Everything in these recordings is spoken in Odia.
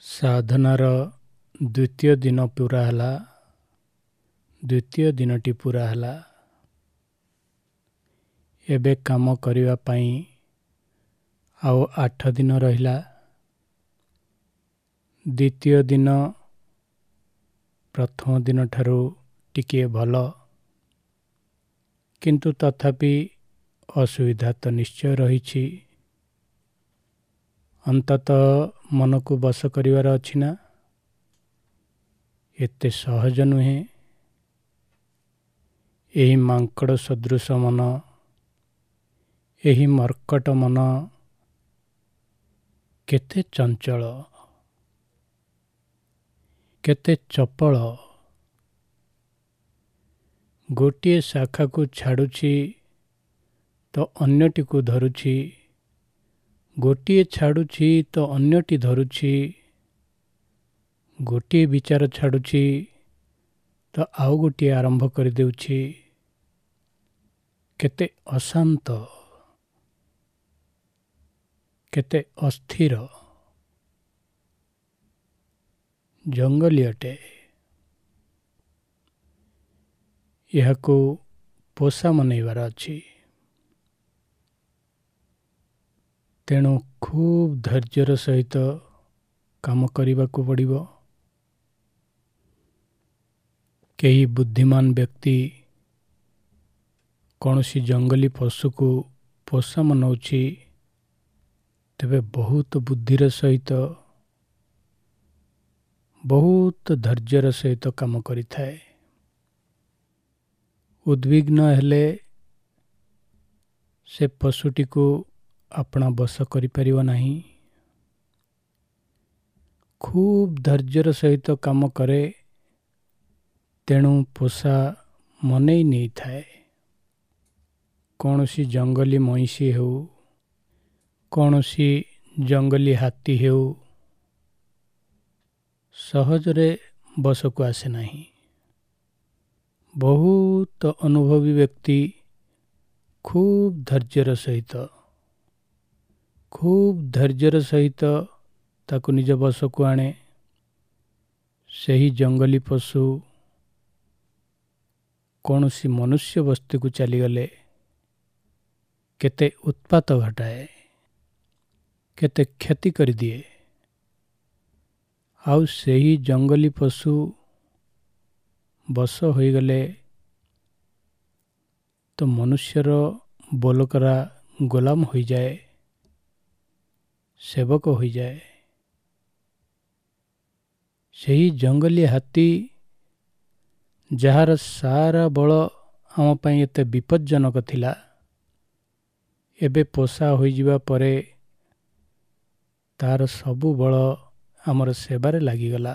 ସାଧନାର ଦ୍ୱିତୀୟ ଦିନ ପୂରା ହେଲା। ଦ୍ୱିତୀୟ ଦିନଟି ପୂରା ହେଲା। ଏବେ କାମ କରିବା ପାଇଁ ଆଉ 8 ଦିନ ରହିଲା। ଦ୍ୱିତୀୟ ଦିନ ପ୍ରଥମ ଦିନ ଠାରୁ ଟିକିଏ ଭଲ, କିନ୍ତୁ ତଥାପି ଅସୁବିଧା ତ ନିଶ୍ଚୟ ରହିଛି। ଅନ୍ତତଃ ମନକୁ ବଶ କରିବାର ଅଛି ନା? ଏତେ ସହଜ ନୁହେଁ। ଏହି ମାଙ୍କଡ଼ ସଦୃଶ ମନ, ଏହି ମର୍କଟ ମନ କେତେ ଚଞ୍ଚଳ, କେତେ ଚପଳ। ଗୋଟିଏ ଶାଖାକୁ ଛାଡ଼ୁଛି ତ ଅନ୍ୟଟିକୁ ଧରୁଛି, ଗୋଟିଏ ଛାଡ଼ୁଛି ତ ଅନ୍ୟଟି ଧରୁଛି, ଗୋଟିଏ ବିଚାର ଛାଡ଼ୁଛି ତ ଆଉ ଗୋଟିଏ ଆରମ୍ଭ କରିଦେଉଛି। କେତେ ଅଶାନ୍ତ, କେତେ ଅସ୍ଥିର। ଜଙ୍ଗଲି ଅଟେ। ଏହାକୁ ପୋଷା ମନେଇବାର ଅଛି। ତେଣୁ ଖୁବ୍ ଧୈର୍ଯ୍ୟର ସହିତ କାମ କରିବାକୁ ପଡ଼ିବ। କେହି ବୁଦ୍ଧିମାନ ବ୍ୟକ୍ତି କୌଣସି ଜଙ୍ଗଲି ପଶୁକୁ ପୋଷା ମନାଉଛି, ତେବେ ବହୁତ ବୁଦ୍ଧିର ସହିତ, ବହୁତ ଧୈର୍ଯ୍ୟର ସହିତ କାମ କରିଥାଏ। ଉଦ୍ବିଗ୍ନ ହେଲେ ସେ ପଶୁଟିକୁ ଆପଣା ବଶ କରିପାରିବ ନାହିଁ। ଖୁବ୍ ଧୈର୍ଯ୍ୟର ସହିତ କାମ କରେ, ତେଣୁ ପୋଷା ମନେଇ ନେଇଥାଏ। କୌଣସି ଜଙ୍ଗଲି ମଇଁଷି ହେଉ, କୌଣସି ଜଙ୍ଗଲି ହାତୀ ହେଉ, ସହଜରେ ବଶକୁ ଆସେ ନାହିଁ। ବହୁତ ଅନୁଭବୀ ବ୍ୟକ୍ତି ଖୁବ୍ ଧୈର୍ଯ୍ୟର ସହିତ ତାକୁ ନିଜ ବଶକୁ ଆଣେ। ସେହି ଜଙ୍ଗଲି ପଶୁ କୌଣସି ମନୁଷ୍ୟ ବସ୍ତିକୁ ଚାଲିଗଲେ କେତେ ଉତ୍ପାତ ଘଟାଏ, କେତେ କ୍ଷତି କରିଦିଏ। ଆଉ ସେହି ଜଙ୍ଗଲି ପଶୁ ବଶ ହୋଇଗଲେ ତ ମନୁଷ୍ୟର ବୋଲକରା ଗୋଲାମ ହୋଇଯାଏ, ସେବକ ହୋଇଯାଏ। ସେହି ଜଙ୍ଗଲି ହାତୀ, ଯାହାର ସାରା ବଳ ଆମ ପାଇଁ ଏତେ ବିପଜ୍ଜନକ ଥିଲା, ଏବେ ପୋଷା ହୋଇଯିବା ପରେ ତାର ସବୁ ବଳ ଆମର ସେବାରେ ଲାଗିଗଲା।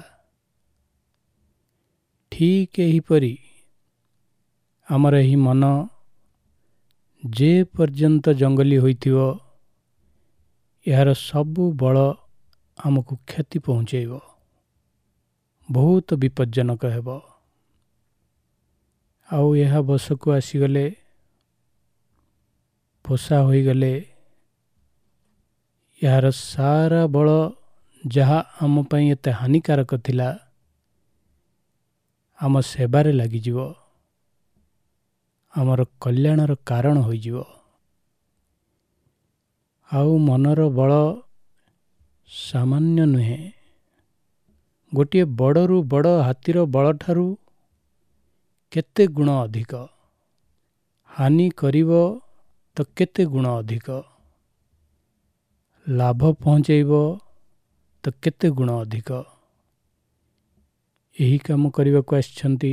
ଠିକ୍ ଏହିପରି ଆମର ଏହି ମନ ଯେ ପର୍ଯ୍ୟନ୍ତ ଜଙ୍ଗଲି ହୋଇଥିବ, ଏହାର ସବୁ ବଳ ଆମକୁ କ୍ଷତି ପହଞ୍ଚେଇବ, ବହୁତ ବିପଜ୍ଜନକ ହେବ। ଆଉ ଏହା ବଶକୁ ଆସିଗଲେ, ପୋଷା ହୋଇଗଲେ, ଏହାର ସାରା ବଳ ଯାହା ଆମ ପାଇଁ ଏତେ ହାନିକାରକ ଥିଲା, ଆମ ସେବାରେ ଲାଗିଯିବ, ଆମର କଲ୍ୟାଣର କାରଣ ହୋଇଯିବ। ଆଉ ମନର ବଳ ସାମାନ୍ୟ ନୁହେଁ। ଗୋଟିଏ ବଡ଼ରୁ ବଡ଼ ହାତୀର ବଳଠାରୁ କେତେ ଗୁଣ ଅଧିକ। ହାନି କରିବ ତ କେତେ ଗୁଣ ଅଧିକ। ଲାଭ ପହଞ୍ଚେଇବ ତ କେତେ ଗୁଣ ଅଧିକ। ଏହି କାମ କରିବାକୁ ଆସିଛନ୍ତି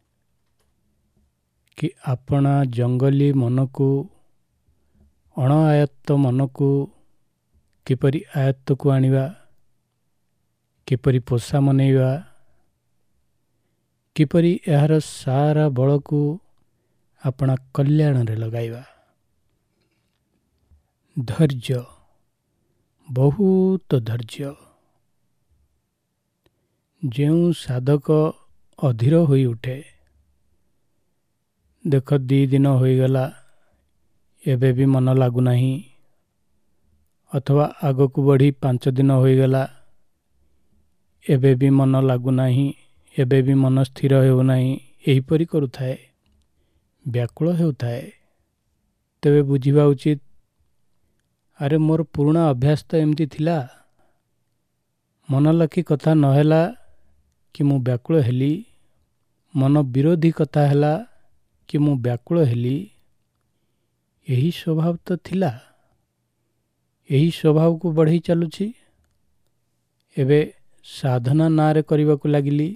କି ଆପଣା ଜଙ୍ଗଲି ମନକୁ, ଅଣଆୟତ୍ତ ମନକୁ କିପରି ଆୟତ୍ତକୁ ଆଣିବା, କିପରି ପୋଷା ମନେଇବା, କିପରି ଏହାର ସାରା ବଳକୁ ଆପଣା କଲ୍ୟାଣରେ ଲଗାଇବା। ଧୈର୍ଯ୍ୟ, ବହୁତ ଧୈର୍ଯ୍ୟ। ଯେଉଁ ସାଧକ ଅଧୀର ହୋଇ ଉଠେ, ଦେଖ 2 ଦିନ ହୋଇଗଲା, ଏବେ ବି ମନ ଲାଗୁନାହିଁ, ଅଥବା ଆଗକୁ ବଢ଼ି 5 ଦିନ ହୋଇଗଲା, ଏବେ ବି ମନ ଲାଗୁନାହିଁ, ଏବେ ବି ମନ ସ୍ଥିର ହେଉନାହିଁ, ଏହିପରି କରୁଥାଏ, ବ୍ୟାକୁଳ ହେଉଥାଏ। ତେବେ ବୁଝିବା ଉଚିତ, ଆରେ ମୋର ପୁରୁଣା ଅଭ୍ୟାସ ତ ଏମିତି ଥିଲା। ମନ ଲାଖି କଥା ନହେଲା କି ମୁଁ ବ୍ୟାକୁଳ ହେଲି, ମନ ବିରୋଧୀ କଥା ହେଲା କି ମୁଁ ବ୍ୟାକୁଳ ହେଲି। ଏହି ସ୍ୱଭାବ ତ ଥିଲା, ଏହି ସ୍ୱଭାବକୁ ବଢ଼େଇ ଚାଲୁଛି। ଏବେ ସାଧନା ନାଁରେ କରିବାକୁ ଲାଗିଲି।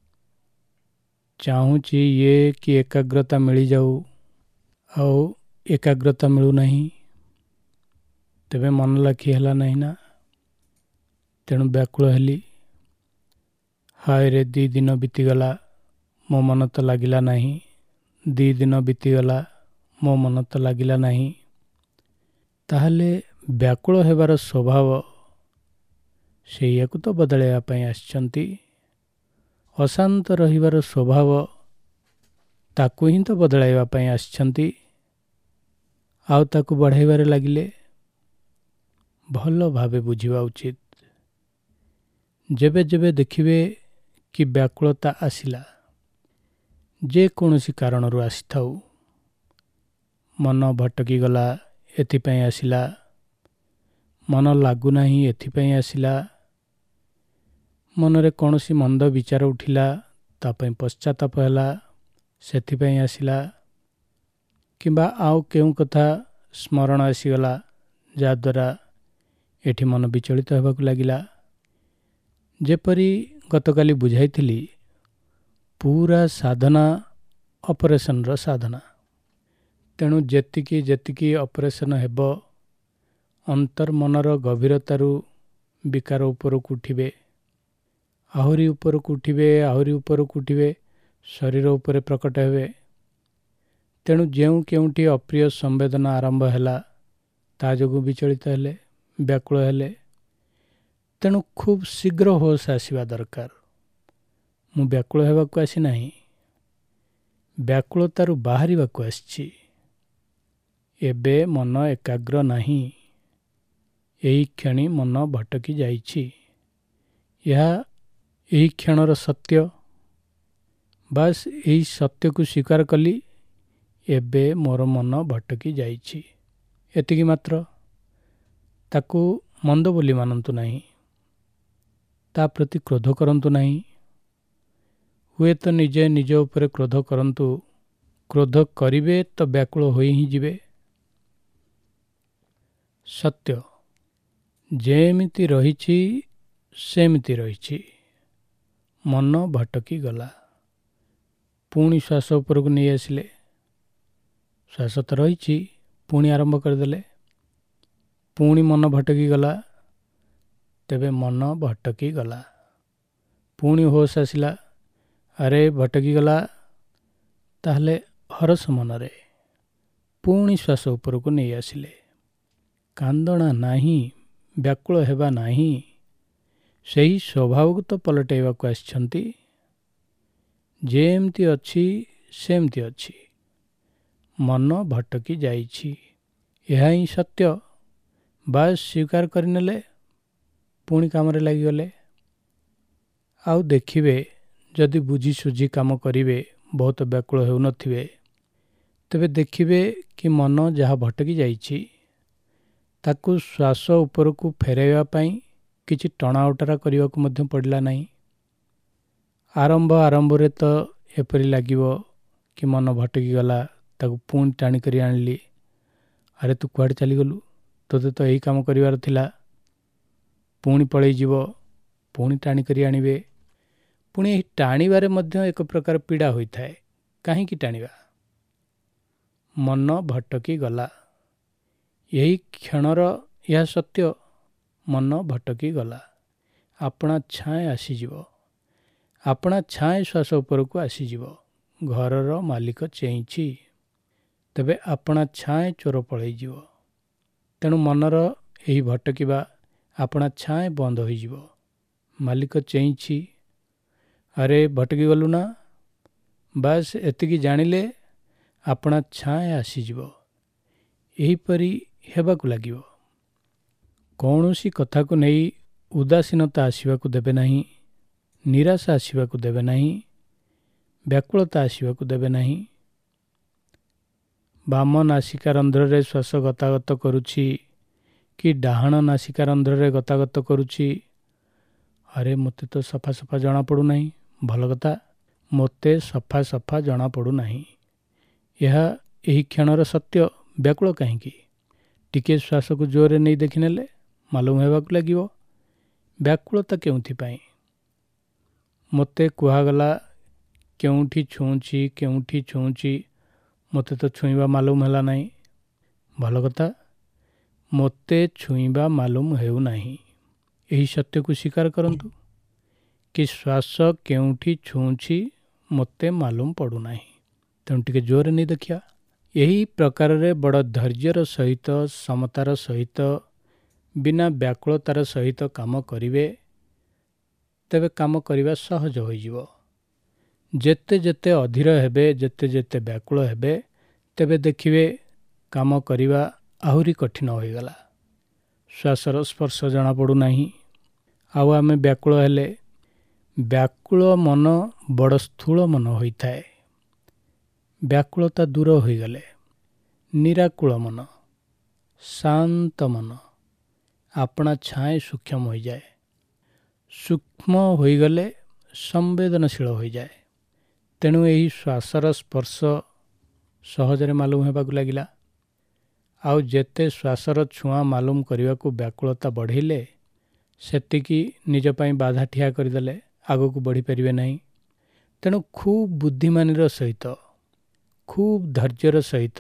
ଚାହୁଁଛି ଇଏ କି ଏକାଗ୍ରତା ମିଳିଯାଉ, ଆଉ ଏକାଗ୍ରତା ମିଳୁନାହିଁ। ତେବେ ମନ ଲାଖି ହେଲା ନାହିଁ ନା, ତେଣୁ ବ୍ୟାକୁଳ ହେଲି। ହାୟରେ 2 ଦିନ ବିତିଗଲା, ମୋ ମନ ତ ଲାଗିଲା ନାହିଁ। 2 ଦିନ ବିତିଗଲା, ମୋ ମନ ତ ଲାଗିଲା ନାହିଁ। ତାହେଲେ ବ୍ୟାକୁଳ ହେବାର ସ୍ୱଭାବ, ସେଇଆକୁ ତ ବଦଳାଇବା ପାଇଁ ଆସିଛନ୍ତି। ଅଶାନ୍ତ ରହିବାର ସ୍ୱଭାବ, ତାକୁ ହିଁ ତ ବଦଳାଇବା ପାଇଁ ଆସିଛନ୍ତି। ଆଉ ତାକୁ ବଢ଼ାଇବାରେ ଲାଗିଲେ। ଭଲ ଭାବେ ବୁଝିବା ଉଚିତ। ଯେବେ ଯେବେ ଦେଖିବେ କି ବ୍ୟାକୁଳତା ଆସିଲା, ଯେକୌଣସି କାରଣରୁ ଆସିଥାଉ, ମନ ଭଟକିଗଲା ଏଥିପାଇଁ ଆସିଲା, ମନ ଲାଗୁନାହିଁ ଏଥିପାଇଁ ଆସିଲା, ମନରେ କୌଣସି ମନ୍ଦ ବିଚାର ଉଠିଲା, ତା ପାଇଁ ପଶ୍ଚାତାପ ହେଲା, ସେଥିପାଇଁ ଆସିଲା, କିମ୍ବା ଆଉ କେଉଁ କଥା ସ୍ମରଣ ଆସିଗଲା, ଯାହାଦ୍ୱାରା ଏଠି ମନ ବିଚଳିତ ହେବାକୁ ଲାଗିଲା। ଯେପରି ଗତକାଲି ବୁଝାଇଥିଲି, ପୁରା ସାଧନା ଅପରେସନର ସାଧନା। ତେଣୁ ଯେତିକି ଯେତିକି ଅପରେସନ ହେବ, ଅନ୍ତର୍ମନର ଗଭୀରତାରୁ ବିକାର ଉପରକୁ ଉଠିବେ, ଆହୁରି ଉପରକୁ ଉଠିବେ, ଆହୁରି ଉପରକୁ ଉଠିବେ, ଶରୀର ଉପରେ ପ୍ରକଟ ହେବେ। ତେଣୁ ଯେଉଁ କେଉଁଠି ଅପ୍ରିୟ ସମ୍ବେଦନା ଆରମ୍ଭ ହେଲା, ତା ଯୋଗୁଁ ବିଚଳିତ ହେଲେ, ବ୍ୟାକୁଳ ହେଲେ। ତେଣୁ ଖୁବ୍ ଶୀଘ୍ର ହୋସ୍ ଆସିବା ଦରକାର। ମୁଁ ବ୍ୟାକୁଳ ହେବାକୁ ଆସିନାହିଁ, ବ୍ୟାକୁଳତାରୁ ବାହାରିବାକୁ ଆସିଛି। ଏବେ ମନ ଏକାଗ୍ର ନାହିଁ, ଏହି କ୍ଷଣି ମନ ଭଟକି ଯାଇଛି। ଏହା ଏହି କ୍ଷଣର ସତ୍ୟ। ବାସ୍ ଏହି ସତ୍ୟକୁ ସ୍ୱୀକାର କଲି। ଏବେ ମୋର ମନ ଭଟକି ଯାଇଛି, ଏତିକି ମାତ୍ର। ତାକୁ ମନ୍ଦ ବୋଲି ମାନନ୍ତୁ ନାହିଁ, ତା ପ୍ରତି କ୍ରୋଧ କରନ୍ତୁ ନାହିଁ। ହୁଏତ ନିଜେ ନିଜ ଉପରେ କ୍ରୋଧ କରନ୍ତୁ, କ୍ରୋଧ କରିବେ ତ ବ୍ୟାକୁଳ ହୋଇ ହିଁ ଯିବେ। ସତ୍ୟ ଯେମିତି ରହିଛି ସେମିତି ରହିଛି। ମନ ଭଟକି ଗଲା, ପୁଣି ଶ୍ୱାସ ଉପରକୁ ନେଇ ଆସିଲେ। ଶ୍ୱାସ ତ ରହିଛି, ପୁଣି ଆରମ୍ଭ କରିଦେଲେ। ପୁଣି ମନ ଭଟକି ଗଲା, ତେବେ ମନ ଭଟକି ଗଲା। ପୁଣି ହୋସ୍ ଆସିଲା, ଆରେ ଭଟକି ଗଲା। ତାହେଲେ ହରସ ମନରେ ପୁଣି ଶ୍ୱାସ ଉପରକୁ ନେଇ ଆସିଲେ। କାନ୍ଦଣା ନାହିଁ, ବ୍ୟାକୁଳ ହେବା ନାହିଁ, ସେହି ସ୍ୱଭାବକୁ ତ ପଲଟାଇବାକୁ ଆସିଛନ୍ତି। ଯେମିତି ଅଛି ସେମିତି ଅଛି, ମନ ଭଟକି ଯାଇଛି, ଏହା ହିଁ ସତ୍ୟ। ବାସ୍ ସ୍ୱୀକାର କରିନେଲେ, ପୁଣି କାମରେ ଲାଗିଗଲେ। ଆଉ ଦେଖିବେ, ଯଦି ବୁଝି ସୁଝି କାମ କରିବେ, ବହୁତ ବ୍ୟାକୁଳ ହେଉନଥିବେ, ତେବେ ଦେଖିବେ କି ମନ ଯାହା ଭଟକି ଯାଇଛି, ତାକୁ ଶ୍ୱାସ ଉପରକୁ ଫେରାଇବା ପାଇଁ କିଛି ଟଣା ଓଟରା କରିବାକୁ ମଧ୍ୟ ପଡ଼ିଲା ନାହିଁ। ଆରମ୍ଭରେ ତ ଏପରି ଲାଗିବ କି ମନ ଭଟକି ଗଲା, ତାକୁ ପୁଣି ଟାଣିକରି ଆଣିଲି। ଆରେ ତୁ କୁଆଡ଼େ ଚାଲିଗଲୁ, ତୋତେ ତ ଏହି କାମ କରିବାର ଥିଲା। ପୁଣି ପଳେଇଯିବ, ପୁଣି ଟାଣିକରି ଆଣିବେ। ପୁଣି ଏହି ଟାଣିବାରେ ମଧ୍ୟ ଏକ ପ୍ରକାର ପୀଡ଼ା ହୋଇଥାଏ। କାହିଁକି ଟାଣିବା? ମନ ଭଟକି ଗଲା, ଏହି କ୍ଷଣର ଏହା ସତ୍ୟ। ମନ ଭଟକି ଗଲା, ଆପଣା ଛାଏଁ ଆସିଯିବ, ଆପଣା ଛାଏଁ ଶ୍ୱାସ ଉପରକୁ ଆସିଯିବ। ଘରର ମାଲିକ ଚେଇଁଛି, ତେବେ ଆପଣା ଛାଏଁ ଚୋର ପଳେଇଯିବ। ତେଣୁ ମନର ଏହି ଭଟକିବା, ଆପଣା ଛାଏଁ ବନ୍ଦ ହୋଇଯିବ। ମାଲିକ ଚେଇଁଛି, ଆରେ ଭଟକି ଗଲୁ ନା। ବାସ୍ ଏତିକି ଜାଣିଲେ ଆପଣା ଛାଏଁ ଆସିଯିବ। ଏହିପରି ହେବାକୁ ଲାଗିବ। କୌଣସି କଥାକୁ ନେଇ ଉଦାସୀନତା ଆସିବାକୁ ଦେବେ ନାହିଁ। ନିରାଶା ଆସିବାକୁ ଦେବେ ନାହିଁ, ବ୍ୟାକୁଳତା ଆସିବାକୁ ଦେବେ ନାହିଁ। ବାମ ନାସିକା ରନ୍ଧ୍ରରେ ଶ୍ୱାସ ଗତାଗତ କରୁଛି କି ଡାହାଣ ନାସିକା ରନ୍ଧ୍ରରେ ଗତାଗତ କରୁଛି, ଆରେ ମୋତେ ତ ସଫା ସଫା ଜଣାପଡ଼ୁନାହିଁ। ଭଲ କଥା, ମୋତେ ସଫା ସଫା ଜଣାପଡ଼ୁନାହିଁ। ଏହା ଏହି କ୍ଷଣର ସତ୍ୟ। ବ୍ୟାକୁଳ କାହିଁକି? ଟିକିଏ ଶ୍ୱାସକୁ ଜୋରରେ ନେଇ ଦେଖିନେଲେ ମାଲୁମ ହେବାକୁ ଲାଗିବ ବ୍ୟାକୁଳତା କେଉଁଥିପାଇଁ। ମୋତେ କୁହାଗଲା କେଉଁଠି ଛୁଉଁଛି କେଉଁଠି ଛୁଉଁଛି, ମୋତେ ତ ଛୁଇଁବା ମାଲୁମ ହେଲା ନାହିଁ। ଭଲ କଥା, ମୋତେ ଛୁଇଁବା ମାଲୁମ ହେଉନାହିଁ। ଏହି ସତ୍ୟକୁ ସ୍ୱୀକାର କରନ୍ତୁ କି ଶ୍ୱାସ କେଉଁଠି ଛୁଉଁଛି ମୋତେ ମାଲୁମ ପଡ଼ୁନାହିଁ। ତେଣୁ ଟିକେ ଜୋରରେ ନେଇ ଦେଖିବା। ଏହି ପ୍ରକାରରେ ବଡ଼ ଧୈର୍ଯ୍ୟର ସହିତ, ସମତାର ସହିତ, ବିନା ବ୍ୟାକୁଳତାର ସହିତ କାମ କରିବେ, ତେବେ କାମ କରିବା ସହଜ ହୋଇଯିବ। ଯେତେ ଯେତେ ଅଧୀର ହେବେ, ଯେତେ ଯେତେ ବ୍ୟାକୁଳ ହେବେ, ତେବେ ଦେଖିବେ କାମ କରିବା ଆହୁରି କଠିନ ହୋଇଗଲା। ଶ୍ୱାସର ସ୍ପର୍ଶ ଜଣାପଡ଼ୁନାହିଁ। ଆଉ ଆମେ ବ୍ୟାକୁଳ ହେଲେ, ବ୍ୟାକୁଳ ମନ ବଡ଼ ସ୍ଥୂଳ ମନ ହୋଇଥାଏ। ବ୍ୟାକୁଳତା ଦୂର ହୋଇଗଲେ ନିରାକୁଳ ମନ, ଶାନ୍ତ ମନ ଆପଣା ଛାଏଁ ସୂକ୍ଷ୍ମ ହୋଇଯାଏ। ସୂକ୍ଷ୍ମ ହୋଇଗଲେ ସମ୍ବେଦନଶୀଳ ହୋଇଯାଏ। ତେଣୁ ଏହି ଶ୍ୱାସର ସ୍ପର୍ଶ ସହଜରେ ମାଲୁମ ହେବାକୁ ଲାଗିଲା। ଆଉ ଯେତେ ଶ୍ୱାସର ଛୁଆଁ ମାଲୁମ କରିବାକୁ ବ୍ୟାକୁଳତା ବଢ଼େଇଲେ, ସେତିକି ନିଜ ପାଇଁ ବାଧା ଠିଆ କରିଦେଲେ ଆଗକୁ ବଢ଼ିପାରିବେ ନାହିଁ। ତେଣୁ ଖୁବ୍ ବୁଦ୍ଧିମାନିର ସହିତ, ଖୁବ୍ ଧୈର୍ଯ୍ୟର ସହିତ,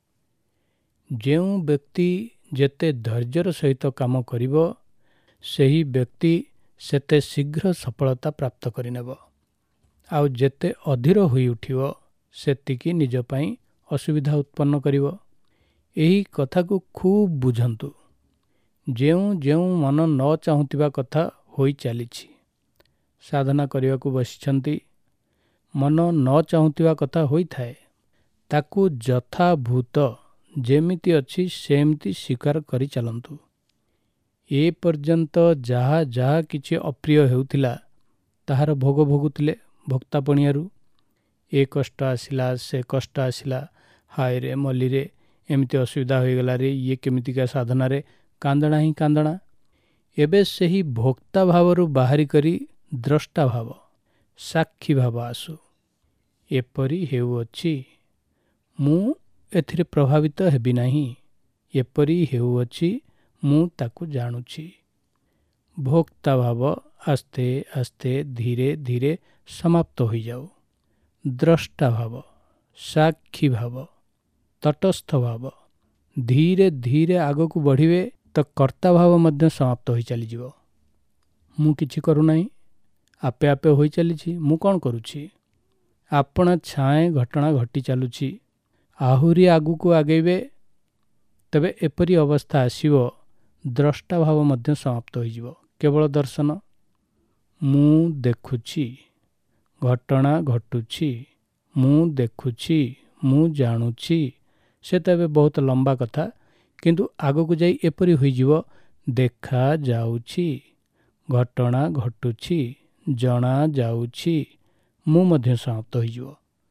ଯେଉଁ ବ୍ୟକ୍ତି ଯେତେ ଧୈର୍ଯ୍ୟର ସହିତ କାମ କରିବ, ସେହି ବ୍ୟକ୍ତି ସେତେ ଶୀଘ୍ର ସଫଳତା ପ୍ରାପ୍ତ କରିନେବ। ଆଉ ଯେତେ ଅଧୀର ହୋଇଉଠିବ, ସେତିକି ନିଜ ପାଇଁ ଅସୁବିଧା ଉତ୍ପନ୍ନ କରିବ। ଏହି କଥାକୁ ଖୁବ୍ ବୁଝନ୍ତୁ। ଯେଉଁ ଯେଉଁ ମନ ନ ଚାହୁଁଥିବା କଥା ହୋଇ ଚାଲିଛି, ସାଧନା କରିବାକୁ ବସିଛନ୍ତି, ମନ ନ ଚାହୁଁଥିବା କଥା ହୋଇଥାଏ, ତାକୁ ଯଥାଭୂତ ଯେମିତି ଅଛି ସେମିତି ସ୍ୱୀକାର କରି ଚାଲନ୍ତୁ। ଏ ପର୍ଯ୍ୟନ୍ତ ଯାହା ଯାହା କିଛି ଅପ୍ରିୟ ହେଉଥିଲା, ତାହାର ଭୋଗ ଭୋଗୁଥିଲେ ଭକ୍ତାପଣିଆରୁ। ଏ କଷ୍ଟ ଆସିଲା, ସେ କଷ୍ଟ ଆସିଲା, ହାୟରେ ମଲ୍ଲିରେ ଏମିତି ଅସୁବିଧା ହୋଇଗଲା ରେ, ଇଏ କେମିତିକା ସାଧନାରେ, କାନ୍ଦଣା ହିଁ କାନ୍ଦଣା। ଏବେ ସେହି ଭୋକ୍ତା ଭାବରୁ ବାହାରି କରି ଦ୍ରଷ୍ଟା ଭାବ, ସାକ୍ଷୀ ଭାବ ଆସୁ। ଏପରି ହେଉଅଛି, ମୁଁ ଏଥିରେ ପ୍ରଭାବିତ ହେବି ନାହିଁ। ଏପରି ହେଉଅଛି, ମୁଁ ତାକୁ ଜାଣୁଛି। ଭୋକ୍ତା ଭାବ ଆସ୍ତେ ଆସ୍ତେ ଧୀରେ ଧୀରେ ସମାପ୍ତ ହୋଇଯାଉ। ଦ୍ରଷ୍ଟା ଭାବ, ସାକ୍ଷୀ ଭାବ, ତଟସ୍ଥ ଭାବ ଧୀରେ ଧୀରେ ଆଗକୁ ବଢ଼ିବେ ତ କର୍ତ୍ତା ଭାବ ମଧ୍ୟ ସମାପ୍ତ ହୋଇ ଚାଲିଯିବ। ମୁଁ କିଛି କରୁନାହିଁ, ଆପେ ଆପେ ହୋଇ ଚାଲିଛି, ମୁଁ କ'ଣ କରୁଛି? ଆପଣା ଛାଏଁ ଘଟଣା ଘଟି ଚାଲୁଛି। ଆହୁରି ଆଗକୁ ଆଗେଇବେ, ତେବେ ଏପରି ଅବସ୍ଥା ଆସିବ, ଦ୍ରଷ୍ଟା ଭାବ ମଧ୍ୟ ସମାପ୍ତ ହୋଇଯିବ। କେବଳ ଦର୍ଶନ। ମୁଁ ଦେଖୁଛି, ଘଟଣା ଘଟୁଛି, ମୁଁ ଦେଖୁଛି, ମୁଁ ଜାଣୁଛି। ସେ ତ ଏବେ ବହୁତ ଲମ୍ବା କଥା, କିନ୍ତୁ ଆଗକୁ ଯାଇ ଏପରି ହୋଇଯିବ, ଦେଖାଯାଉଛି, ଘଟଣା ଘଟୁଛି, ଜଣାଯାଉଛି, ମୁଁ ମଧ୍ୟ ସମାପ୍ତ ହୋଇଯିବ।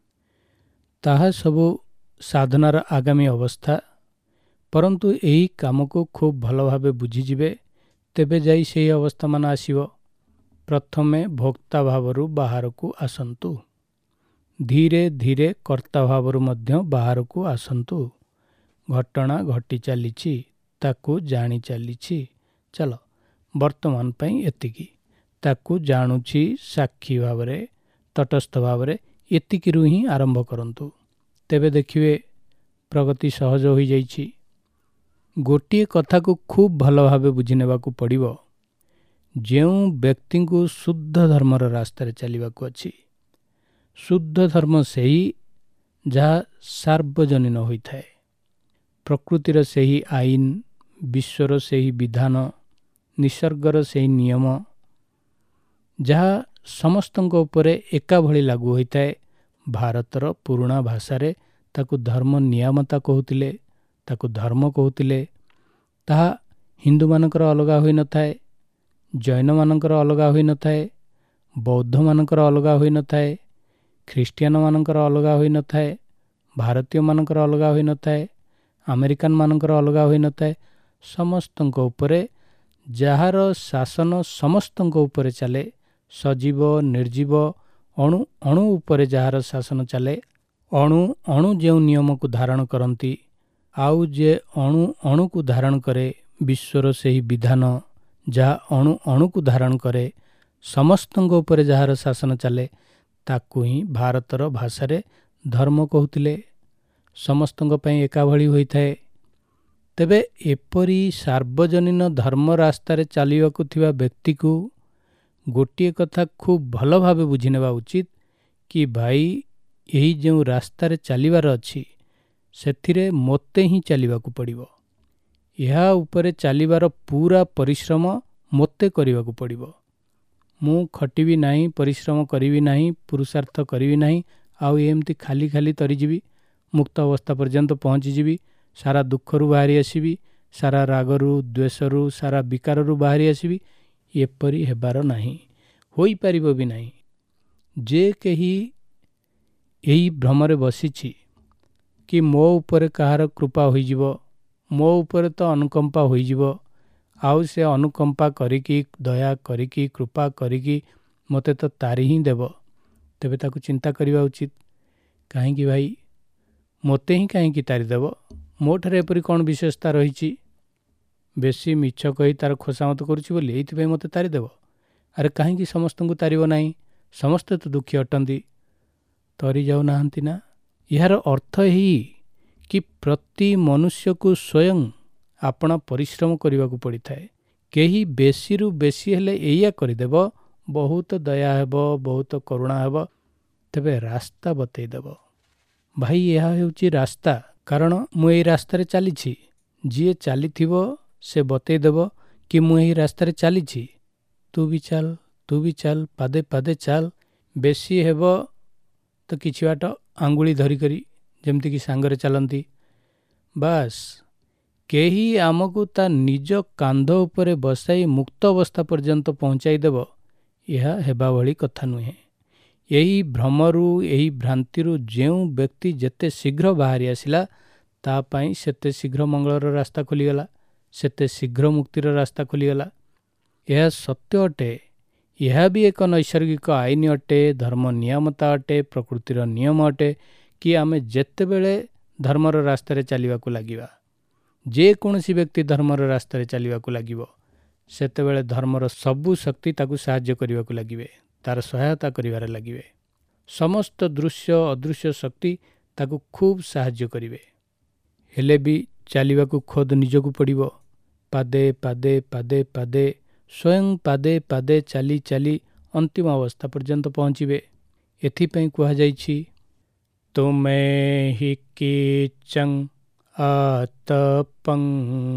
ତାହା ସବୁ ସାଧନାର ଆଗାମୀ ଅବସ୍ଥା। ପରନ୍ତୁ ଏହି କାମକୁ ଖୁବ୍ ଭଲ ଭାବେ ବୁଝିଯିବେ, ତେବେ ଯାଇ ସେହି ଅବସ୍ଥାମାନ ଆସିବ। ପ୍ରଥମେ ଭୋକ୍ତା ଭାବରୁ ବାହାରକୁ ଆସନ୍ତୁ, ଧୀରେ ଧୀରେ କର୍ତ୍ତା ଭାବରୁ ମଧ୍ୟ ବାହାରକୁ ଆସନ୍ତୁ। ଘଟଣା ଘଟି ଚାଲିଛି, ତାକୁ ଜାଣି ଚାଲିଛି। ଚାଲ, ବର୍ତ୍ତମାନ ପାଇଁ ଏତିକି। ତାକୁ ଜାଣୁଛି ସାକ୍ଷୀ ଭାବରେ, ତଟସ୍ଥ ଭାବରେ, ଏତିକିରୁ ହିଁ ଆରମ୍ଭ କରନ୍ତୁ। ତେବେ ଦେଖିବେ ପ୍ରଗତି ସହଜ ହୋଇଯାଇଛି। ଗୋଟିଏ କଥାକୁ ଖୁବ୍ ଭଲ ଭାବେ ବୁଝି ନେବାକୁ ପଡ଼ିବ। ଯେଉଁ ବ୍ୟକ୍ତିଙ୍କୁ ଶୁଦ୍ଧ ଧର୍ମର ରାସ୍ତାରେ ଚାଲିବାକୁ ଅଛି, ଶୁଦ୍ଧ ଧର୍ମ ସେହି ଯାହା ସାର୍ବଜନୀନ ହୋଇଥାଏ। ପ୍ରକୃତିର ସେହି ଆଇନ, ବିଶ୍ୱର ସେହି ବିଧାନ, ନିସର୍ଗର ସେହି ନିୟମ, ଯାହା ସମସ୍ତଙ୍କ ଉପରେ ଏକା ଭଳି ଲାଗୁ ହୋଇଥାଏ। ଭାରତର ପୁରୁଣା ଭାଷାରେ ତାକୁ ଧର୍ମ ନିୟାମତା କହୁଥିଲେ, ତାକୁ ଧର୍ମ କହୁଥିଲେ। ତାହା ହିନ୍ଦୁମାନଙ୍କର ଅଲଗା ହୋଇନଥାଏ, ଜୈନମାନଙ୍କର ଅଲଗା ହୋଇନଥାଏ, ବୌଦ୍ଧମାନଙ୍କର ଅଲଗା ହୋଇନଥାଏ, ଖ୍ରୀଷ୍ଟିଆନମାନଙ୍କର ଅଲଗା ହୋଇନଥାଏ, ଭାରତୀୟମାନଙ୍କର ଅଲଗା ହୋଇନଥାଏ, ଆମେରିକାନମାନଙ୍କର ଅଲଗା ହୋଇନଥାଏ। ସମସ୍ତଙ୍କ ଉପରେ ଯାହାର ଶାସନ ସମସ୍ତଙ୍କ ଉପରେ ଚାଲେ, ସଜୀବ ନିର୍ଜୀବ ଅଣୁ ଅଣୁ ଉପରେ ଯାହାର ଶାସନ ଚାଲେ, ଅଣୁ ଅଣୁ ଯେଉଁ ନିୟମକୁ ଧାରଣ କରନ୍ତି, ଆଉ ଯେ ଅଣୁ ଅଣୁକୁ ଧାରଣ କରେ ବିଶ୍ୱର ସେହି ବିଧାନ, ଯାହା ଅଣୁ ଅଣୁକୁ ଧାରଣ କରେ, ସମସ୍ତଙ୍କ ଉପରେ ଯାହାର ଶାସନ ଚାଲେ, ତାକୁ ହିଁ ଭାରତର ଭାଷାରେ ଧର୍ମ କହୁଥିଲେ। ସମସ୍ତଙ୍କ ପାଇଁ ଏକା ଭଳି ହୋଇଥାଏ। ତେବେ ଏପରି ସାର୍ବଜନୀନ ଧର୍ମ ରାସ୍ତାରେ ଚାଲିବାକୁ ଥିବା ବ୍ୟକ୍ତିକୁ ଗୋଟିଏ କଥା ଖୁବ୍ ଭଲ ଭାବେ ବୁଝିନେବା ଉଚିତ କି ଭାଇ, ଏହି ଯେଉଁ ରାସ୍ତାରେ ଚାଲିବାର ଅଛି ସେଥିରେ ମୋତେ ହିଁ ଚାଲିବାକୁ ପଡ଼ିବ। ଏହା ଉପରେ ଚାଲିବାର ପୁରା ପରିଶ୍ରମ ମୋତେ କରିବାକୁ ପଡ଼ିବ। ମୁଁ ଖଟିବି ନାହିଁ, ପରିଶ୍ରମ କରିବି ନାହିଁ, ପୁରୁଷାର୍ଥ କରିବି ନାହିଁ, ଆଉ ଏମିତି ଖାଲି ଖାଲି ତରିଯିବି, ମୁକ୍ତ ଅବସ୍ଥା ପର୍ଯ୍ୟନ୍ତ ପହଞ୍ଚିଯିବି, ସାରା ଦୁଃଖରୁ ବାହାରି ଆସିବି, ସାରା ରାଗରୁ, ଦ୍ୱେଷରୁ, ସାରା ବିକାରରୁ ବାହାରି ଆସିବି, ଏପରି ହେବାର ନାହିଁ, ହୋଇପାରିବ ବି ନାହିଁ। ଯେ କେହି ଏହି ଭ୍ରମରେ ବସିଛି କି ମୋ ଉପରେ କାହାର କୃପା ହୋଇଯିବ, ମୋ ଉପରେ ତ ଅନୁକମ୍ପା ହୋଇଯିବ, ଆଉ ସେ ଅନୁକମ୍ପା କରିକି, ଦୟା କରିକି, କୃପା କରିକି ମୋତେ ତ ତାରି ହିଁ ଦେବ, ତେବେ ତାକୁ ଚିନ୍ତା କରିବା ଉଚିତ। କାହିଁକି ଭାଇ, ମୋତେ ହିଁ କାହିଁକି ତାରିଦେବ? ମୋଠାରେ ଏପରି କ'ଣ ବିଶେଷତା ରହିଛି? ବେଶୀ ମିଛ କହି ତାର ଖୋସାମତ କରୁଛି ବୋଲି ଏଇଥିପାଇଁ ମୋତେ ତାରିଦେବ? ଆରେ କାହିଁକି ସମସ୍ତଙ୍କୁ ତାରିବ ନାହିଁ? ସମସ୍ତେ ତ ଦୁଃଖୀ ଅଟନ୍ତି, ତରି ଯାଉନାହାନ୍ତି ନା? ଏହାର ଅର୍ଥ ଏହି କି ପ୍ରତି ମନୁଷ୍ୟକୁ ସ୍ୱୟଂ ଆପଣା ପରିଶ୍ରମ କରିବାକୁ ପଡ଼ିଥାଏ। କେହି ବେଶୀରୁ ବେଶୀ ହେଲେ ଏଇଆ କରିଦେବ, ବହୁତ ଦୟା ହେବ, ବହୁତ କରୁଣା ହେବ, ତେବେ ରାସ୍ତା ବତେଇ ଦେବ। ଭାଇ, ଏହା ହେଉଛି ରାସ୍ତା, କାରଣ ମୁଁ ଏହି ରାସ୍ତାରେ ଚାଲିଛି। ଯିଏ ଚାଲିଥିବ ସେ ବତେଇ ଦେବ କି ମୁଁ ଏହି ରାସ୍ତାରେ ଚାଲିଛି, ତୁ ବି ଚାଲ, ତୁ ବି ଚାଲ, ପାଦେ ପାଦେ ଚାଲ। ବେଶୀ ହେବ ତ କିଛି ବାଟ ଆଙ୍ଗୁଳି ଧରିକରି ଯେମିତିକି ସାଙ୍ଗରେ ଚାଲନ୍ତି। ବାସ୍, କେହି ଆମକୁ ତା ନିଜ କାନ୍ଧ ଉପରେ ବସାଇ ମୁକ୍ତ ଅବସ୍ଥା ପର୍ଯ୍ୟନ୍ତ ପହଞ୍ଚାଇ ଦେବ, ଏହା ହେବା ଭଳି କଥା ନୁହେଁ। ଏହି ଭ୍ରମରୁ, ଏହି ଭ୍ରାନ୍ତିରୁ ଯେଉଁ ବ୍ୟକ୍ତି ଯେତେ ଶୀଘ୍ର ବାହାରି ଆସିଲା, ତା ପାଇଁ ସେତେ ଶୀଘ୍ର ମଙ୍ଗଳର ରାସ୍ତା ଖୋଲିଗଲା, ସେତେ ଶୀଘ୍ର ମୁକ୍ତିର ରାସ୍ତା ଖୋଲିଗଲା। ଏହା ସତ୍ୟ ଅଟେ। ଏହା ବି ଏକ ନୈସର୍ଗିକ ଆଇନ ଅଟେ, ଧର୍ମ ନିୟମତା ଅଟେ, ପ୍ରକୃତିର ନିୟମ ଅଟେ କି ଆମେ ଯେତେବେଳେ ଧର୍ମର ରାସ୍ତାରେ ଚାଲିବାକୁ ଲାଗିବା, ଯେକୌଣସି ବ୍ୟକ୍ତି ଧର୍ମର ରାସ୍ତାରେ ଚାଲିବାକୁ ଲାଗିବ, ସେତେବେଳେ ଧର୍ମର ସବୁ ଶକ୍ତି ତାକୁ ସାହାଯ୍ୟ କରିବାକୁ ଲାଗିବେ, ତାର ସହାୟତା କରିବାରେ ଲାଗିବେ। ସମସ୍ତ ଦୃଶ୍ୟ ଅଦୃଶ୍ୟ ଶକ୍ତି ତାକୁ ଖୁବ୍ ସାହାଯ୍ୟ କରିବେ। ହେଲେ ବି ଚାଲିବାକୁ ଖୋଦ୍ ନିଜକୁ ପଡ଼ିବ। ପାଦେ ପାଦେ ପାଦେ ପାଦେ, ସ୍ୱୟଂ ପାଦେ ପାଦେ ଚାଲି ଚାଲି ଅନ୍ତିମ ଅବସ୍ଥା ପର୍ଯ୍ୟନ୍ତ ପହଞ୍ଚିବେ। ଏଥିପାଇଁ କୁହାଯାଇଛି, ତୁମେ ହି କିଚଂ ଆତପଂ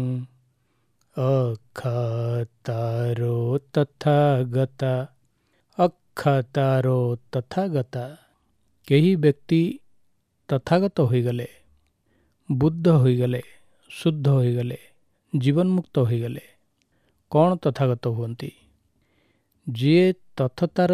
ଅକ୍ଷତାରୋ ତଥାଗତା। ଅକ୍ଷତାରୋ ତଥାଗତା। କେହି ବ୍ୟକ୍ତି ତଥାଗତ ହୋଇଗଲେ, ବୁଦ୍ଧ ହୋଇଗଲେ, ଶୁଦ୍ଧ ହୋଇଗଲେ, ଜୀବନ୍ମୁକ୍ତ ହୋଇଗଲେ। କ'ଣ ତଥାଗତ ହୁଅନ୍ତି? ଯିଏ ତଥତାର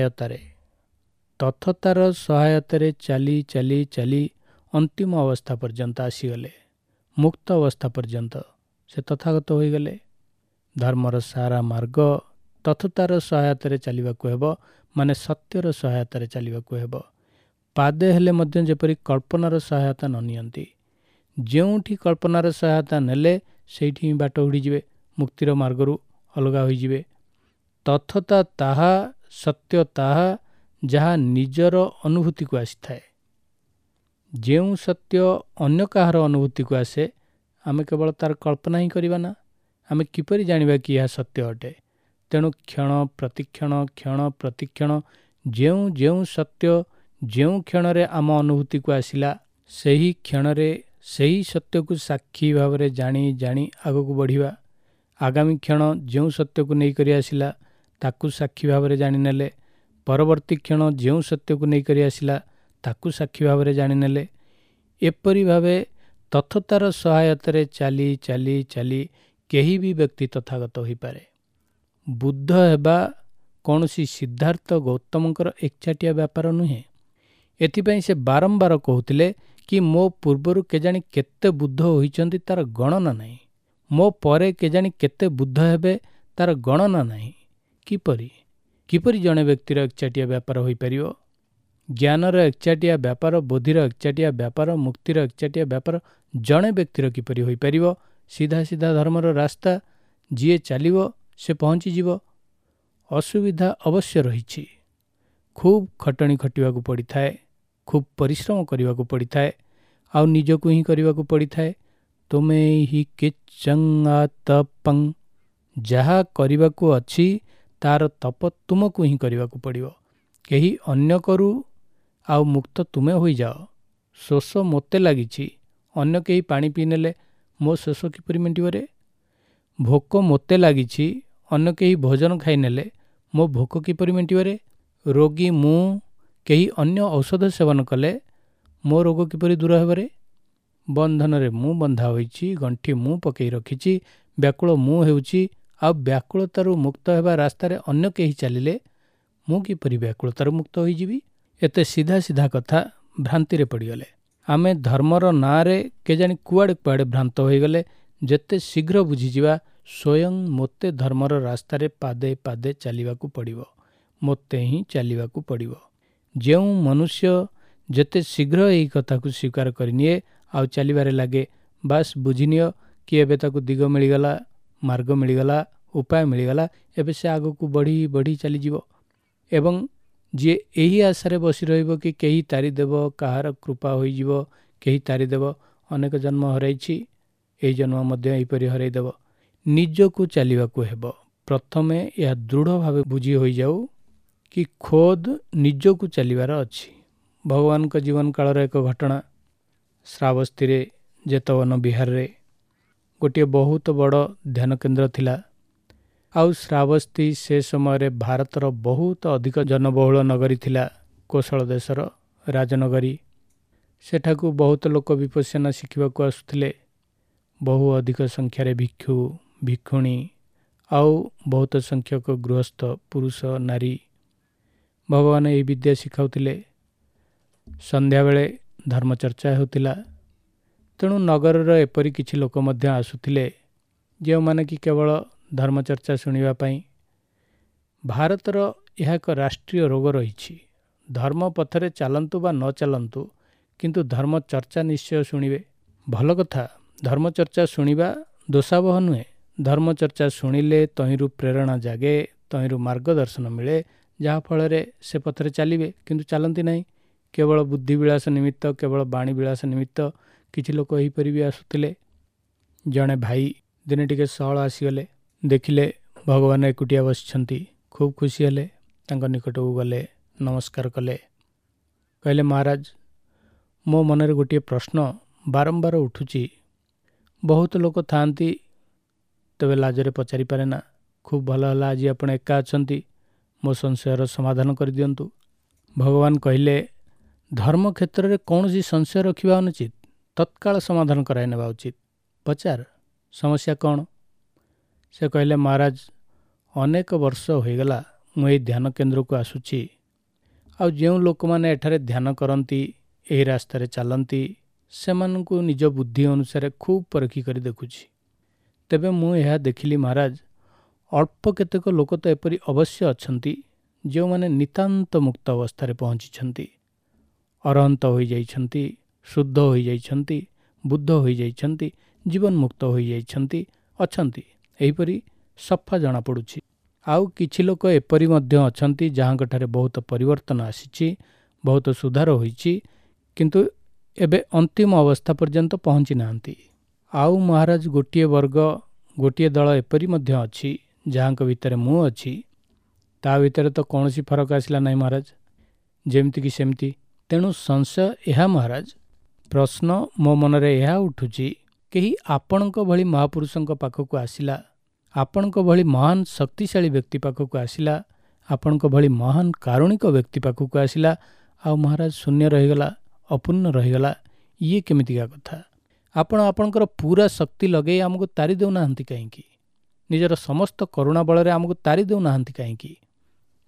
ସହାୟତାରେ ଚାଲି ଚାଲି ଚାଲି ଅନ୍ତିମ ଅବସ୍ଥା ପର୍ଯ୍ୟନ୍ତ ଆସିଗଲେ, ମୁକ୍ତ ଅବସ୍ଥା ପର୍ଯ୍ୟନ୍ତ, ସେ ତଥାଗତ ହୋଇଗଲେ। ଧର୍ମର ସାରା ମାର୍ଗ ତଥତାର ସହାୟତାରେ ଚାଲିବାକୁ ହେବ, ମାନେ ସତ୍ୟର ସହାୟତାରେ ଚାଲିବାକୁ ହେବ। ପାଦେ ହେଲେ ମଧ୍ୟ ଯେପରି କଳ୍ପନାର ସହାୟତା ନ ନିଅନ୍ତି। ଯେଉଁଠି କଳ୍ପନାର ସହାୟତା ନେଲେ ସେଇଠି ହିଁ ବାଟ ଉଡ଼ିଯିବେ, ମୁକ୍ତିର ମାର୍ଗରୁ ଅଲଗା ହୋଇଯିବେ। ତଥତା ତାହା, ସତ୍ୟ ତାହା ଯାହା ନିଜର ଅନୁଭୂତିକୁ ଆସିଥାଏ। ଯେଉଁ ସତ୍ୟ ଅନ୍ୟ କାହାର ଅନୁଭୂତିକୁ ଆସେ, ଆମେ କେବଳ ତାର କଳ୍ପନା ହିଁ କରିବା ନା, ଆମେ କିପରି ଜାଣିବା କି ଏହା ସତ୍ୟ ଅଟେ? ତେଣୁ କ୍ଷଣ ପ୍ରତିକ୍ଷଣ ଯେଉଁ ଯେଉଁ ସତ୍ୟ ଯେଉଁ କ୍ଷଣରେ ଆମ ଅନୁଭୂତିକୁ ଆସିଲା, ସେହି କ୍ଷଣରେ ସେହି ସତ୍ୟକୁ ସାକ୍ଷୀ ଭାବରେ ଜାଣି ଜାଣି ଆଗକୁ ବଢ଼ିବା। ଆଗାମୀ କ୍ଷଣ ଯେଉଁ ସତ୍ୟକୁ ନେଇକରି ଆସିଲା, ତାକୁ ସାକ୍ଷୀ ଭାବରେ ଜାଣିନେଲେ, ପରବର୍ତ୍ତୀ କ୍ଷଣ ଯେଉଁ ସତ୍ୟକୁ ନେଇକରି ଆସିଲା, ତାକୁ ସାକ୍ଷୀ ଭାବରେ ଜାଣିନେଲେ। ଏପରି ଭାବେ ତଥତାର ସହାୟତାରେ ଚାଲି ଚାଲି ଚାଲି କେହି ବି ବ୍ୟକ୍ତି ତଥାଗତ ହୋଇପାରେ। ବୁଦ୍ଧ ହେବା କୌଣସି ସିଦ୍ଧାର୍ଥ ଗୌତମଙ୍କର ଏକଚାଟିଆ ବ୍ୟାପାର ନୁହେଁ। ଏଥିପାଇଁ ସେ ବାରମ୍ବାର କହୁଥିଲେ କି ମୋ ପୂର୍ବରୁ କେଜାଣି କେତେ ବୁଦ୍ଧ ହୋଇଛନ୍ତି ତାର ଗଣନା ନାହିଁ, ମୋ ପରେ କେଜାଣି କେତେ ବୁଦ୍ଧ ହେବେ ତାର ଗଣନା ନାହିଁ। କିପରି ଜଣେ ବ୍ୟକ୍ତିର ଏକଚାଟିଆ ବ୍ୟାପାର ହୋଇପାରିବ? ଜ୍ଞାନର ଏକଚାଟିଆ ବ୍ୟାପାର, ବୋଧିର ଏକଚାଟିଆ ବ୍ୟାପାର, ମୁକ୍ତିର ଏକଚାଟିଆ ବ୍ୟାପାର ଜଣେ ବ୍ୟକ୍ତିର କିପରି ହୋଇପାରିବ? ସିଧା ସିଧା ଧର୍ମର ରାସ୍ତା ଯିଏ ଚାଲିବ ସେ ପହଞ୍ଚିଯିବ। ଅସୁବିଧା ଅବଶ୍ୟ ରହିଛି। ଖୁବ୍ ଖଟଣି ଖଟିବାକୁ ପଡ଼ିଥାଏ, ଖୁବ୍ ପରିଶ୍ରମ କରିବାକୁ ପଡ଼ିଥାଏ, ଆଉ ନିଜକୁ ହିଁ କରିବାକୁ ପଡ଼ିଥାଏ। ତୁମେ ହି କିଚଂ ଆତପଂ, ଯାହା କରିବାକୁ ଅଛି ତାର ତପ ତୁମକୁ ହିଁ କରିବାକୁ ପଡ଼ିବ। କେହି ଅନ୍ୟ କରୁ ଆଉ ମୁକ୍ତ ତୁମେ ହୋଇଯାଅ। ଶୋଷ ମୋତେ ଲାଗିଛି, ଅନ୍ୟ କେହି ପାଣି ପିଇନେଲେ ମୋ ଶୋଷ କିପରି ମେଣ୍ଟିବରେ? ଭୋକ ମୋତେ ଲାଗିଛି, ଅନ୍ୟ କେହି ଭୋଜନ ଖାଇନେଲେ ମୋ ଭୋକ କିପରି ମେଣ୍ଟିବରେ? ରୋଗୀ ମୁଁ, କେହି ଅନ୍ୟ ଔଷଧ ସେବନ କଲେ ମୋ ରୋଗ କିପରି ଦୂର ହେବରେ? ବନ୍ଧନରେ ମୁଁ ବନ୍ଧା ହୋଇଛି, ଗଣ୍ଠି ମୁଁ ପକାଇ ରଖିଛି, ବ୍ୟାକୁଳ ମୁଁ ହେଉଛି, ଆଉ ବ୍ୟାକୁଳତାରୁ ମୁକ୍ତ ହେବା ରାସ୍ତାରେ ଅନ୍ୟ କେହି ଚାଲିଲେ ମୁଁ କିପରି ବ୍ୟାକୁଳତାରୁ ମୁକ୍ତ ହୋଇଯିବି? ଏତେ ସିଧା ସିଧା କଥା ଭ୍ରାନ୍ତିରେ ପଡ଼ିଗଲେ। ଆମେ ଧର୍ମର ନାଁରେ କେଜାଣି କୁଆଡ଼େ ଭ୍ରାନ୍ତ ହୋଇଗଲେ। ଯେତେ ଶୀଘ୍ର ବୁଝିଯିବା ସ୍ୱୟଂ ମୋତେ ଧର୍ମର ରାସ୍ତାରେ ପାଦେ ପାଦେ ଚାଲିବାକୁ ପଡ଼ିବ, ମୋତେ ହିଁ ଚାଲିବାକୁ ପଡ଼ିବ। ଯେଉଁ ମନୁଷ୍ୟ ଯେତେ ଶୀଘ୍ର ଏହି କଥାକୁ ସ୍ୱୀକାର କରିନିଏ ଆଉ ଚାଲିବାରେ ଲାଗେ, ବାସ୍ ବୁଝିନିଅ କି ଏବେ ତାକୁ ଦିଗ ମିଳିଗଲା, ମାର୍ଗ ମିଳିଗଲା, ଉପାୟ ମିଳିଗଲା, ଏବେ ସେ ଆଗକୁ ବଢ଼ି ବଢ଼ି ଚାଲିଯିବ। ଏବଂ ଯିଏ ଏହି ଆଶାରେ ବସି ରହିବ କି କେହି ତାରିଦେବ, କାହାର କୃପା ହୋଇଯିବ, କେହି ତାରିଦେବ, ଅନେକ ଜନ୍ମ ହରାଇଛି, ଏହି ଜନ୍ମ ମଧ୍ୟ ଏହିପରି ହରାଇଦେବ। ନିଜକୁ ଚାଲିବାକୁ ହେବ। ପ୍ରଥମେ ଏହା ଦୃଢ଼ ଭାବେ ବୁଝି ହୋଇଯାଉ କି ଖୋଦ୍ ନିଜକୁ ଚାଲିବାର ଅଛି। ଭଗବାନଙ୍କ ଜୀବନ କାଳର ଏକ ଘଟଣା। ଶ୍ରାବସ୍ତୀରେ ଯେତବନ ବିହାରରେ ଗୋଟିଏ ବହୁତ ବଡ଼ ଧ୍ୟାନ କେନ୍ଦ୍ର ଥିଲା। ଆଉ ଶ୍ରାବସ୍ତୀ ସେ ସମୟରେ ଭାରତର ବହୁତ ଅଧିକ ଜନବହୁଳ ନଗରୀ ଥିଲା। କୋଶଳ ଦେଶର ରାଜନଗରୀ। ସେଠାକୁ ବହୁତ ଲୋକ ବିପଶ୍ୟନା ଶିଖିବାକୁ ଆସୁଥିଲେ। ବହୁ ଅଧିକ ସଂଖ୍ୟାରେ ଭିକ୍ଷୁ, ଭିକ୍ଷୁଣୀ ଆଉ ବହୁତ ସଂଖ୍ୟକ ଗୃହସ୍ଥ ପୁରୁଷ, ନାରୀ ଭଗବାନ ଏହି ବିଦ୍ୟା ଶିଖାଉଥିଲେ। ସନ୍ଧ୍ୟାବେଳେ ଧର୍ମଚର୍ଚ୍ଚା ହେଉଥିଲା। ତେଣୁ ନଗରର ଏପରି କିଛି ଲୋକ ମଧ୍ୟ ଆସୁଥିଲେ ଯେଉଁମାନେ କି କେବଳ ଧର୍ମଚର୍ଚ୍ଚା ଶୁଣିବା ପାଇଁ। ଭାରତର ଏହା ଏକ ରାଷ୍ଟ୍ରୀୟ ରୋଗ ରହିଛି। ଧର୍ମ ପଥରେ ଚାଲନ୍ତୁ ବା ନ ଚାଲନ୍ତୁ, କିନ୍ତୁ ଧର୍ମଚର୍ଚ୍ଚା ନିଶ୍ଚୟ ଶୁଣିବେ। ଭଲ କଥା, ଧର୍ମଚର୍ଚ୍ଚା ଶୁଣିବା ଦୋଷାବହ ନୁହେଁ। ଧର୍ମଚର୍ଚ୍ଚା ଶୁଣିଲେ ତହିଁରୁ ପ୍ରେରଣା ଜାଗେ, ତହିଁରୁ ମାର୍ଗଦର୍ଶନ ମିଳେ, ଯାହାଫଳରେ ସେ ପଥରେ ଚାଲିବେ, କିନ୍ତୁ ଚାଲନ୍ତି ନାହିଁ। କେବଳ ବୁଦ୍ଧିବିଳାସ ନିମିତ୍ତ, କେବଳ ବାଣୀବିଳାସ ନିମିତ୍ତ କିଛି ଲୋକ ଏହିପରି ବି ଆସୁଥିଲେ। ଜଣେ ଭାଇ ଦିନେ ଟିକେ ସହଳ ଆସିଗଲେ, ଦେଖିଲେ ଭଗବାନ ଏକୁଟିଆ ବସିଛନ୍ତି। ଖୁବ୍ ଖୁସି ହେଲେ, ତାଙ୍କ ନିକଟକୁ ଗଲେ, ନମସ୍କାର କଲେ। କହିଲେ, ମହାରାଜ, ମୋ ମନରେ ଗୋଟିଏ ପ୍ରଶ୍ନ ବାରମ୍ବାର ଉଠୁଛି। ବହୁତ ଲୋକ ଥାଆନ୍ତି, ତେବେ ଲାଜରେ ପଚାରିପାରେ ନା। ଖୁବ୍ ଭଲ ହେଲା ଆଜି ଆପଣ ଏକା ଅଛନ୍ତି, ମୋ ସଂଶୟର ସମାଧାନ କରିଦିଅନ୍ତୁ। ଭଗବାନ କହିଲେ, ଧର୍ମ କ୍ଷେତ୍ରରେ କୌଣସି ସଂଶୟ ରଖିବା ଅନୁଚିତ, ତତ୍କାଳ ସମାଧାନ କରାଇ ନେବା ଉଚିତ। ପଚାର, ସମସ୍ୟା କ'ଣ? ସେ କହିଲେ, ମହାରାଜ, ଅନେକ ବର୍ଷ ହୋଇଗଲା ମୁଁ ଏହି ଧ୍ୟାନ କେନ୍ଦ୍ରକୁ ଆସୁଛି। ଆଉ ଯେଉଁ ଲୋକମାନେ ଏଠାରେ ଧ୍ୟାନ କରନ୍ତି, ଏହି ରାସ୍ତାରେ ଚାଲନ୍ତି, ସେମାନଙ୍କୁ ନିଜ ବୁଦ୍ଧି ଅନୁସାରେ ଖୁବ୍ ପରଖି କରି ଦେଖୁଛି। ତେବେ ମୁଁ ଏହା ଦେଖିଲି ମହାରାଜ, ଅଳ୍ପ କେତେକ ଲୋକ ତ ଏପରି ଅବଶ୍ୟ ଅଛନ୍ତି ଯେଉଁମାନେ ନିତାନ୍ତ ମୁକ୍ତ ଅବସ୍ଥାରେ ପହଞ୍ଚିଛନ୍ତି, ଅରହନ୍ତ ହୋଇଯାଇଛନ୍ତି, ଶୁଦ୍ଧ ହୋଇଯାଇଛନ୍ତି, ବୁଦ୍ଧ ହୋଇଯାଇଛନ୍ତି, ଜୀବନ ମୁକ୍ତ ହୋଇଯାଇଛନ୍ତି, ଅଛନ୍ତି। ଏହିପରି ସଫା ଜଣାପଡ଼ୁଛି। ଆଉ କିଛି ଲୋକ ଏପରି ମଧ୍ୟ ଅଛନ୍ତି ଯାହାଙ୍କଠାରେ ବହୁତ ପରିବର୍ତ୍ତନ ଆସିଛି, ବହୁତ ସୁଧାର ହୋଇଛି, କିନ୍ତୁ ଏବେ ଅନ୍ତିମ ଅବସ୍ଥା ପର୍ଯ୍ୟନ୍ତ ପହଞ୍ଚି ନାହାନ୍ତି। ଆଉ ମହାରାଜ ଗୋଟିଏ ବର୍ଗ, ଗୋଟିଏ ଦଳ ଏପରି ମଧ୍ୟ ଅଛି ଯାହାଙ୍କ ଭିତରେ ମୁଁ ଅଛି। ତା ଭିତରେ ତ କୌଣସି ଫରକ ଆସିଲା ନାହିଁ ମହାରାଜ, ଯେମିତିକି ସେମିତି। ତେଣୁ ସଂଶୟ ଏହା ମହାରାଜ, ପ୍ରଶ୍ନ ମୋ ମନରେ ଏହା ଉଠୁଛି, କେହି ଆପଣଙ୍କ ଭଳି ମହାପୁରୁଷଙ୍କ ପାଖକୁ ଆସିଲା, ଆପଣଙ୍କ ଭଳି ମହାନ ଶକ୍ତିଶାଳୀ ବ୍ୟକ୍ତି ପାଖକୁ ଆସିଲା, ଆପଣଙ୍କ ଭଳି ମହାନ କାରୁଣିକ ବ୍ୟକ୍ତି ପାଖକୁ ଆସିଲା, ଆଉ ମହାରାଜ ଶୂନ୍ୟ ରହିଗଲା, ଅପୂର୍ଣ୍ଣ ରହିଗଲା। ଇଏ କେମିତିକା କଥା? ଆପଣ ଆପଣଙ୍କର ପୁରା ଶକ୍ତି ଲଗାଇ ଆମକୁ ତାରି ଦେଉନାହାନ୍ତି କାହିଁକି? ନିଜର ସମସ୍ତ କରୁଣା ବଳରେ ଆମକୁ ତାରି ଦେଉନାହାନ୍ତି କାହିଁକି?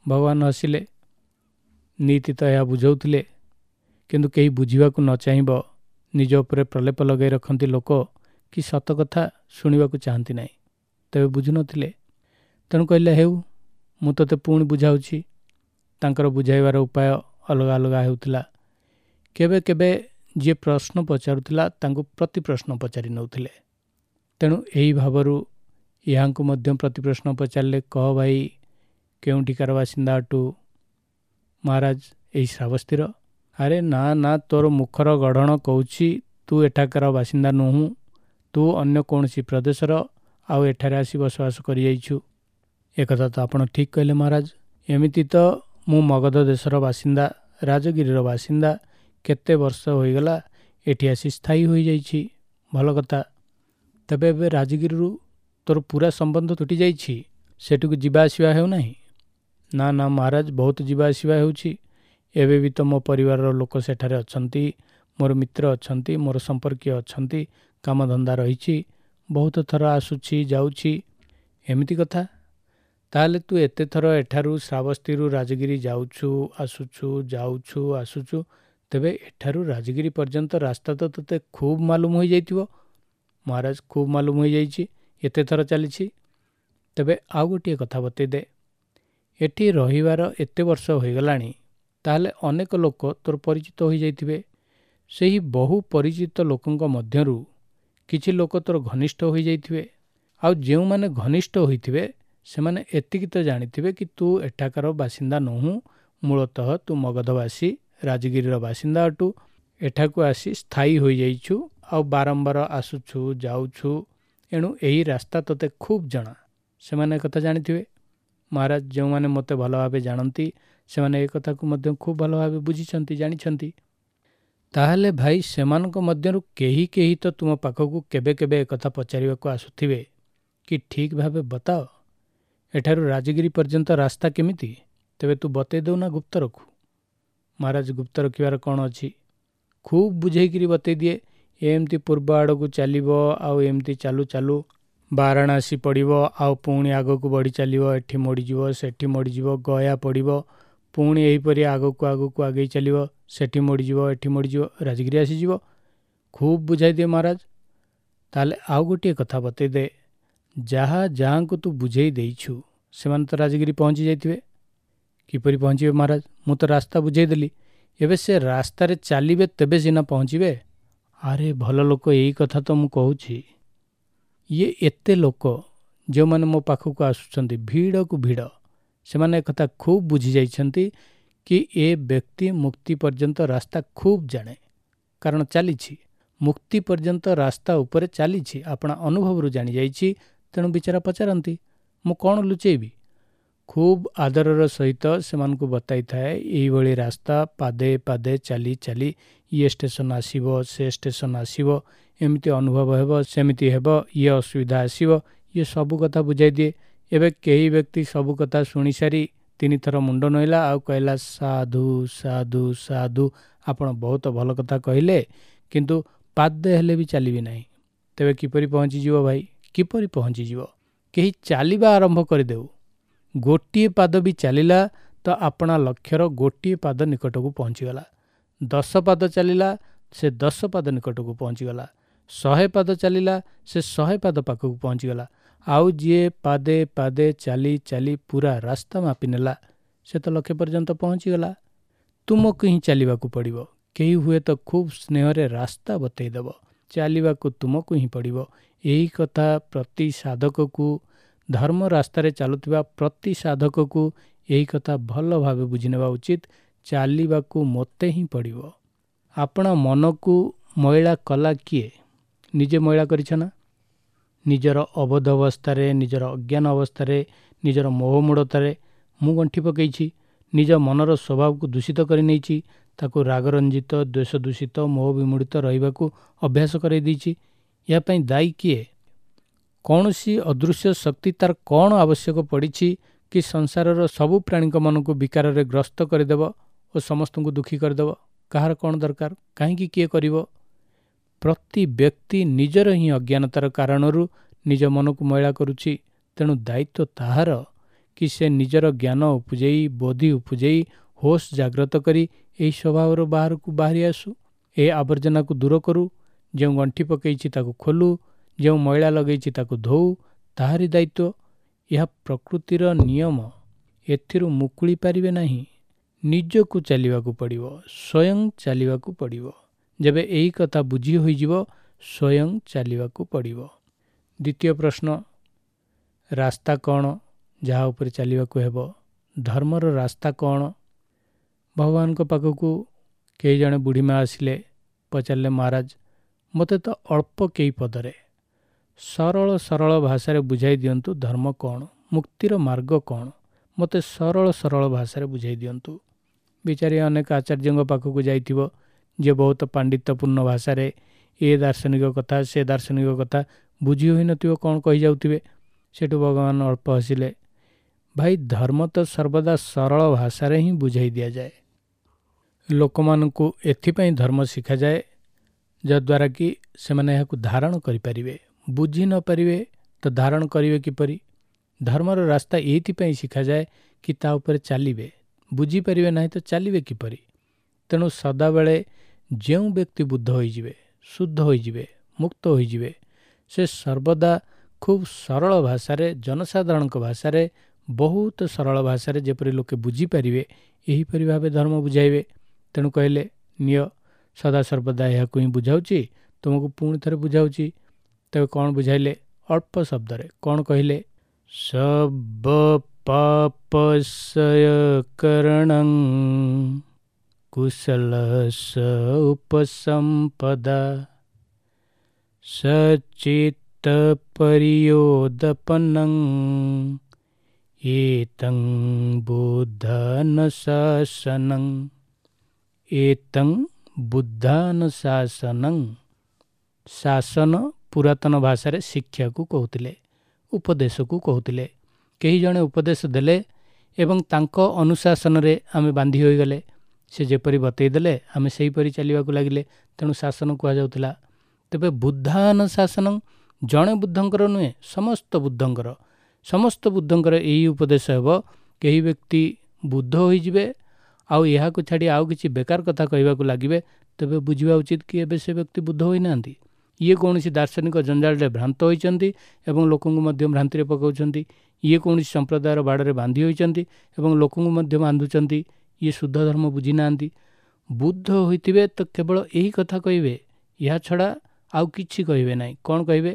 ଭଗବାନ ହସିଲେ। ନୀତି ତ ଏହା ବୁଝାଉଥିଲେ, କିନ୍ତୁ କେହି ବୁଝିବାକୁ ନ ଚାହିଁବ ନିଜ ଉପରେ ପ୍ରଲେପ ଲଗାଇ ରଖନ୍ତି ଲୋକ କି ସତ କଥା ଶୁଣିବାକୁ ଚାହାନ୍ତି ନାହିଁ। ତେବେ ବୁଝୁନଥିଲେ। ତେଣୁ କହିଲେ, ହେଉ ମୁଁ ତୋତେ ପୁଣି ବୁଝାଉଛି। ତାଙ୍କର ବୁଝାଇବାର ଉପାୟ ଅଲଗା ଅଲଗା ହେଉଥିଲା। କେବେ କେବେ ଯିଏ ପ୍ରଶ୍ନ ପଚାରୁଥିଲା ତାଙ୍କୁ ପ୍ରତି ପ୍ରଶ୍ନ ପଚାରି ନେଉଥିଲେ। ତେଣୁ ଏହି ଭାବରୁ ଏହାଙ୍କୁ ମଧ୍ୟ ପ୍ରତି ପ୍ରଶ୍ନ ପଚାରିଲେ, କହ ଭାଇ କେଉଁଠିକାର ବାସିନ୍ଦା ଅଟୁ? ମହାରାଜ, ଏହି ଶ୍ରାବସ୍ତୀର। ଆରେ ନା ନା, ତୋର ମୁଖର ଗଢ଼ଣ କହୁଛି ତୁ ଏଠାକାର ବାସିନ୍ଦା ନୁହୁଁ। ତୁ ଅନ୍ୟ କୌଣସି ପ୍ରଦେଶର, ଆଉ ଏଠାରେ ଆସି ବସବାସ କରିଯାଇଛୁ। ଏକଥା ତ ଆପଣ ଠିକ୍ କହିଲେ ମହାରାଜ। ଏମିତି ତ ମୁଁ ମଗଧ ଦେଶର ବାସିନ୍ଦା, ରାଜଗିରିର ବାସିନ୍ଦା। କେତେ ବର୍ଷ ହୋଇଗଲା ଏଠି ଆସି ସ୍ଥାୟୀ ହୋଇଯାଇଛି। ଭଲ କଥା। ତେବେ ଏବେ ରାଜଗିରିରୁ ତୋର ପୁରା ସମ୍ବନ୍ଧ ତୁଟି ଯାଇଛି? ସେଠିକୁ ଯିବା ଆସିବା ହେଉନାହିଁ? ନା ନା ମହାରାଜ, ବହୁତ ଯିବା ଆସିବା ହେଉଛି। ଏବେ ବି ତ ମୋ ପରିବାରର ଲୋକ ସେଠାରେ ଅଛନ୍ତି, ମୋର ମିତ୍ର ଅଛନ୍ତି, ମୋର ସମ୍ପର୍କୀୟ ଅଛନ୍ତି, କାମଧନ୍ଦା ରହିଛି। ବହୁତ ଥର ଆସୁଛି ଯାଉଛି। ଏମିତି କଥା? ତାହେଲେ ତୁ ଏତେ ଥର ଏଠାରୁ ଶ୍ରାବସ୍ତୀରୁ ରାଜଗିରି ଯାଉଛୁ ଆସୁଛୁ। ତେବେ ଏଠାରୁ ରାଜଗିରି ପର୍ଯ୍ୟନ୍ତ ରାସ୍ତା ତ ତୋତେ ଖୁବ୍ ମାଲୁମ ହୋଇଯାଇଥିବ? ମହାରାଜ, ଖୁବ୍ ମାଲୁମ ହୋଇଯାଇଛି। ଏତେ ଥର ଚାଲିଛି। ତେବେ ଆଉ ଗୋଟିଏ କଥା ବତେଇ ଦେ। ଏଠି ରହିବାର ଏତେ ବର୍ଷ ହୋଇଗଲାଣି, ତାହେଲେ ଅନେକ ଲୋକ ତୋର ପରିଚିତ ହୋଇଯାଇଥିବେ। ସେହି ବହୁ ପରିଚିତ ଲୋକଙ୍କ ମଧ୍ୟରୁ କିଛି ଲୋକ ତୋର ଘନିଷ୍ଠ ହୋଇଯାଇଥିବେ। ଆଉ ଯେଉଁମାନେ ଘନିଷ୍ଠ ହୋଇଥିବେ ସେମାନେ ଏତିକି ତ ଜାଣିଥିବେ କି ତୁ ଏଠାକାର ବାସିନ୍ଦା ନୁହୁଁ। ମୂଳତଃ ତୁ ମଗଧବାସୀ, ରାଜଗିରିର ବାସିନ୍ଦା ଅଟୁ। ଏଠାକୁ ଆସି ସ୍ଥାୟୀ ହୋଇଯାଇଛୁ, ଆଉ ବାରମ୍ବାର ଆସୁଛୁ ଯାଉଛୁ। ଏଣୁ ଏହି ରାସ୍ତା ତୋତେ ଖୁବ୍ ଜଣା। ସେମାନେ ଏକଥା ଜାଣିଥିବେ। ମହାରାଜ, ଯେଉଁମାନେ ମୋତେ ଭଲ ଭାବେ ଜାଣନ୍ତି ସେମାନେ ଏ କଥାକୁ ମଧ୍ୟ ଖୁବ୍ ଭଲ ଭାବେ ବୁଝିଛନ୍ତି, ଜାଣିଛନ୍ତି। ତାହେଲେ ଭାଇ ସେମାନଙ୍କ ମଧ୍ୟରୁ କେହି କେହି ତ ତୁମ ପାଖକୁ କେବେ କେବେ ଏକଥା ପଚାରିବାକୁ ଆସୁଥିବେ କି ଠିକ୍ ଭାବେ ବତାଅ, ଏଠାରୁ ରାଜଗିରି ପର୍ଯ୍ୟନ୍ତ ରାସ୍ତା କେମିତି? ତେବେ ତୁ ବତେଇ ଦେଉନା ଗୁପ୍ତ ରଖୁ। ମହାରାଜ, ଗୁପ୍ତ ରଖିବାର କ'ଣ ଅଛି? ଖୁବ୍ ବୁଝେଇକିରି ବତେଇ ଦିଏ। ଏମିତି ପୂର୍ବ ଆଡ଼କୁ ଚାଲିବ, ଆଉ ଏମିତି ଚାଲୁ ଚାଲୁ ବାରାଣାସୀ ପଡ଼ିବ, ଆଉ ପୁଣି ଆଗକୁ ବଢ଼ି ଚାଲିବ, ଏଠି ମୋଡ଼ିଯିବ, ସେଠି ମୋଡ଼ିଯିବ, ଗୟା ପଡ଼ିବ, ପୁଣି ଏହିପରି ଆଗକୁ ଆଗେଇ ଚାଲିବ, ସେଠି ମୋଡ଼ିଯିବ, ଏଠି ମୋଡ଼ିଯିବ, ରାଜଗିରି ଆସିଯିବ। ଖୁବ୍ ବୁଝାଇ ଦିଏ ମହାରାଜ। ତାହେଲେ ଆଉ ଗୋଟିଏ କଥା ବତେଇ ଦେ। ଯାହାଙ୍କୁ ତୁ ବୁଝେଇ ଦେଇଛୁ ସେମାନେ ତ ରାଜଗିରି ପହଞ୍ଚି ଯାଇଥିବେ। କିପରି ପହଞ୍ଚିବେ ମହାରାଜ? ମୁଁ ତ ରାସ୍ତା ବୁଝେଇ ଦେଲି। ଏବେ ସେ ରାସ୍ତାରେ ଚାଲିବେ, ତେବେ ସିନା ପହଞ୍ଚିବେ। ଆରେ ଭଲ ଲୋକ, ଏଇ କଥା ତ ମୁଁ କହୁଛି। ଇଏ ଏତେ ଲୋକ ଯେଉଁମାନେ ମୋ ପାଖକୁ ଆସୁଛନ୍ତି, ଭିଡ଼କୁ ଭିଡ଼, ସେମାନେ ଏକଥା ଖୁବ୍ ବୁଝି ଯାଇଛନ୍ତି କି ଏ ବ୍ୟକ୍ତି ମୁକ୍ତି ପର୍ଯ୍ୟନ୍ତ ରାସ୍ତା ଖୁବ୍ ଜାଣେ। କାରଣ ଚାଲିଛି, ମୁକ୍ତି ପର୍ଯ୍ୟନ୍ତ ରାସ୍ତା ଉପରେ ଚାଲିଛି, ଆପଣା ଅନୁଭବରୁ ଜାଣିଯାଇଛି। ତେଣୁ ବିଚାରା ପଚାରନ୍ତି, ମୁଁ କ'ଣ ଲୁଚେଇବି? ଖୁବ୍ ଆଦରର ସହିତ ସେମାନଙ୍କୁ ବତାଇଥାଏ, ଏଇଭଳି ରାସ୍ତା ପାଦେ ପାଦେ ଚାଲି ଚାଲି ଇଏ ଷ୍ଟେସନ ଆସିବ, ସେ ଷ୍ଟେସନ ଆସିବ, ଏମିତି ଅନୁଭବ ହେବ, ସେମିତି ହେବ, ଇଏ ଅସୁବିଧା ଆସିବ, ଇଏ ସବୁ କଥା ବୁଝାଇ ଦିଏ। ଏବେ କେହି ବ୍ୟକ୍ତି ସବୁ କଥା ଶୁଣିସାରି 3 ଥର ମୁଣ୍ଡ ନୋଇଲା, ଆଉ କହିଲା, ସାଧୁ ସାଧୁ ସାଧୁ, ଆପଣ ବହୁତ ଭଲ କଥା କହିଲେ, କିନ୍ତୁ ପାଦେ ହେଲେ ବି ଚାଲିବି ନାହିଁ। ତେବେ କିପରି ପହଞ୍ଚିଯିବ ଭାଇ? କିପରି ପହଞ୍ଚିଯିବ? କେହି ଚାଲିବା ଆରମ୍ଭ କରିଦେଉ, ଗୋଟିଏ ପାଦ ବି ଚାଲିଲା ତ ଆପଣା ଲକ୍ଷ୍ୟର ଗୋଟିଏ ପାଦ ନିକଟକୁ ପହଞ୍ଚିଗଲା। 10 ପାଦ ଚାଲିଲା, ସେ 10 ପାଦ ନିକଟକୁ ପହଞ୍ଚିଗଲା। 100 ପାଦ ଚାଲିଲା, ସେ 100 ପାଦ ପାଖକୁ ପହଞ୍ଚିଗଲା। ଆଉ ଯିଏ ପାଦେ ପାଦେ ଚାଲି ଚାଲି ପୁରା ରାସ୍ତା ମାପି ନେଲା, ସେ ତ ଲକ୍ଷ୍ୟ ପର୍ଯ୍ୟନ୍ତ ପହଞ୍ଚିଗଲା। ତୁମକୁ ହିଁ ଚାଲିବାକୁ ପଡ଼ିବ। କେହି ହୁଏତ ଖୁବ୍ ସ୍ନେହରେ ରାସ୍ତା ବତେଇ ଦେବ, ଚାଲିବାକୁ ତୁମକୁ ହିଁ ପଡ଼ିବ। ଏହି କଥା ପ୍ରତି ସାଧକକୁ, ଧର୍ମ ରାସ୍ତାରେ ଚାଲୁଥିବା ପ୍ରତି ସାଧକକୁ ଏହି କଥା ଭଲ ଭାବେ ବୁଝିନେବା ଉଚିତ। ଚାଲିବାକୁ ମୋତେ ହିଁ ପଡ଼ିବ। ଆପଣା ମନକୁ ମଇଳା କଲା କିଏ? ନିଜେ ମଇଳା କରିଛ ନା? ନିଜର ଅବୋଧ ଅବସ୍ଥାରେ, ନିଜର ଅଜ୍ଞାନ ଅବସ୍ଥାରେ, ନିଜର ମୋହମୂଢ଼ତାରେ ମୁଁ ଗଣ୍ଠି ପକାଇଛି। ନିଜ ମନର ସ୍ୱଭାବକୁ ଦୂଷିତ କରି ନେଇଛି। ତାକୁ ରାଗରଞ୍ଜିତ, ଦ୍ୱେଷ ଦୂଷିତ, ମୋହ ବିମୂଢ଼ିତ ରହିବାକୁ ଅଭ୍ୟାସ କରାଇ ଦେଇଛି। ଏହା ପାଇଁ ଦାୟୀ କିଏ? କୌଣସି ଅଦୃଶ୍ୟ ଶକ୍ତି ତାର କ'ଣ ଆବଶ୍ୟକ ପଡ଼ିଛି କି ସଂସାରର ସବୁ ପ୍ରାଣୀଙ୍କ ମନକୁ ବିକାରରେ ଗ୍ରସ୍ତ କରିଦେବ ଓ ସମସ୍ତଙ୍କୁ ଦୁଃଖୀ କରିଦେବ? କାହାର କ'ଣ ଦରକାର? କାହିଁକି କିଏ କରିବ? ପ୍ରତି ବ୍ୟକ୍ତି ନିଜର ହିଁ ଅଜ୍ଞାନତାର କାରଣରୁ ନିଜ ମନକୁ ମଇଳା କରୁଛି। ତେଣୁ ଦାୟିତ୍ୱ ତାହାର कि से निजर ज्ञान उपजेई बोधि उपजेई होश जाग्रत करी ଏହି ସ୍ୱଭାବର ବାହାରକୁ ବାହାରି ଆସୁ। ଏ ଆବର୍ଜନାକୁ ଦୂର କରୁ। ଯେଉଁ ଗଣ୍ଠି ପକାଇଛି ତାକୁ ଖୋଲୁ। ଯେଉଁ ମଇଳା ଲଗେଇଛି ତାକୁ ଧୋଉ। ତାହାରି ଦାୟିତ୍ୱ। ଏହା ପ୍ରକୃତିର ନିୟମ। ଏଥିରୁ ମୁକୁଳି ପାରିବେ ନାହିଁ। ନିଜକୁ ଚାଲିବାକୁ ପଡ଼ିବ। ସ୍ୱୟଂ ଚାଲିବାକୁ ପଡ଼ିବ। ଯେବେ ଏହି କଥା ବୁଝି ହୋଇଯିବ ସ୍ୱୟଂ ଚାଲିବାକୁ ପଡ଼ିବ। ଦ୍ୱିତୀୟ ପ୍ରଶ୍ନ, ରାସ୍ତା କ'ଣ ଯାହା ଉପରେ ଚାଲିବାକୁ ହେବ? ଧର୍ମର ରାସ୍ତା କ'ଣ? ଭଗବାନଙ୍କ ପାଖକୁ କେହି ଜଣେ ବୁଢ଼ୀ ମା ଆସିଲେ, ପଚାରିଲେ, ମହାରାଜ ମୋତେ ତ ଅଳ୍ପ କେଇ ପଦରେ ସରଳ ସରଳ ଭାଷାରେ ବୁଝାଇ ଦିଅନ୍ତୁ ଧର୍ମ କ'ଣ, ମୁକ୍ତିର ମାର୍ଗ କ'ଣ, ମୋତେ ସରଳ ଭାଷାରେ ବୁଝାଇ ଦିଅନ୍ତୁ। ବିଚାରୀ ଅନେକ ଆଚାର୍ଯ୍ୟଙ୍କ ପାଖକୁ ଯାଇଥିବ, ଯିଏ ବହୁତ ପାଣ୍ଡିତ୍ୟପୂର୍ଣ୍ଣ ଭାଷାରେ ଏ ଦାର୍ଶନିକ କଥା ସେ ଦାର୍ଶନିକ କଥା ବୁଝି ହୋଇନଥିବ କ'ଣ କହିଯାଉଥିବେ। ସେଠୁ ଭଗବାନ ଅଳ୍ପ ହସିଲେ, ଭାଇ ଧର୍ମ ତ ସର୍ବଦା ସରଳ ଭାଷାରେ ହିଁ ବୁଝାଇ ଦିଆଯାଏ। ଲୋକମାନଙ୍କୁ ଏଥିପାଇଁ ଧର୍ମ ଶିଖାଯାଏ ଯଦ୍ୱାରା କି ସେମାନେ ଏହାକୁ ଧାରଣ କରିପାରିବେ। ବୁଝି ନ ପାରିବେ ତ ଧାରଣ କରିବେ କିପରି? ଧର୍ମର ରାସ୍ତା ଏଇଥିପାଇଁ ଶିଖାଯାଏ କି ତା ଉପରେ ଚାଲିବେ। ବୁଝିପାରିବେ ନାହିଁ ତ ଚାଲିବେ କିପରି? ତେଣୁ ସଦାବେଳେ ଯେଉଁ ବ୍ୟକ୍ତି ବୁଦ୍ଧ ହୋଇଯିବେ, ଶୁଦ୍ଧ ହୋଇଯିବେ, ମୁକ୍ତ ହୋଇଯିବେ, ସେ ସର୍ବଦା ଖୁବ୍ ସରଳ ଭାଷାରେ, ଜନସାଧାରଣଙ୍କ ଭାଷାରେ, ବହୁତ ସରଳ ଭାଷାରେ ଯେପରି ଲୋକେ ବୁଝିପାରିବେ ଏହିପରି ଭାବେ ଧର୍ମ ବୁଝାଇବେ। ତେଣୁ କହିଲେ, ନିଅ ସଦାସର୍ବଦା ଏହାକୁ ହିଁ ବୁଝାଉଛି, ତୁମକୁ ପୁଣି ଥରେ ବୁଝାଉଛି। ତେବେ କ'ଣ ବୁଝାଇଲେ? ଅଳ୍ପ ଶବ୍ଦରେ କ'ଣ କହିଲେ? ସବ ପାପସୟକରଣଂ କୁଶଲସ ଉପସମ୍ପଦା ସଚିତ୍ତ ପରିୟୋଦପନଂ ଏତଂ ବୁଦ୍ଧାନଶାସନଂ। ଏତଂ ବୁଦ୍ଧାନଶାସନଂ। ଶାସନ ପୁରାତନ ଭାଷାରେ ଶିକ୍ଷାକୁ କହୁଥିଲେ, ଉପଦେଶକୁ କହୁଥିଲେ। କେହି ଜଣେ ଉପଦେଶ ଦେଲେ ଏବଂ ତାଙ୍କ ଅନୁଶାସନରେ ଆମେ ବାନ୍ଧି ହୋଇଗଲେ। ସେ ଯେପରି ବତେଇ ଦେଲେ ଆମେ ସେହିପରି ଚାଲିବାକୁ ଲାଗିଲେ, ତେଣୁ ଶାସନ କୁହାଯାଉଥିଲା। ତେବେ ବୁଦ୍ଧାନଶାସନଂ, ଜଣେ ବୁଦ୍ଧଙ୍କର ନୁହେଁ, ସମସ୍ତ ବୁଦ୍ଧଙ୍କର ଏହି ଉପଦେଶ ହେବ। କେହି ବ୍ୟକ୍ତି ବୁଦ୍ଧ ହୋଇଯିବେ ଆଉ ଏହାକୁ ଛାଡ଼ି ଆଉ କିଛି ବେକାର କଥା କହିବାକୁ ଲାଗିବେ, ତେବେ ବୁଝିବା ଉଚିତ କି ଏବେ ସେ ବ୍ୟକ୍ତି ବୁଦ୍ଧ ହୋଇନାହାନ୍ତି। ଇଏ କୌଣସି ଦାର୍ଶନିକ ଜଞ୍ଜାଳରେ ଭ୍ରାନ୍ତ ହୋଇଛନ୍ତି ଏବଂ ଲୋକଙ୍କୁ ମଧ୍ୟ ଭ୍ରାନ୍ତିରେ ପକାଉଛନ୍ତି। ଇଏ କୌଣସି ସମ୍ପ୍ରଦାୟର ବାଡ଼ରେ ବାନ୍ଧି ହୋଇଛନ୍ତି ଏବଂ ଲୋକଙ୍କୁ ମଧ୍ୟ ବାନ୍ଧୁଛନ୍ତି। ଇଏ ଶୁଦ୍ଧ ଧର୍ମ ବୁଝି ନାହାନ୍ତି। ବୁଦ୍ଧ ହୋଇଥିବେ ତ କେବଳ ଏହି କଥା କହିବେ, ଏହା ଛଡ଼ା ଆଉ କିଛି କହିବେ ନାହିଁ। କ'ଣ କହିବେ?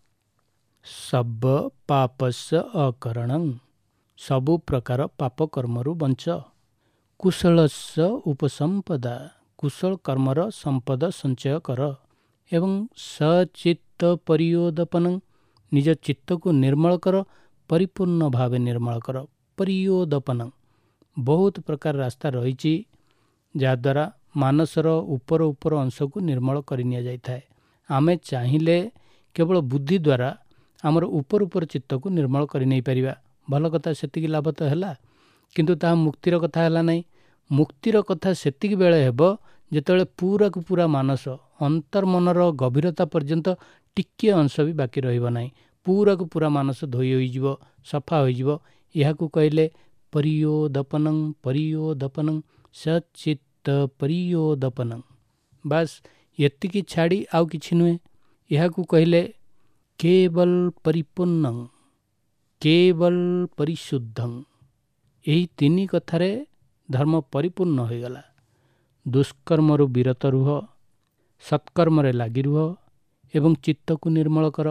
ସବ ପାପସ୍ୟ ଅକରଣଂ, ସବୁ ପ୍ରକାର ପାପ କର୍ମରୁ ବଞ୍ଚ। କୁଶଳସ୍ୟ ଉପସମ୍ପଦା, କୁଶଳ କର୍ମର ସମ୍ପଦ ସଞ୍ଚୟ କର। ଏବଂ ସଚିତ୍ତ ପରିୟୋଦପନଂ, ନିଜ ଚିତ୍ତକୁ ନିର୍ମଳ କର, ପରିପୂର୍ଣ୍ଣ ଭାବେ ନିର୍ମଳ କର। ପରିୟୋଦପନଂ, ବହୁତ ପ୍ରକାର ରାସ୍ତା ରହିଛି ଯାହାଦ୍ୱାରା ମାନସର ଉପର ଅଂଶକୁ ନିର୍ମଳ କରି ନିଆଯାଇଥାଏ। ଆମେ ଚାହିଁଲେ କେବଳ ବୁଦ୍ଧି ଦ୍ୱାରା ଆମର ଉପର ଚିତ୍ତକୁ ନିର୍ମଳ କରି ନେଇପାରିବା। ଭଲ କଥା, ସେତିକି ଲାଭ ତ ହେଲା, କିନ୍ତୁ ତାହା ମୁକ୍ତିର କଥା ହେଲା ନାହିଁ। ମୁକ୍ତିର କଥା ସେତିକି ବେଳେ ହେବ ଯେତେବେଳେ ପୁରାକୁ ପୁରା ମାନସ, ଅନ୍ତର୍ମନର ଗଭୀରତା ପର୍ଯ୍ୟନ୍ତ ଟିକିଏ ଅଂଶ ବି ବାକି ରହିବ ନାହିଁ। ପୁରାକୁ ପୁରା ମାନସ ଧୋଇ ହୋଇଯିବ, ସଫା ହୋଇଯିବ। ଏହାକୁ କହିଲେ ପରିୟୋଦପନଂ। ପରିୟୋଦପନଂ ସଚିତ୍ତ ପରିୟୋଦପନଂ। ବାସ୍ ଏତିକି ଛାଡ଼ି ଆଉ କିଛି ନୁହେଁ। ଏହାକୁ କହିଲେ କେବଲ ପରିପୂର୍ଣ୍ଣଂ, କେବଲ ପରିଶୁଦ୍ଧଂ। ଏହି ତିନି କଥାରେ ଧର୍ମ ପରିପୂର୍ଣ୍ଣ ହୋଇଗଲା। ଦୁଷ୍କର୍ମରୁ ବିରତ ରୁହ, ସତ୍କର୍ମରେ ଲାଗି ରୁହ ଏବଂ ଚିତ୍ତକୁ ନିର୍ମଳ କର।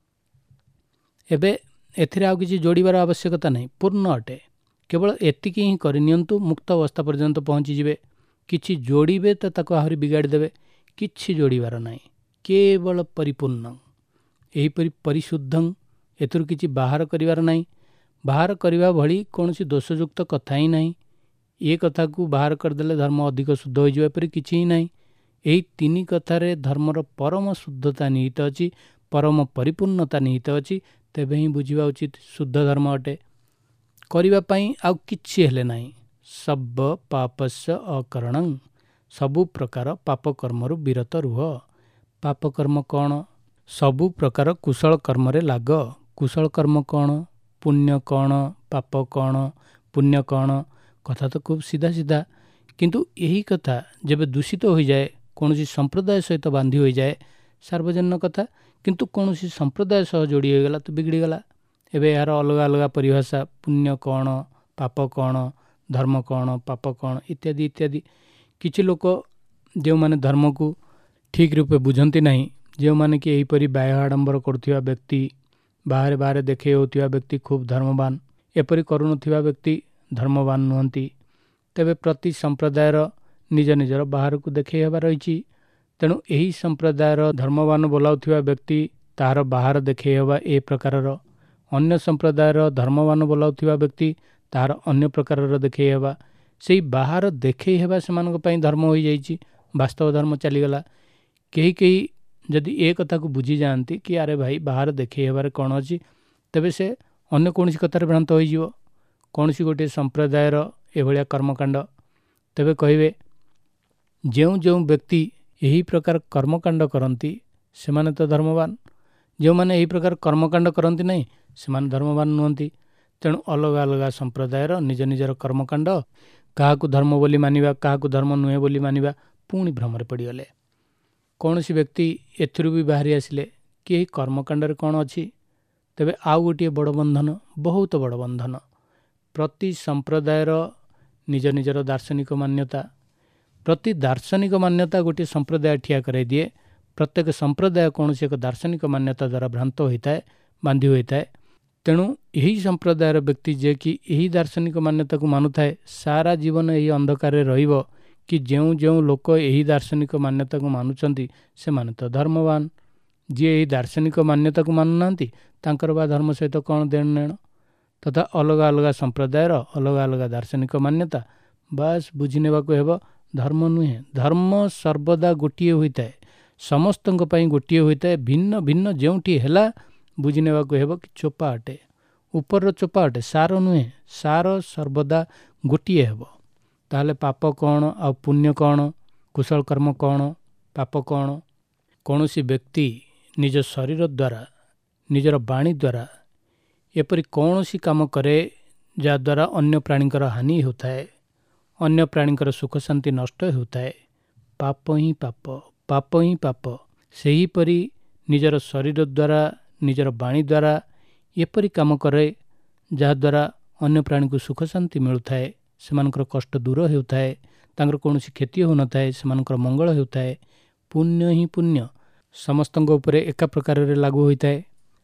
ଏବେ ଏଥିରେ ଆଉ କିଛି ଯୋଡ଼ିବାର ଆବଶ୍ୟକତା ନାହିଁ, ପୂର୍ଣ୍ଣ ଅଟେ। କେବଳ ଏତିକି ହିଁ କରିନିଅନ୍ତୁ, ମୁକ୍ତ ଅବସ୍ଥା ପର୍ଯ୍ୟନ୍ତ ପହଞ୍ଚିଯିବେ। କିଛି ଯୋଡ଼ିବେ ତ ତାକୁ ଆହୁରି ବିଗାଡ଼ି ଦେବେ। କିଛି ଯୋଡ଼ିବାର ନାହିଁ, କେବଳ ପରିପୂର୍ଣ୍ଣଂ। ଏହିପରି ପରିଶୁଦ୍ଧଂ, ଏଥିରୁ କିଛି ବାହାର କରିବାର ନାହିଁ। ବାହାର କରିବା ଭଳି କୌଣସି ଦୋଷଯୁକ୍ତ କଥା ହିଁ ନାହିଁ। ଏ କଥାକୁ ବାହାର କରିଦେଲେ ଧର୍ମ ଅଧିକ ଶୁଦ୍ଧ ହୋଇଯିବ, ଏପରି କିଛି ହିଁ ନାହିଁ। ଏହି ତିନି କଥାରେ ଧର୍ମର ପରମ ଶୁଦ୍ଧତା ନିହିତ ଅଛି, ପରମ ପରିପୂର୍ଣ୍ଣତା ନିହିତ ଅଛି। ତେବେ ହିଁ ବୁଝିବା ଉଚିତ ଶୁଦ୍ଧ ଧର୍ମ ଅଟେ। କରିବା ପାଇଁ ଆଉ କିଛି ହେଲେ ନାହିଁ। ସବ ପାପସ୍ୟ ଅକରଣଂ, ସବୁ ପ୍ରକାର ପାପ କର୍ମରୁ ବିରତ ରୁହ। ପାପ କର୍ମ କ'ଣ? ସବୁ ପ୍ରକାର କୁଶଳ କର୍ମରେ ଲାଗ। କୁଶଳ କର୍ମ କ'ଣ? ପୁଣ୍ୟ କ'ଣ? ପାପ କ'ଣ, ପୁଣ୍ୟ କ'ଣ, କଥା ତ ଖୁବ୍ ସିଧା ସିଧା। କିନ୍ତୁ ଏହି କଥା ଯେବେ ଦୂଷିତ ହୋଇଯାଏ, କୌଣସି ସମ୍ପ୍ରଦାୟ ସହିତ ବାନ୍ଧି ହୋଇଯାଏ, ସାର୍ବଜନୀନ କଥା, କିନ୍ତୁ କୌଣସି ସମ୍ପ୍ରଦାୟ ସହ ଯୋଡ଼ି ହୋଇଗଲା ତ ବିଗିଡ଼ିଗଲା। ଏବେ ଏହାର ଅଲଗା ଅଲଗା ପରିଭାଷା, ପୁଣ୍ୟ କ'ଣ, ପାପ କ'ଣ, ଧର୍ମ କ'ଣ, ପାପ କ'ଣ, ଇତ୍ୟାଦି ଇତ୍ୟାଦି। କିଛି ଲୋକ ଯେଉଁମାନେ ଧର୍ମକୁ ଠିକ୍ ରୂପେ ବୁଝନ୍ତି ନାହିଁ, ଯେଉଁମାନେ କି ଏହିପରି ବାହ୍ୟ ଆଡ଼ମ୍ବର କରୁଥିବା ବ୍ୟକ୍ତି, ବାହାରେ ବାହାରେ ଦେଖାଇ ହେଉଥିବା ବ୍ୟକ୍ତି ଖୁବ୍ ଧର୍ମବାନ, ଏପରି କରୁନଥିବା ବ୍ୟକ୍ତି ଧର୍ମବାନ ନୁହନ୍ତି। ତେବେ ପ୍ରତି ସମ୍ପ୍ରଦାୟର ନିଜ ନିଜର ବାହାରକୁ ଦେଖାଇ ହେବା ରହିଛି। ତେଣୁ ଏହି ସମ୍ପ୍ରଦାୟର ଧର୍ମବାନ ବୋଲାଉଥିବା ବ୍ୟକ୍ତି ତାହାର ବାହାର ଦେଖାଇ ହେବା ଏ ପ୍ରକାରର, ଅନ୍ୟ ସମ୍ପ୍ରଦାୟର ଧର୍ମବାନ ବୋଲାଉଥିବା ବ୍ୟକ୍ତି ତାହାର ଅନ୍ୟ ପ୍ରକାରର ଦେଖାଇ ହେବା। ସେହି ବାହାର ଦେଖାଇ ହେବା ସେମାନଙ୍କ ପାଇଁ ଧର୍ମ ହୋଇଯାଇଛି, ବାସ୍ତବ ଧର୍ମ ଚାଲିଗଲା। କେହି କେହି ଯଦି ଏ କଥାକୁ ବୁଝିଯାଆନ୍ତି କି ଆରେ ଭାଇ ବାହାର ଦେଖାଇ ହେବାରେ କ'ଣ ଅଛି, ତେବେ ସେ ଅନ୍ୟ କୌଣସି କଥାରେ ଭ୍ରାନ୍ତ ହୋଇଯିବ। କୌଣସି ଗୋଟିଏ ସମ୍ପ୍ରଦାୟର ଏଭଳିଆ କର୍ମକାଣ୍ଡ, ତେବେ କହିବେ ଯେଉଁ ଯେଉଁ ବ୍ୟକ୍ତି ଏହି ପ୍ରକାର କର୍ମକାଣ୍ଡ କରନ୍ତି ସେମାନେ ତ ଧର୍ମବାନ, ଯେଉଁମାନେ ଏହି ପ୍ରକାର କର୍ମକାଣ୍ଡ କରନ୍ତି ନାହିଁ ସେମାନେ ଧର୍ମବାନ ନୁହନ୍ତି। ତେଣୁ ଅଲଗା ଅଲଗା ସମ୍ପ୍ରଦାୟର ନିଜ ନିଜର କର୍ମକାଣ୍ଡ, କାହାକୁ ଧର୍ମ ବୋଲି ମାନିବା, କାହାକୁ ଧର୍ମ ନୁହେଁ ବୋଲି ମାନିବା, ପୁଣି ଭ୍ରମରେ ପଡ଼ିଗଲେ। କୌଣସି ବ୍ୟକ୍ତି ଏଥିରୁ ବି ବାହାରି ଆସିଲେ କି ଏହି କର୍ମକାଣ୍ଡରେ କ'ଣ ଅଛି, ତେବେ ଆଉ ଗୋଟିଏ ବଡ଼ ବନ୍ଧନ, ବହୁତ ବଡ଼ ବନ୍ଧନ। ପ୍ରତି ସମ୍ପ୍ରଦାୟର ନିଜ ନିଜର ଦାର୍ଶନିକ ମାନ୍ୟତା, ପ୍ରତି ଦାର୍ଶନିକ ମାନ୍ୟତା ଗୋଟିଏ ସମ୍ପ୍ରଦାୟ ଠିଆ କରାଇ ଦିଏ। ପ୍ରତ୍ୟେକ ସମ୍ପ୍ରଦାୟ କୌଣସି ଏକ ଦାର୍ଶନିକ ମାନ୍ୟତା ଦ୍ୱାରା ଭ୍ରାନ୍ତ ହୋଇଥାଏ, ବାନ୍ଧି ହୋଇଥାଏ। ତେଣୁ ଏହି ସମ୍ପ୍ରଦାୟର ବ୍ୟକ୍ତି ଯିଏକି ଏହି ଦାର୍ଶନିକ ମାନ୍ୟତାକୁ ମାନୁଥାଏ, ସାରା ଜୀବନ ଏହି ଅନ୍ଧକାରରେ ରହିବ କି ଯେଉଁ ଯେଉଁ ଲୋକ ଏହି ଦାର୍ଶନିକ ମାନ୍ୟତାକୁ ମାନୁଛନ୍ତି ସେମାନେ ତ ଧର୍ମବାନ। ଯିଏ ଏହି ଦାର୍ଶନିକ ମାନ୍ୟତାକୁ ମାନୁନାହାନ୍ତି ତାଙ୍କର ବା ଧର୍ମ ସହିତ କ'ଣ ଦେଣ ନେଣ। ତଥା ଅଲଗା ଅଲଗା ସମ୍ପ୍ରଦାୟର ଅଲଗା ଅଲଗା ଦାର୍ଶନିକ ମାନ୍ୟତା, ବାସ୍ ବୁଝି ନେବାକୁ ହେବ ଧର୍ମ ନୁହେଁ। ଧର୍ମ ସର୍ବଦା ଗୋଟିଏ ହୋଇଥାଏ, ସମସ୍ତଙ୍କ ପାଇଁ ଗୋଟିଏ ହୋଇଥାଏ। ଭିନ୍ନ ଭିନ୍ନ ଯେଉଁଠି ହେଲା ବୁଝି ନେବାକୁ ହେବ କି ଚୋପା ଅଟେ, ଉପରର ଚୋପା ଅଟେ, ସାର ନୁହେଁ। ସାର ସର୍ବଦା ଗୋଟିଏ ହେବ। ତାହେଲେ ପାପ କ'ଣ ଆଉ ପୁଣ୍ୟ କ'ଣ, କୁଶଳ କର୍ମ କ'ଣ, ପାପ କ'ଣ? କୌଣସି ବ୍ୟକ୍ତି ନିଜ ଶରୀର ଦ୍ୱାରା, ନିଜର ବାଣୀ ଦ୍ୱାରା ଏପରି କୌଣସି କାମ କରେ ଯାହାଦ୍ୱାରା ଅନ୍ୟ ପ୍ରାଣୀଙ୍କର ହାନି ହେଉଥାଏ, ଅନ୍ୟ ପ୍ରାଣୀଙ୍କର ସୁଖ ଶାନ୍ତି ନଷ୍ଟ ହେଉଥାଏ, ପାପ ହିଁ ପାପ, ପାପ ହିଁ ପାପ। ସେହିପରି ନିଜର ଶରୀର ଦ୍ୱାରା, ନିଜର ବାଣୀ ଦ୍ୱାରା ଏପରି କାମ କରେ ଯାହାଦ୍ୱାରା ଅନ୍ୟ ପ୍ରାଣୀକୁ ସୁଖ ଶାନ୍ତି ମିଳୁଥାଏ, ସେମାନଙ୍କର କଷ୍ଟ ଦୂର ହେଉଥାଏ, ତାଙ୍କର କୌଣସି କ୍ଷତି ହେଉନଥାଏ, ସେମାନଙ୍କର ମଙ୍ଗଳ ହେଉଥାଏ। ପୁଣ୍ୟ ହିଁ ପୁଣ୍ୟ ସମସ୍ତଙ୍କ ଉପରେ ଏକା ପ୍ରକାରରେ ଲାଗୁ ହୋଇଥାଏ।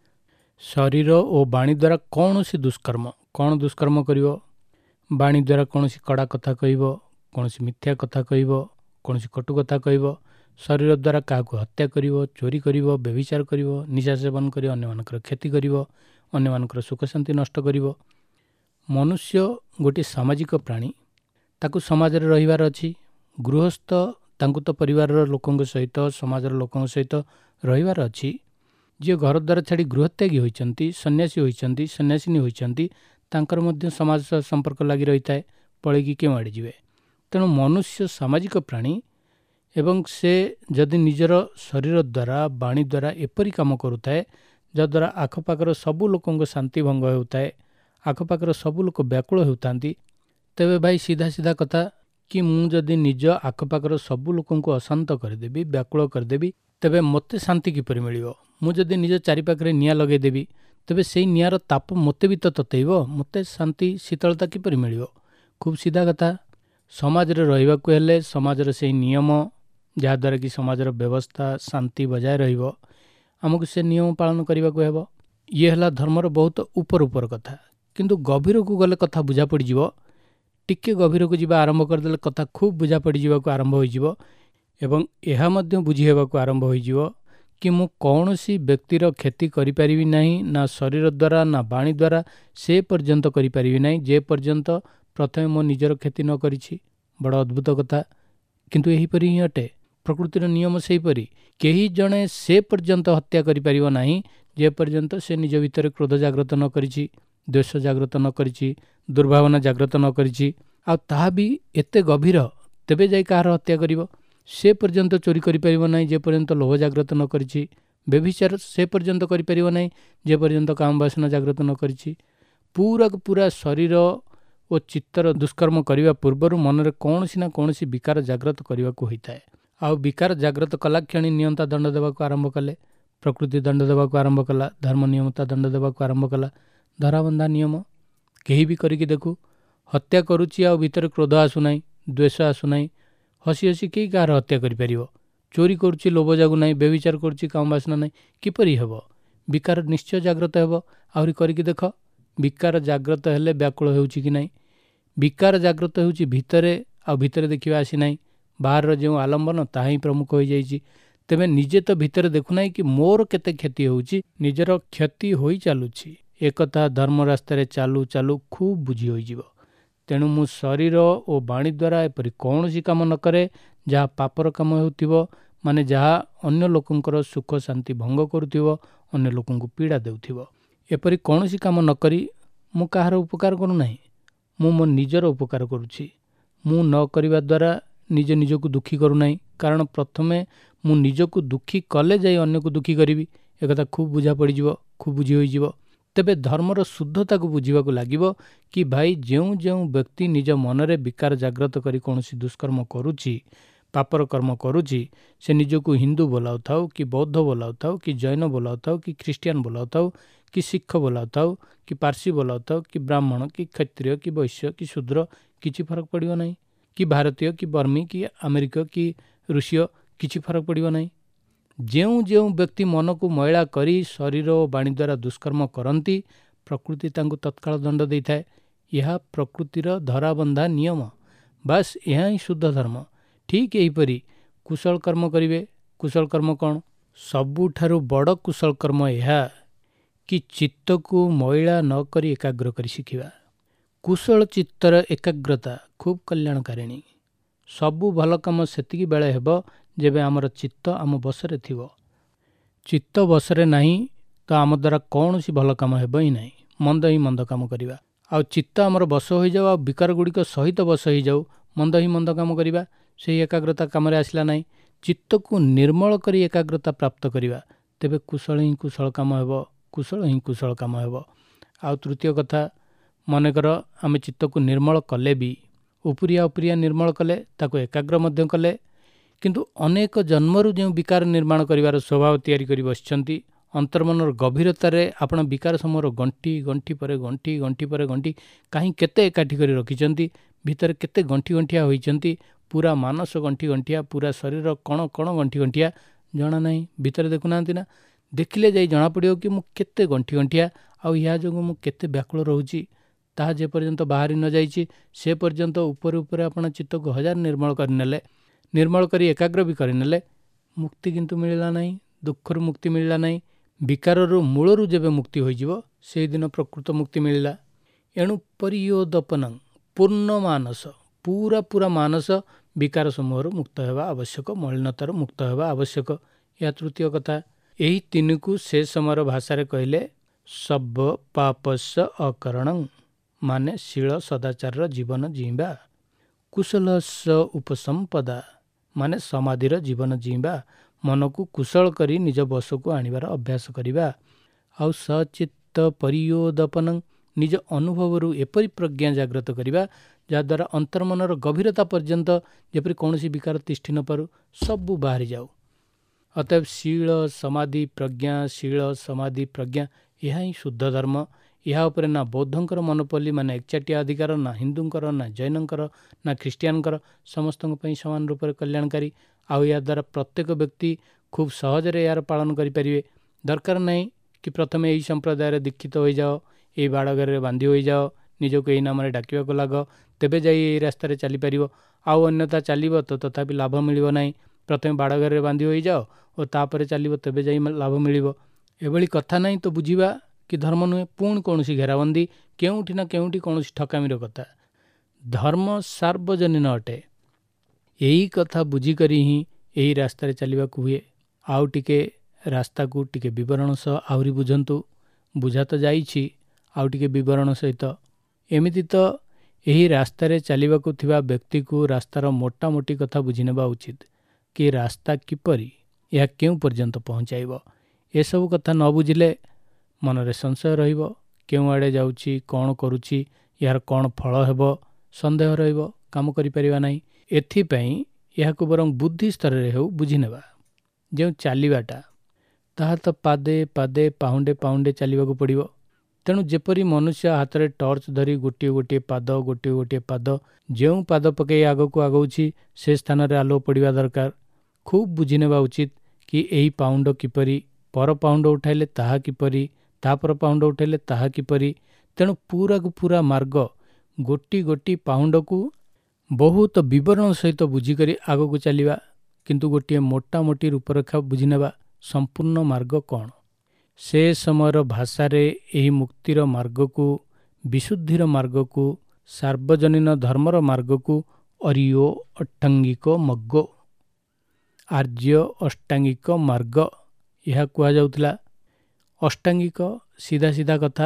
ଶରୀର ଓ ବାଣୀ ଦ୍ୱାରା କୌଣସି ଦୁଷ୍କର୍ମ, କ'ଣ ଦୁଷ୍କର୍ମ କରିବ? ବାଣୀ ଦ୍ୱାରା କୌଣସି କଡ଼ା କଥା କହିବ, କୌଣସି ମିଥ୍ୟା କଥା କହିବ, କୌଣସି କଟୁ କଥା କହିବ। ଶରୀର ଦ୍ୱାରା କାହାକୁ ହତ୍ୟା କରିବ, ଚୋରି କରିବ, ବ୍ୟଭିଚାର କରିବ, ନିଶା ସେବନ କରି ଅନ୍ୟମାନଙ୍କର କ୍ଷତି କରିବ, ଅନ୍ୟମାନଙ୍କର ସୁଖ ଶାନ୍ତି ନଷ୍ଟ କରିବ। ମନୁଷ୍ୟ ଗୋଟିଏ ସାମାଜିକ ପ୍ରାଣୀ, ତାକୁ ସମାଜରେ ରହିବାର ଅଛି। ଗୃହସ୍ଥ, ତାଙ୍କୁ ତ ପରିବାରର ଲୋକଙ୍କ ସହିତ, ସମାଜର ଲୋକଙ୍କ ସହିତ ରହିବାର ଅଛି। ଯିଏ ଘର ଦ୍ୱାର ଛାଡ଼ି ଗୃହତ୍ୟାଗୀ ହୋଇଛନ୍ତି, ସନ୍ନ୍ୟାସୀ ହୋଇଛନ୍ତି, ସନ୍ନ୍ୟାସିନୀ ହୋଇଛନ୍ତି, ତାଙ୍କର ମଧ୍ୟ ସମାଜ ସହ ସମ୍ପର୍କ ଲାଗି ରହିଥାଏ। ପଳେଇକି କେଉଁ ଆଡ଼େ ଯିବେ? ତେଣୁ ମନୁଷ୍ୟ ସାମାଜିକ ପ୍ରାଣୀ ଏବଂ ସେ ଯଦି ନିଜର ଶରୀର ଦ୍ୱାରା, ବାଣୀ ଦ୍ୱାରା ଏପରି କାମ କରୁଥାଏ ଯାହାଦ୍ୱାରା ଆଖପାଖର ସବୁ ଲୋକଙ୍କ ଶାନ୍ତି ଭଙ୍ଗ ହେଉଥାଏ, ଆଖପାଖର ସବୁ ଲୋକ ବ୍ୟାକୁଳ ହେଉଥାନ୍ତି, ତେବେ ଭାଇ ସିଧା ସିଧା କଥା କି ମୁଁ ଯଦି ନିଜ ଆଖପାଖର ସବୁ ଲୋକଙ୍କୁ ଅଶାନ୍ତ କରିଦେବି, ବ୍ୟାକୁଳ କରିଦେବି, ତେବେ ମୋତେ ଶାନ୍ତି କିପରି ମିଳିବ? ମୁଁ ଯଦି ନିଜ ଚାରିପାଖରେ ନିଆଁ ଲଗାଇଦେବି, ତେବେ ସେଇ ନିଆଁର ତାପ ମୋତେ ବି ତ ତତେଇବ, ମୋତେ ଶାନ୍ତି ଶୀତଳତା କିପରି ମିଳିବ? ଖୁବ୍ ସିଧା କଥା। ସମାଜରେ ରହିବାକୁ ହେଲେ ସମାଜର ସେହି ନିୟମ, ଯାହାଦ୍ୱାରା କି ସମାଜର ବ୍ୟବସ୍ଥା ଶାନ୍ତି ବଜାୟ ରହିବ, ଆମକୁ ସେ ନିୟମ ପାଳନ କରିବାକୁ ହେବ। ଇଏ ହେଲା ଧର୍ମର ବହୁତ ଉପର ଉପର କଥା। କିନ୍ତୁ ଗଭୀରକୁ ଗଲେ କଥା ବୁଝା ପଡ଼ିଯିବ। ଟିକେ ଗଭୀରକୁ ଯିବା ଆରମ୍ଭ କରିଦେଲେ କଥା ଖୁବ୍ ବୁଝା ପଡ଼ିଯିବାକୁ ଆରମ୍ଭ ହୋଇଯିବ ଏବଂ ଏହା ମଧ୍ୟ ବୁଝି ହେବାକୁ ଆରମ୍ଭ ହୋଇଯିବ କି ମୁଁ କୌଣସି ବ୍ୟକ୍ତିର କ୍ଷତି କରିପାରିବି ନାହିଁ, ନା ଶରୀର ଦ୍ୱାରା ନା ବାଣୀ ଦ୍ୱାରା, ସେ ପର୍ଯ୍ୟନ୍ତ କରିପାରିବି ନାହିଁ ଯେ ପର୍ଯ୍ୟନ୍ତ ପ୍ରଥମେ ମୋ ନିଜର କ୍ଷତି ନ କରିଛି। ବଡ଼ ଅଦ୍ଭୁତ କଥା, କିନ୍ତୁ ଏହିପରି ହିଁ ଅଟେ। ପ୍ରକୃତିର ନିୟମ ସେହିପରି। କେହି ଜଣେ ସେ ପର୍ଯ୍ୟନ୍ତ ହତ୍ୟା କରିପାରିବ ନାହିଁ ଯେ ପର୍ଯ୍ୟନ୍ତ ସେ ନିଜ ଭିତରେ କ୍ରୋଧ ଜାଗ୍ରତ ନ କରିଛି, ଦ୍ୱେଷ ଜାଗ୍ରତ ନ କରିଛି, ଦୁର୍ଭାବନା ଜାଗ୍ରତ ନ କରିଛି। ଆଉ ତାହା ବି ଏତେ ଗଭୀର, ତେବେ ଯାଇ କାହାର ହତ୍ୟା କରିବ। ସେ ପର୍ଯ୍ୟନ୍ତ ଚୋରି କରିପାରିବ ନାହିଁ ଯେ ପର୍ଯ୍ୟନ୍ତ ଲୋଭ ଜାଗ୍ରତ ନ କରିଛି। ବ୍ୟଭିଚାର ସେ ପର୍ଯ୍ୟନ୍ତ କରିପାରିବ ନାହିଁ ଯେ ପର୍ଯ୍ୟନ୍ତ କାମ ବାସନା ଜାଗ୍ରତ ନ କରିଛି। पूरा शरीर ଓ ଚିତ୍ତର ଦୁଷ୍କର୍ମ କରିବା ପୂର୍ବରୁ ମନରେ କୌଣସି ନା କୌଣସି ବିକାର ଜାଗ୍ରତ କରିବାକୁ ହୋଇଥାଏ। ଆଉ ବିକାର ଜାଗ୍ରତ କଲା କ୍ଷଣି ନିୟନ୍ତା ଦଣ୍ଡ ଦେବାକୁ ଆରମ୍ଭ କଲେ, ପ୍ରକୃତି ଦଣ୍ଡ ଦେବାକୁ ଆରମ୍ଭ କଲା, ଧର୍ମ ନିୟମତା ଦଣ୍ଡ ଦେବାକୁ ଆରମ୍ଭ କଲା। ଧରାବନ୍ଧା ନିୟମ କେହି ବି କରିକି ଦେଖୁ। ହତ୍ୟା କରୁଛି ଆଉ ଭିତରେ କ୍ରୋଧ ଆସୁନାହିଁ, ଦ୍ୱେଷ ଆସୁନାହିଁ, ହସି ହସି କେହି କାହାର ହତ୍ୟା କରିପାରିବ? ଚୋରି କରୁଛି, ଲୋଭ ଜାଗୁନାହିଁ, ବ୍ୟଭିଚାର କରୁଛି, କାମ ବାସନା ନାହିଁ, କିପରି ହେବ? ବିକାର ନିଶ୍ଚୟ ଜାଗ୍ରତ ହେବ। ଆହୁରି କରିକି ଦେଖ, ବିକାର ଜାଗ୍ରତ ହେଲେ ବ୍ୟାକୁଳ ହେଉଛି କି ନାହିଁ? ବିକାର ଜାଗ୍ରତ ହେଉଛି ଭିତରେ, ଆଉ ଭିତରେ ଦେଖିବା ଆସିନାହିଁ। ବାହାରର ଯେଉଁ ଆଲମ୍ବନ ତାହା ହିଁ ପ୍ରମୁଖ ହୋଇଯାଇଛି। ତେବେ ନିଜେ ତ ଭିତରେ ଦେଖୁନାହିଁ କି ମୋର କେତେ କ୍ଷତି ହେଉଛି, ନିଜର କ୍ଷତି ହୋଇ ଚାଲୁଛି। ଏକଥା ଧର୍ମ ରାସ୍ତାରେ ଚାଲୁ ଚାଲୁ ଖୁବ୍ ବୁଝି ହୋଇଯିବ। ତେଣୁ ମୁଁ ଶରୀର ଓ ବାଣୀ ଦ୍ୱାରା ଏପରି କୌଣସି କାମ ନ କରେ ଯାହା ପାପର କାମ ହେଉଥିବ, ମାନେ ଯାହା ଅନ୍ୟ ଲୋକଙ୍କର ସୁଖ ଶାନ୍ତି ଭଙ୍ଗ କରୁଥିବ, ଅନ୍ୟ ଲୋକଙ୍କୁ ପୀଡ଼ା ଦେଉଥିବ। ଏପରି କୌଣସି କାମ ନ କରି ମୁଁ କାହାର ଉପକାର କରୁନାହିଁ, ମୁଁ ମୋ ନିଜର ଉପକାର କରୁଛି। ମୁଁ ନ କରିବା ଦ୍ୱାରା ନିଜକୁ ଦୁଃଖୀ କରୁନାହିଁ, କାରଣ ପ୍ରଥମେ ମୁଁ ନିଜକୁ ଦୁଃଖୀ କଲେ ଯାଇ ଅନ୍ୟକୁ ଦୁଃଖୀ କରିବି। ଏକଥା ଖୁବ୍ ବୁଝା ପଡ଼ିଯିବ, ଖୁବ୍ ବୁଝି ହୋଇଯିବ। ତେବେ ଧର୍ମର ଶୁଦ୍ଧତାକୁ ବୁଝିବାକୁ ଲାଗିବ କି ଭାଇ, ଯେଉଁ ବ୍ୟକ୍ତି ନିଜ ମନରେ ବିକାର ଜାଗ୍ରତ କରି କୌଣସି ଦୁଷ୍କର୍ମ କରୁଛି, ପାପର କର୍ମ କରୁଛି, ସେ ନିଜକୁ ହିନ୍ଦୁ ବୋଲାଉଥାଉ କି ବୌଦ୍ଧ ବୋଲାଉଥାଉ କି ଜୈନ ବୋଲାଉଥାଉ କି ଖ୍ରୀଷ୍ଟିଆନ ବୋଲାଉଥାଉ କି ଶିଖ ବୋଲାଉଥାଉ କି ପାର୍ସୀ ବୋଲାଉଥାଉ କି ବ୍ରାହ୍ମଣ କି କ୍ଷତ୍ରିୟ କି ବୈଶ୍ୟ କି ଶୂଦ୍ର, କିଛି ଫରକ ପଡ଼ିବ ନାହିଁ। କି ଭାରତୀୟ କି ବର୍ମୀ କି ଆମେରିକୀୟ କି ରୁଷୀୟ, କିଛି ଫରକ ପଡ଼ିବ ନାହିଁ। ଯେଉଁ ବ୍ୟକ୍ତି ମନକୁ ମଇଳା କରି ଶରୀର ଓ ବାଣୀ ଦ୍ୱାରା ଦୁଷ୍କର୍ମ କରନ୍ତି, ପ୍ରକୃତି ତାଙ୍କୁ ତତ୍କାଳ ଦଣ୍ଡ ଦେଇଥାଏ। ଏହା ପ୍ରକୃତିର ଧରାବନ୍ଧା ନିୟମ। ବାସ୍ ଏହା ହିଁ ଶୁଦ୍ଧ ଧର୍ମ। ଠିକ୍ ଏହିପରି କୁଶଳ କର୍ମ କରିବେ। କୁଶଳ କର୍ମ କ'ଣ? ସବୁଠାରୁ ବଡ଼ କୁଶଳ କର୍ମ ଏହା କି ଚିତ୍ତକୁ ମଇଳା ନ କରି ଏକାଗ୍ର କରି ଶିଖିବା। କୁଶଳ ଚିତ୍ତର ଏକାଗ୍ରତା ଖୁବ୍ କଲ୍ୟାଣକାରିଣୀ। ସବୁ ଭଲ କାମ ସେତିକି ବେଳେ ହେବ ଯେବେ ଆମର ଚିତ୍ତ ଆମ ବଶରେ ଥିବ। ଚିତ୍ତ ବଶରେ ନାହିଁ ତ ଆମ ଦ୍ୱାରା କୌଣସି ଭଲ କାମ ହେବ ହିଁ ନାହିଁ। ମନ୍ଦ ହିଁ ମନ୍ଦ କାମ କରିବା। ଆଉ ଚିତ୍ତ ଆମର ବଶ ହୋଇଯାଉ, ଆଉ ବିକାର ଗୁଡ଼ିକ ସହିତ ବଶ ହୋଇଯାଉ, ମନ୍ଦ ହିଁ ମନ୍ଦ କାମ କରିବା। ସେହି ଏକାଗ୍ରତା କାମରେ ଆସିଲା ନାହିଁ। ଚିତ୍ତକୁ ନିର୍ମଳ କରି ଏକାଗ୍ରତା ପ୍ରାପ୍ତ କରିବା, ତେବେ କୁଶଳ ହିଁ କୁଶଳ କାମ ହେବ, କୁଶଳ ହିଁ କୁଶଳ କାମ ହେବ। ଆଉ ତୃତୀୟ କଥା, ମନେକର ଆମେ ଚିତ୍ତକୁ ନିର୍ମଳ କଲେ ବି, ଉପରିଆ ନିର୍ମଳ କଲେ, ତାକୁ ଏକାଗ୍ର ମଧ୍ୟ କଲେ, କିନ୍ତୁ ଅନେକ ଜନ୍ମରୁ ଯେଉଁ ବିକାର ନିର୍ମାଣ କରିବାର ସ୍ୱଭାବ ତିଆରି କରି ବସିଛନ୍ତି, ଅନ୍ତର୍ମନର ଗଭୀରତାରେ ଆପଣ ବିକାର ସମୂହର ଗଣ୍ଠି ପରେ ଗଣ୍ଠି କାହିଁ କେତେ ଏକାଠି କରି ରଖିଛନ୍ତି, ଭିତରେ କେତେ ଗଣ୍ଠିଆ ହୋଇଛନ୍ତି, ପୁରା ମାନସ ଗଣ୍ଠିଆ, ପୁରା ଶରୀର କଣ ଗଣ୍ଠିଆ, ଜଣା ନାହିଁ। ଭିତରେ ଦେଖୁନାହାନ୍ତି ନା? ଦେଖିଲେ ଯାଇ ଜଣାପଡ଼ିବ କି ମୁଁ କେତେ ଗଣ୍ଠିଆ, ଆଉ ଏହା ଯୋଗୁଁ ମୁଁ କେତେ ବ୍ୟାକୁଳ ରହୁଛି। ତାହା ଯେ ପର୍ଯ୍ୟନ୍ତ ବାହାରି ନ ଯାଇଛି, ସେ ପର୍ଯ୍ୟନ୍ତ ଉପରେ ଆପଣ ଚିତ୍ତକୁ ହଜାର ନିର୍ମଳ କରି ଏକାଗ୍ର ବି କରିନେଲେ, ମୁକ୍ତି କିନ୍ତୁ ମିଳିଲା ନାହିଁ, ଦୁଃଖରୁ ମୁକ୍ତି ମିଳିଲା ନାହିଁ। ବିକାରରୁ ମୂଳରୁ ଯେବେ ମୁକ୍ତି ହୋଇଯିବ, ସେହିଦିନ ପ୍ରକୃତ ମୁକ୍ତି ମିଳିଲା। ଏଣୁ ପରିୟୋଦପନଂ, ପୂର୍ଣ୍ଣ ମାନସ, ପୁରା ମାନସ ବିକାର ସମୂହରୁ ମୁକ୍ତ ହେବା ଆବଶ୍ୟକ, ମଳିନତାରୁ ମୁକ୍ତ ହେବା ଆବଶ୍ୟକ। ଏହା ତୃତୀୟ କଥା। ଏହି ତିନିକୁ ସେ ସମୟର ଭାଷାରେ କହିଲେ ସବ୍ବ ପାପସ୍ୟ ଅକରଣଂ, ମାନେ ଶୀଳ ସଦାଚାରର ଜୀବନ ଜୀଇଁବା। କୁଶଲସ୍ୟ ଉପସମ୍ପଦା, ମାନେ ସମାଧିର ଜୀବନ ଜୀଇଁବା, ମନକୁ କୁଶଳ କରି ନିଜ ବଶକୁ ଆଣିବାର ଅଭ୍ୟାସ କରିବା। ଆଉ ସଚିତ୍ତ ପରିୟୋଦପନଂ, ନିଜ ଅନୁଭବରୁ ଏପରି ପ୍ରଜ୍ଞା ଜାଗ୍ରତ କରିବା ଯାହାଦ୍ୱାରା ଅନ୍ତର୍ମନର ଗଭୀରତା ପର୍ଯ୍ୟନ୍ତ ଯେପରି କୌଣସି ବିକାର ତିଷ୍ଠି ନ ପାରୁ, ସବୁ ବାହାରି ଯାଉ। ଅତଏବ ଶୀଳ ସମାଧି ପ୍ରଜ୍ଞା, ଏହା ହିଁ ଶୁଦ୍ଧ ଧର୍ମ। ଏହା ଉପରେ ନା ବୌଦ୍ଧଙ୍କର ମନୋପଲ୍ଲୀ, ମାନେ ଏକଚାଟିଆ ଅଧିକାର, ନା ହିନ୍ଦୁଙ୍କର, ନା ଜୈନଙ୍କର, ନା ଖ୍ରୀଷ୍ଟିଆନଙ୍କର, ସମସ୍ତଙ୍କ ପାଇଁ ସମାନ ରୂପରେ କଲ୍ୟାଣକାରୀ। ଆଉ ଏହା ଦ୍ୱାରା ପ୍ରତ୍ୟେକ ବ୍ୟକ୍ତି ଖୁବ୍ ସହଜରେ ଏହାର ପାଳନ କରିପାରିବେ। ଦରକାର ନାହିଁ କି ପ୍ରଥମେ ଏହି ସମ୍ପ୍ରଦାୟରେ ଦୀକ୍ଷିତ ହୋଇଯାଅ, ଏହି ବାଡ଼ଘରରେ ବାନ୍ଧି ହୋଇଯାଅ, ନିଜକୁ ଏହି ନାମରେ ଡାକିବାକୁ ଲାଗ, ତେବେ ଯାଇ ଏହି ରାସ୍ତାରେ ଚାଲିପାରିବ। ଆଉ ଅନ୍ୟଥା ଚାଲିବ ତ ତଥାପି ଲାଭ ମିଳିବ ନାହିଁ। ପ୍ରଥମେ ବାଡ଼ଘରରେ ବାନ୍ଧି ହୋଇଯାଅ ଓ ତାପରେ ଚାଲିବ, ତେବେ ଯାଇ ଲାଭ ମିଳିବ। ଏଭଳି କଥା ନାହିଁ ତ ବୁଝିବା କି ଧର୍ମ ନୁହେଁ, ପୁଣି କୌଣସି ଘେରାବନ୍ଦି, କେଉଁଠି ନା କେଉଁଠି କୌଣସି ଠକାମିର କଥା। ଧର୍ମ ସାର୍ବଜନୀନ ଅଟେ। ଏହି କଥା ବୁଝିକରି ହିଁ ଏହି ରାସ୍ତାରେ ଚାଲିବାକୁ ହୁଏ। ଆଉ ଟିକେ ରାସ୍ତାକୁ ଟିକେ ବିବରଣ ସହ ଆହୁରି ବୁଝନ୍ତୁ। ବୁଝା ତ ଯାଇଛି, ଆଉ ଟିକେ ବିବରଣ ସହିତ। ଏମିତି ତ ଏହି ରାସ୍ତାରେ ଚାଲିବାକୁ ଥିବା ବ୍ୟକ୍ତିକୁ ରାସ୍ତାର ମୋଟାମୋଟି କଥା ବୁଝିନେବା ଉଚିତ କି ରାସ୍ତା କିପରି, ଏହା କେଉଁ ପର୍ଯ୍ୟନ୍ତ ପହଞ୍ଚାଇବ। ଏସବୁ କଥା ନ ବୁଝିଲେ ମନରେ ସଂଶୟ ରହିବ, କେଉଁ ଆଡ଼େ ଯାଉଛି, କ'ଣ କରୁଛି, ଏହାର କ'ଣ ଫଳ ହେବ, ସନ୍ଦେହ ରହିବ, କାମ କରିପାରିବା ନାହିଁ। ଏଥିପାଇଁ ଏହାକୁ ବରଂ ବୁଦ୍ଧି ସ୍ତରରେ ହେଉ ବୁଝିନେବା। ଯେଉଁ ଚାଲିବାଟା ତାହା ତ ପାଦେ ପାଦେ ପାହୁଣ୍ଡେ ପାହୁଣ୍ଡେ ଚାଲିବାକୁ ପଡ଼ିବ। ତେଣୁ ଯେପରି ମନୁଷ୍ୟ ହାତରେ ଟର୍ଚ୍ଚ ଧରି ଗୋଟିଏ ଗୋଟିଏ ପାଦ ଯେଉଁ ପାଦ ପକାଇ ଆଗକୁ ଆଗଉଛି ସେ ସ୍ଥାନରେ ଆଲୁଅ ପଡ଼ିବା ଦରକାର। ଖୁବ୍ ବୁଝିନେବା ଉଚିତ କି ଏହି ପାହୁଣ୍ଡ କିପରି, ପର ପାହୁଣ୍ଡ ଉଠାଇଲେ ତାହା କିପରି, ତାପର ପାହୁଣ୍ଡ ଉଠାଇଲେ ତାହା କିପରି। ତେଣୁ ପୁରାକୁ ପୁରା ମାର୍ଗ ଗୋଟି ଗୋଟି ପାହୁଣ୍ଡକୁ ବହୁତ ବିବରଣ ସହିତ ବୁଝିକରି ଆଗକୁ ଚାଲିବା। କିନ୍ତୁ ଗୋଟିଏ ମୋଟାମୋଟି ରୂପରେଖା ବୁଝିନେବା ସମ୍ପୂର୍ଣ୍ଣ ମାର୍ଗ କ'ଣ। ସେ ସମୟର ଭାଷାରେ ଏହି ମୁକ୍ତିର ମାର୍ଗକୁ, ବିଶୁଦ୍ଧିର ମାର୍ଗକୁ, ସାର୍ବଜନୀନ ଧର୍ମର ମାର୍ଗକୁ ଅରିୟୋ ଅଷ୍ଟାଙ୍ଗିକ ମଗ୍ଗ, ଆର୍ଯ୍ୟ ଅଷ୍ଟାଙ୍ଗିକ ମାର୍ଗ ଏହା କୁହାଯାଉଥିଲା। ଅଷ୍ଟାଙ୍ଗିକ ସିଧା ସିଧା କଥା,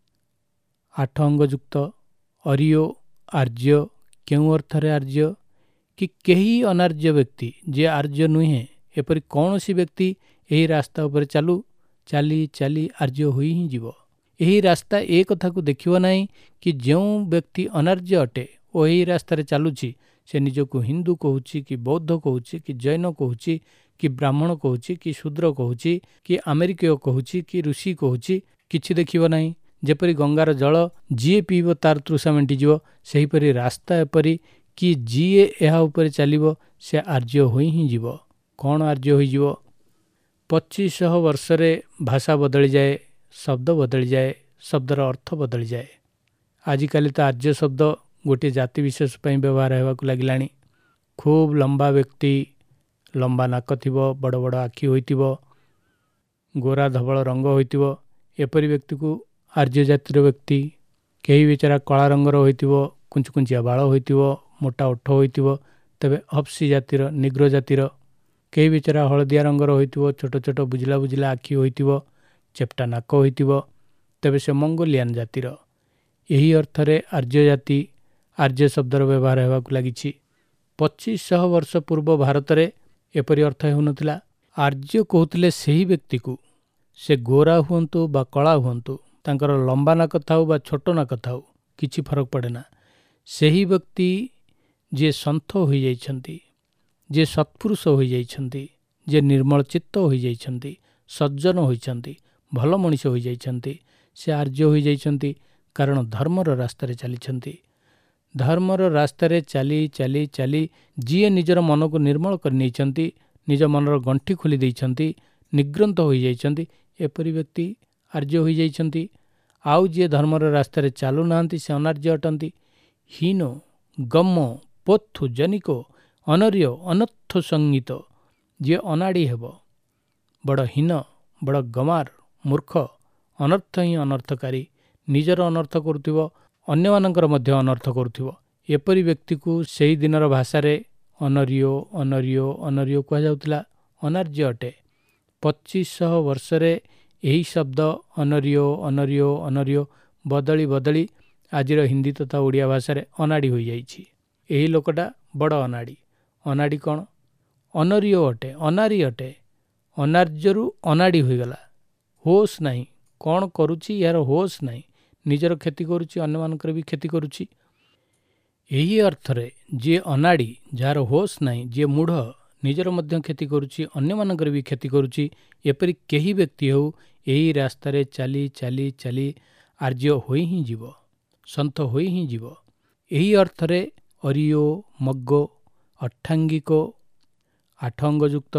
8 ଅଙ୍ଗଯୁକ୍ତ। ଅରିୟୋ ଆର୍ଯ୍ୟ, କେଉଁ ଅର୍ଥରେ ଆର୍ଯ୍ୟ? କି କେହି ଅନାର୍ଯ୍ୟ ବ୍ୟକ୍ତି, ଯିଏ ଆର୍ଯ୍ୟ ନୁହେଁ, ଏପରି କୌଣସି ବ୍ୟକ୍ତି ଏହି ରାସ୍ତା ଉପରେ ଚାଲି ଚାଲି ଆର୍ଯ୍ୟ ହୋଇ ହିଁ ଯିବ। ଏହି ରାସ୍ତା ଏ କଥାକୁ ଦେଖିବ ନାହିଁ କି ଯେଉଁ ବ୍ୟକ୍ତି ଅନାର୍ଯ୍ୟ ଅଟେ ଓ ଏହି ରାସ୍ତାରେ ଚାଲୁଛି ସେ ନିଜକୁ ହିନ୍ଦୁ କହୁଛି କି ବୌଦ୍ଧ କହୁଛି କି ଜୈନ କହୁଛି କି ବ୍ରାହ୍ମଣ କହୁଛି କି ଶୂଦ୍ର କହୁଛି କି ଆମେରିକୀୟ କହୁଛି କି ଋଷି କହୁଛି, କିଛି ଦେଖିବ ନାହିଁ। ଯେପରି ଗଙ୍ଗାର ଜଳ ଯିଏ ପିଇବ ତାର ତୃଷା ମେଣ୍ଟିଯିବ, ସେହିପରି ରାସ୍ତା ଏପରି କି ଯିଏ ଏହା ଉପରେ ଚାଲିବ ସେ ଆର୍ଯ୍ୟ ହୋଇ ହିଁ ଯିବ। କ'ଣ ଆର୍ଯ୍ୟ ହୋଇଯିବ? 2500 ବର୍ଷରେ ଭାଷା ବଦଳିଯାଏ, ଶବ୍ଦ ବଦଳିଯାଏ, ଶବ୍ଦର ଅର୍ଥ ବଦଳିଯାଏ। ଆଜିକାଲି ତ ଆର୍ଯ୍ୟ ଶବ୍ଦ ଗୋଟିଏ ଜାତିବିଶେଷ ପାଇଁ ବ୍ୟବହାର ହେବାକୁ ଲାଗିଲାଣି। ଖୁବ୍ ଲମ୍ବା ବ୍ୟକ୍ତି, ଲମ୍ବା ନାକ ଥିବ, ବଡ଼ ବଡ଼ ଆଖି ହୋଇଥିବ, ଗୋରା ଧବଳ ରଙ୍ଗ ହୋଇଥିବ, ଏପରି ବ୍ୟକ୍ତିକୁ ଆର୍ଯ୍ୟ ଜାତିର ବ୍ୟକ୍ତି। କେହି ବିଚାରା କଳା ରଙ୍ଗର ହୋଇଥିବ, କୁଞ୍ଚକୁଞ୍ଚିଆ ବାଳ ହୋଇଥିବ, ମୋଟା ଓଠ ହୋଇଥିବ, ତେବେ ହପ୍ସି ଜାତିର, ନିଗ୍ରୋ ଜାତିର। କେହି ବିଚାରା ହଳଦିଆ ରଙ୍ଗର ହୋଇଥିବ, ଛୋଟ ଛୋଟ ବୁଜିଲା ବୁଜିଲା ଆଖି ହୋଇଥିବ, ଚେପ୍ଟା ନାକ ହୋଇଥିବ, ତେବେ ସେ ମଙ୍ଗୋଲିଆନ୍ ଜାତିର। ଏହି ଅର୍ଥରେ ଆର୍ଯ୍ୟ ଜାତି, ଆର୍ଯ୍ୟ ଶବ୍ଦର ବ୍ୟବହାର ହେବାକୁ ଲାଗିଛି। 2500 ବର୍ଷ ପୂର୍ବ ଭାରତରେ ଏପରି ଅର୍ଥ ହେଉନଥିଲା। ଆର୍ଯ୍ୟ କହୁଥିଲେ ସେହି ବ୍ୟକ୍ତିକୁ, ସେ ଗୋରା ହୁଅନ୍ତୁ ବା କଳା ହୁଅନ୍ତୁ, ତାଙ୍କର ଲମ୍ବା ନାକ ଥାଉ ବା ଛୋଟ ନାକ ଥାଉ, କିଛି ଫରକ ପଡ଼େ ନା। ସେହି ବ୍ୟକ୍ତି ଯିଏ ସନ୍ଥ ହୋଇଯାଇଛନ୍ତି, ଯିଏ ସତ୍ପୁରୁଷ ହୋଇଯାଇଛନ୍ତି, ଯିଏ ନିର୍ମଳ ଚିତ୍ତ ହୋଇଯାଇଛନ୍ତି, ସଜ୍ଜନ ହୋଇଛନ୍ତି, ଭଲ ମଣିଷ ହୋଇଯାଇଛନ୍ତି, ସେ ଆର୍ଯ୍ୟ ହୋଇଯାଇଛନ୍ତି। କାରଣ ଧର୍ମର ରାସ୍ତାରେ ଚାଲିଛନ୍ତି। ଧର୍ମର ରାସ୍ତାରେ ଚାଲି ଚାଲି ଚାଲି ଯିଏ ନିଜର ମନକୁ ନିର୍ମଳ କରି ନେଇଛନ୍ତି, ନିଜ ମନର ଗଣ୍ଠି ଖୋଲି ଦେଇଛନ୍ତି, ନିଗ୍ରନ୍ତ ହୋଇଯାଇଛନ୍ତି, ଏପରି ବ୍ୟକ୍ତି ଆର୍ଯ୍ୟ ହୋଇଯାଇଛନ୍ତି। ଆଉ ଯିଏ ଧର୍ମର ରାସ୍ତାରେ ଚାଲୁନାହାନ୍ତି ସେ ଅନାର୍ଯ୍ୟ ଅଟନ୍ତି। ହୀନ ଗମ ପୋଥୁ ଜନିକ ଅନର୍ୟ ଅନର୍ଥ ସଙ୍ଗୀତ, ଯିଏ ଅନାଡ଼ି ହେବ, ବଡ଼ ହୀନ, ବଡ଼ ଗମାର, ମୂର୍ଖ, ଅନର୍ଥ ହିଁ ଅନର୍ଥକାରୀ, ନିଜର ଅନର୍ଥ କରୁଥିବ, ଅନ୍ୟମାନଙ୍କର ମଧ୍ୟ ଅନର୍ଥ କରୁଥିବ, ଏପରି ବ୍ୟକ୍ତିକୁ ସେହି ଦିନର ଭାଷାରେ ଅନର୍ୟ ଅନର୍ୟ ଅନର୍ୟ କୁହାଯାଉଥିଲା। ଅନାର୍ଯ୍ୟ ଅଟେ। 2500 ବର୍ଷରେ ଏହି ଶବ୍ଦ ଅନର୍ୟ ଅନର୍ୟ ଅନର୍ୟ ବଦଳି ବଦଳି ଆଜିର ହିନ୍ଦୀ ତଥା ଓଡ଼ିଆ ଭାଷାରେ ଅନାଡ଼ି ହୋଇଯାଇଛି। ଏହି ଲୋକଟା ବଡ଼ ଅନାଡ଼ି। ଅନାଡ଼ି କ'ଣ? ଅନର୍ୟ ଅଟେ, ଅନାରୀ ଅଟେ। ଅନାର୍ଯ୍ୟରୁ ଅନାଡ଼ି ହୋଇଗଲା। ହୋସ୍ ନାହିଁ, କ'ଣ କରୁଛି ଏହାର ହୋସ୍ ନାହିଁ। ନିଜର କ୍ଷତି କରୁଛି, ଅନ୍ୟମାନଙ୍କର ବି କ୍ଷତି କରୁଛି। ଏହି ଅର୍ଥରେ ଯିଏ ଅନାଡ଼ି, ଯାହାର ହୋସ୍ ନାହିଁ, ଯିଏ ମୂଢ଼, ନିଜର ମଧ୍ୟ କ୍ଷତି କରୁଛି, ଅନ୍ୟମାନଙ୍କର ବି କ୍ଷତି କରୁଛି, ଏପରି କେହି ବ୍ୟକ୍ତି ହେଉ ଏହି ରାସ୍ତାରେ ଚାଲି ଚାଲି ଚାଲି ଆର୍ଯ୍ୟ ହୋଇ ହିଁ ଯିବ, ସନ୍ଥ ହୋଇ ହିଁ ଯିବ। ଏହି ଅର୍ଥରେ ଅରିୟୋ ମଗ୍ଗ ଅଷ୍ଟାଙ୍ଗିକ, 8 ଅଙ୍ଗଯୁକ୍ତ।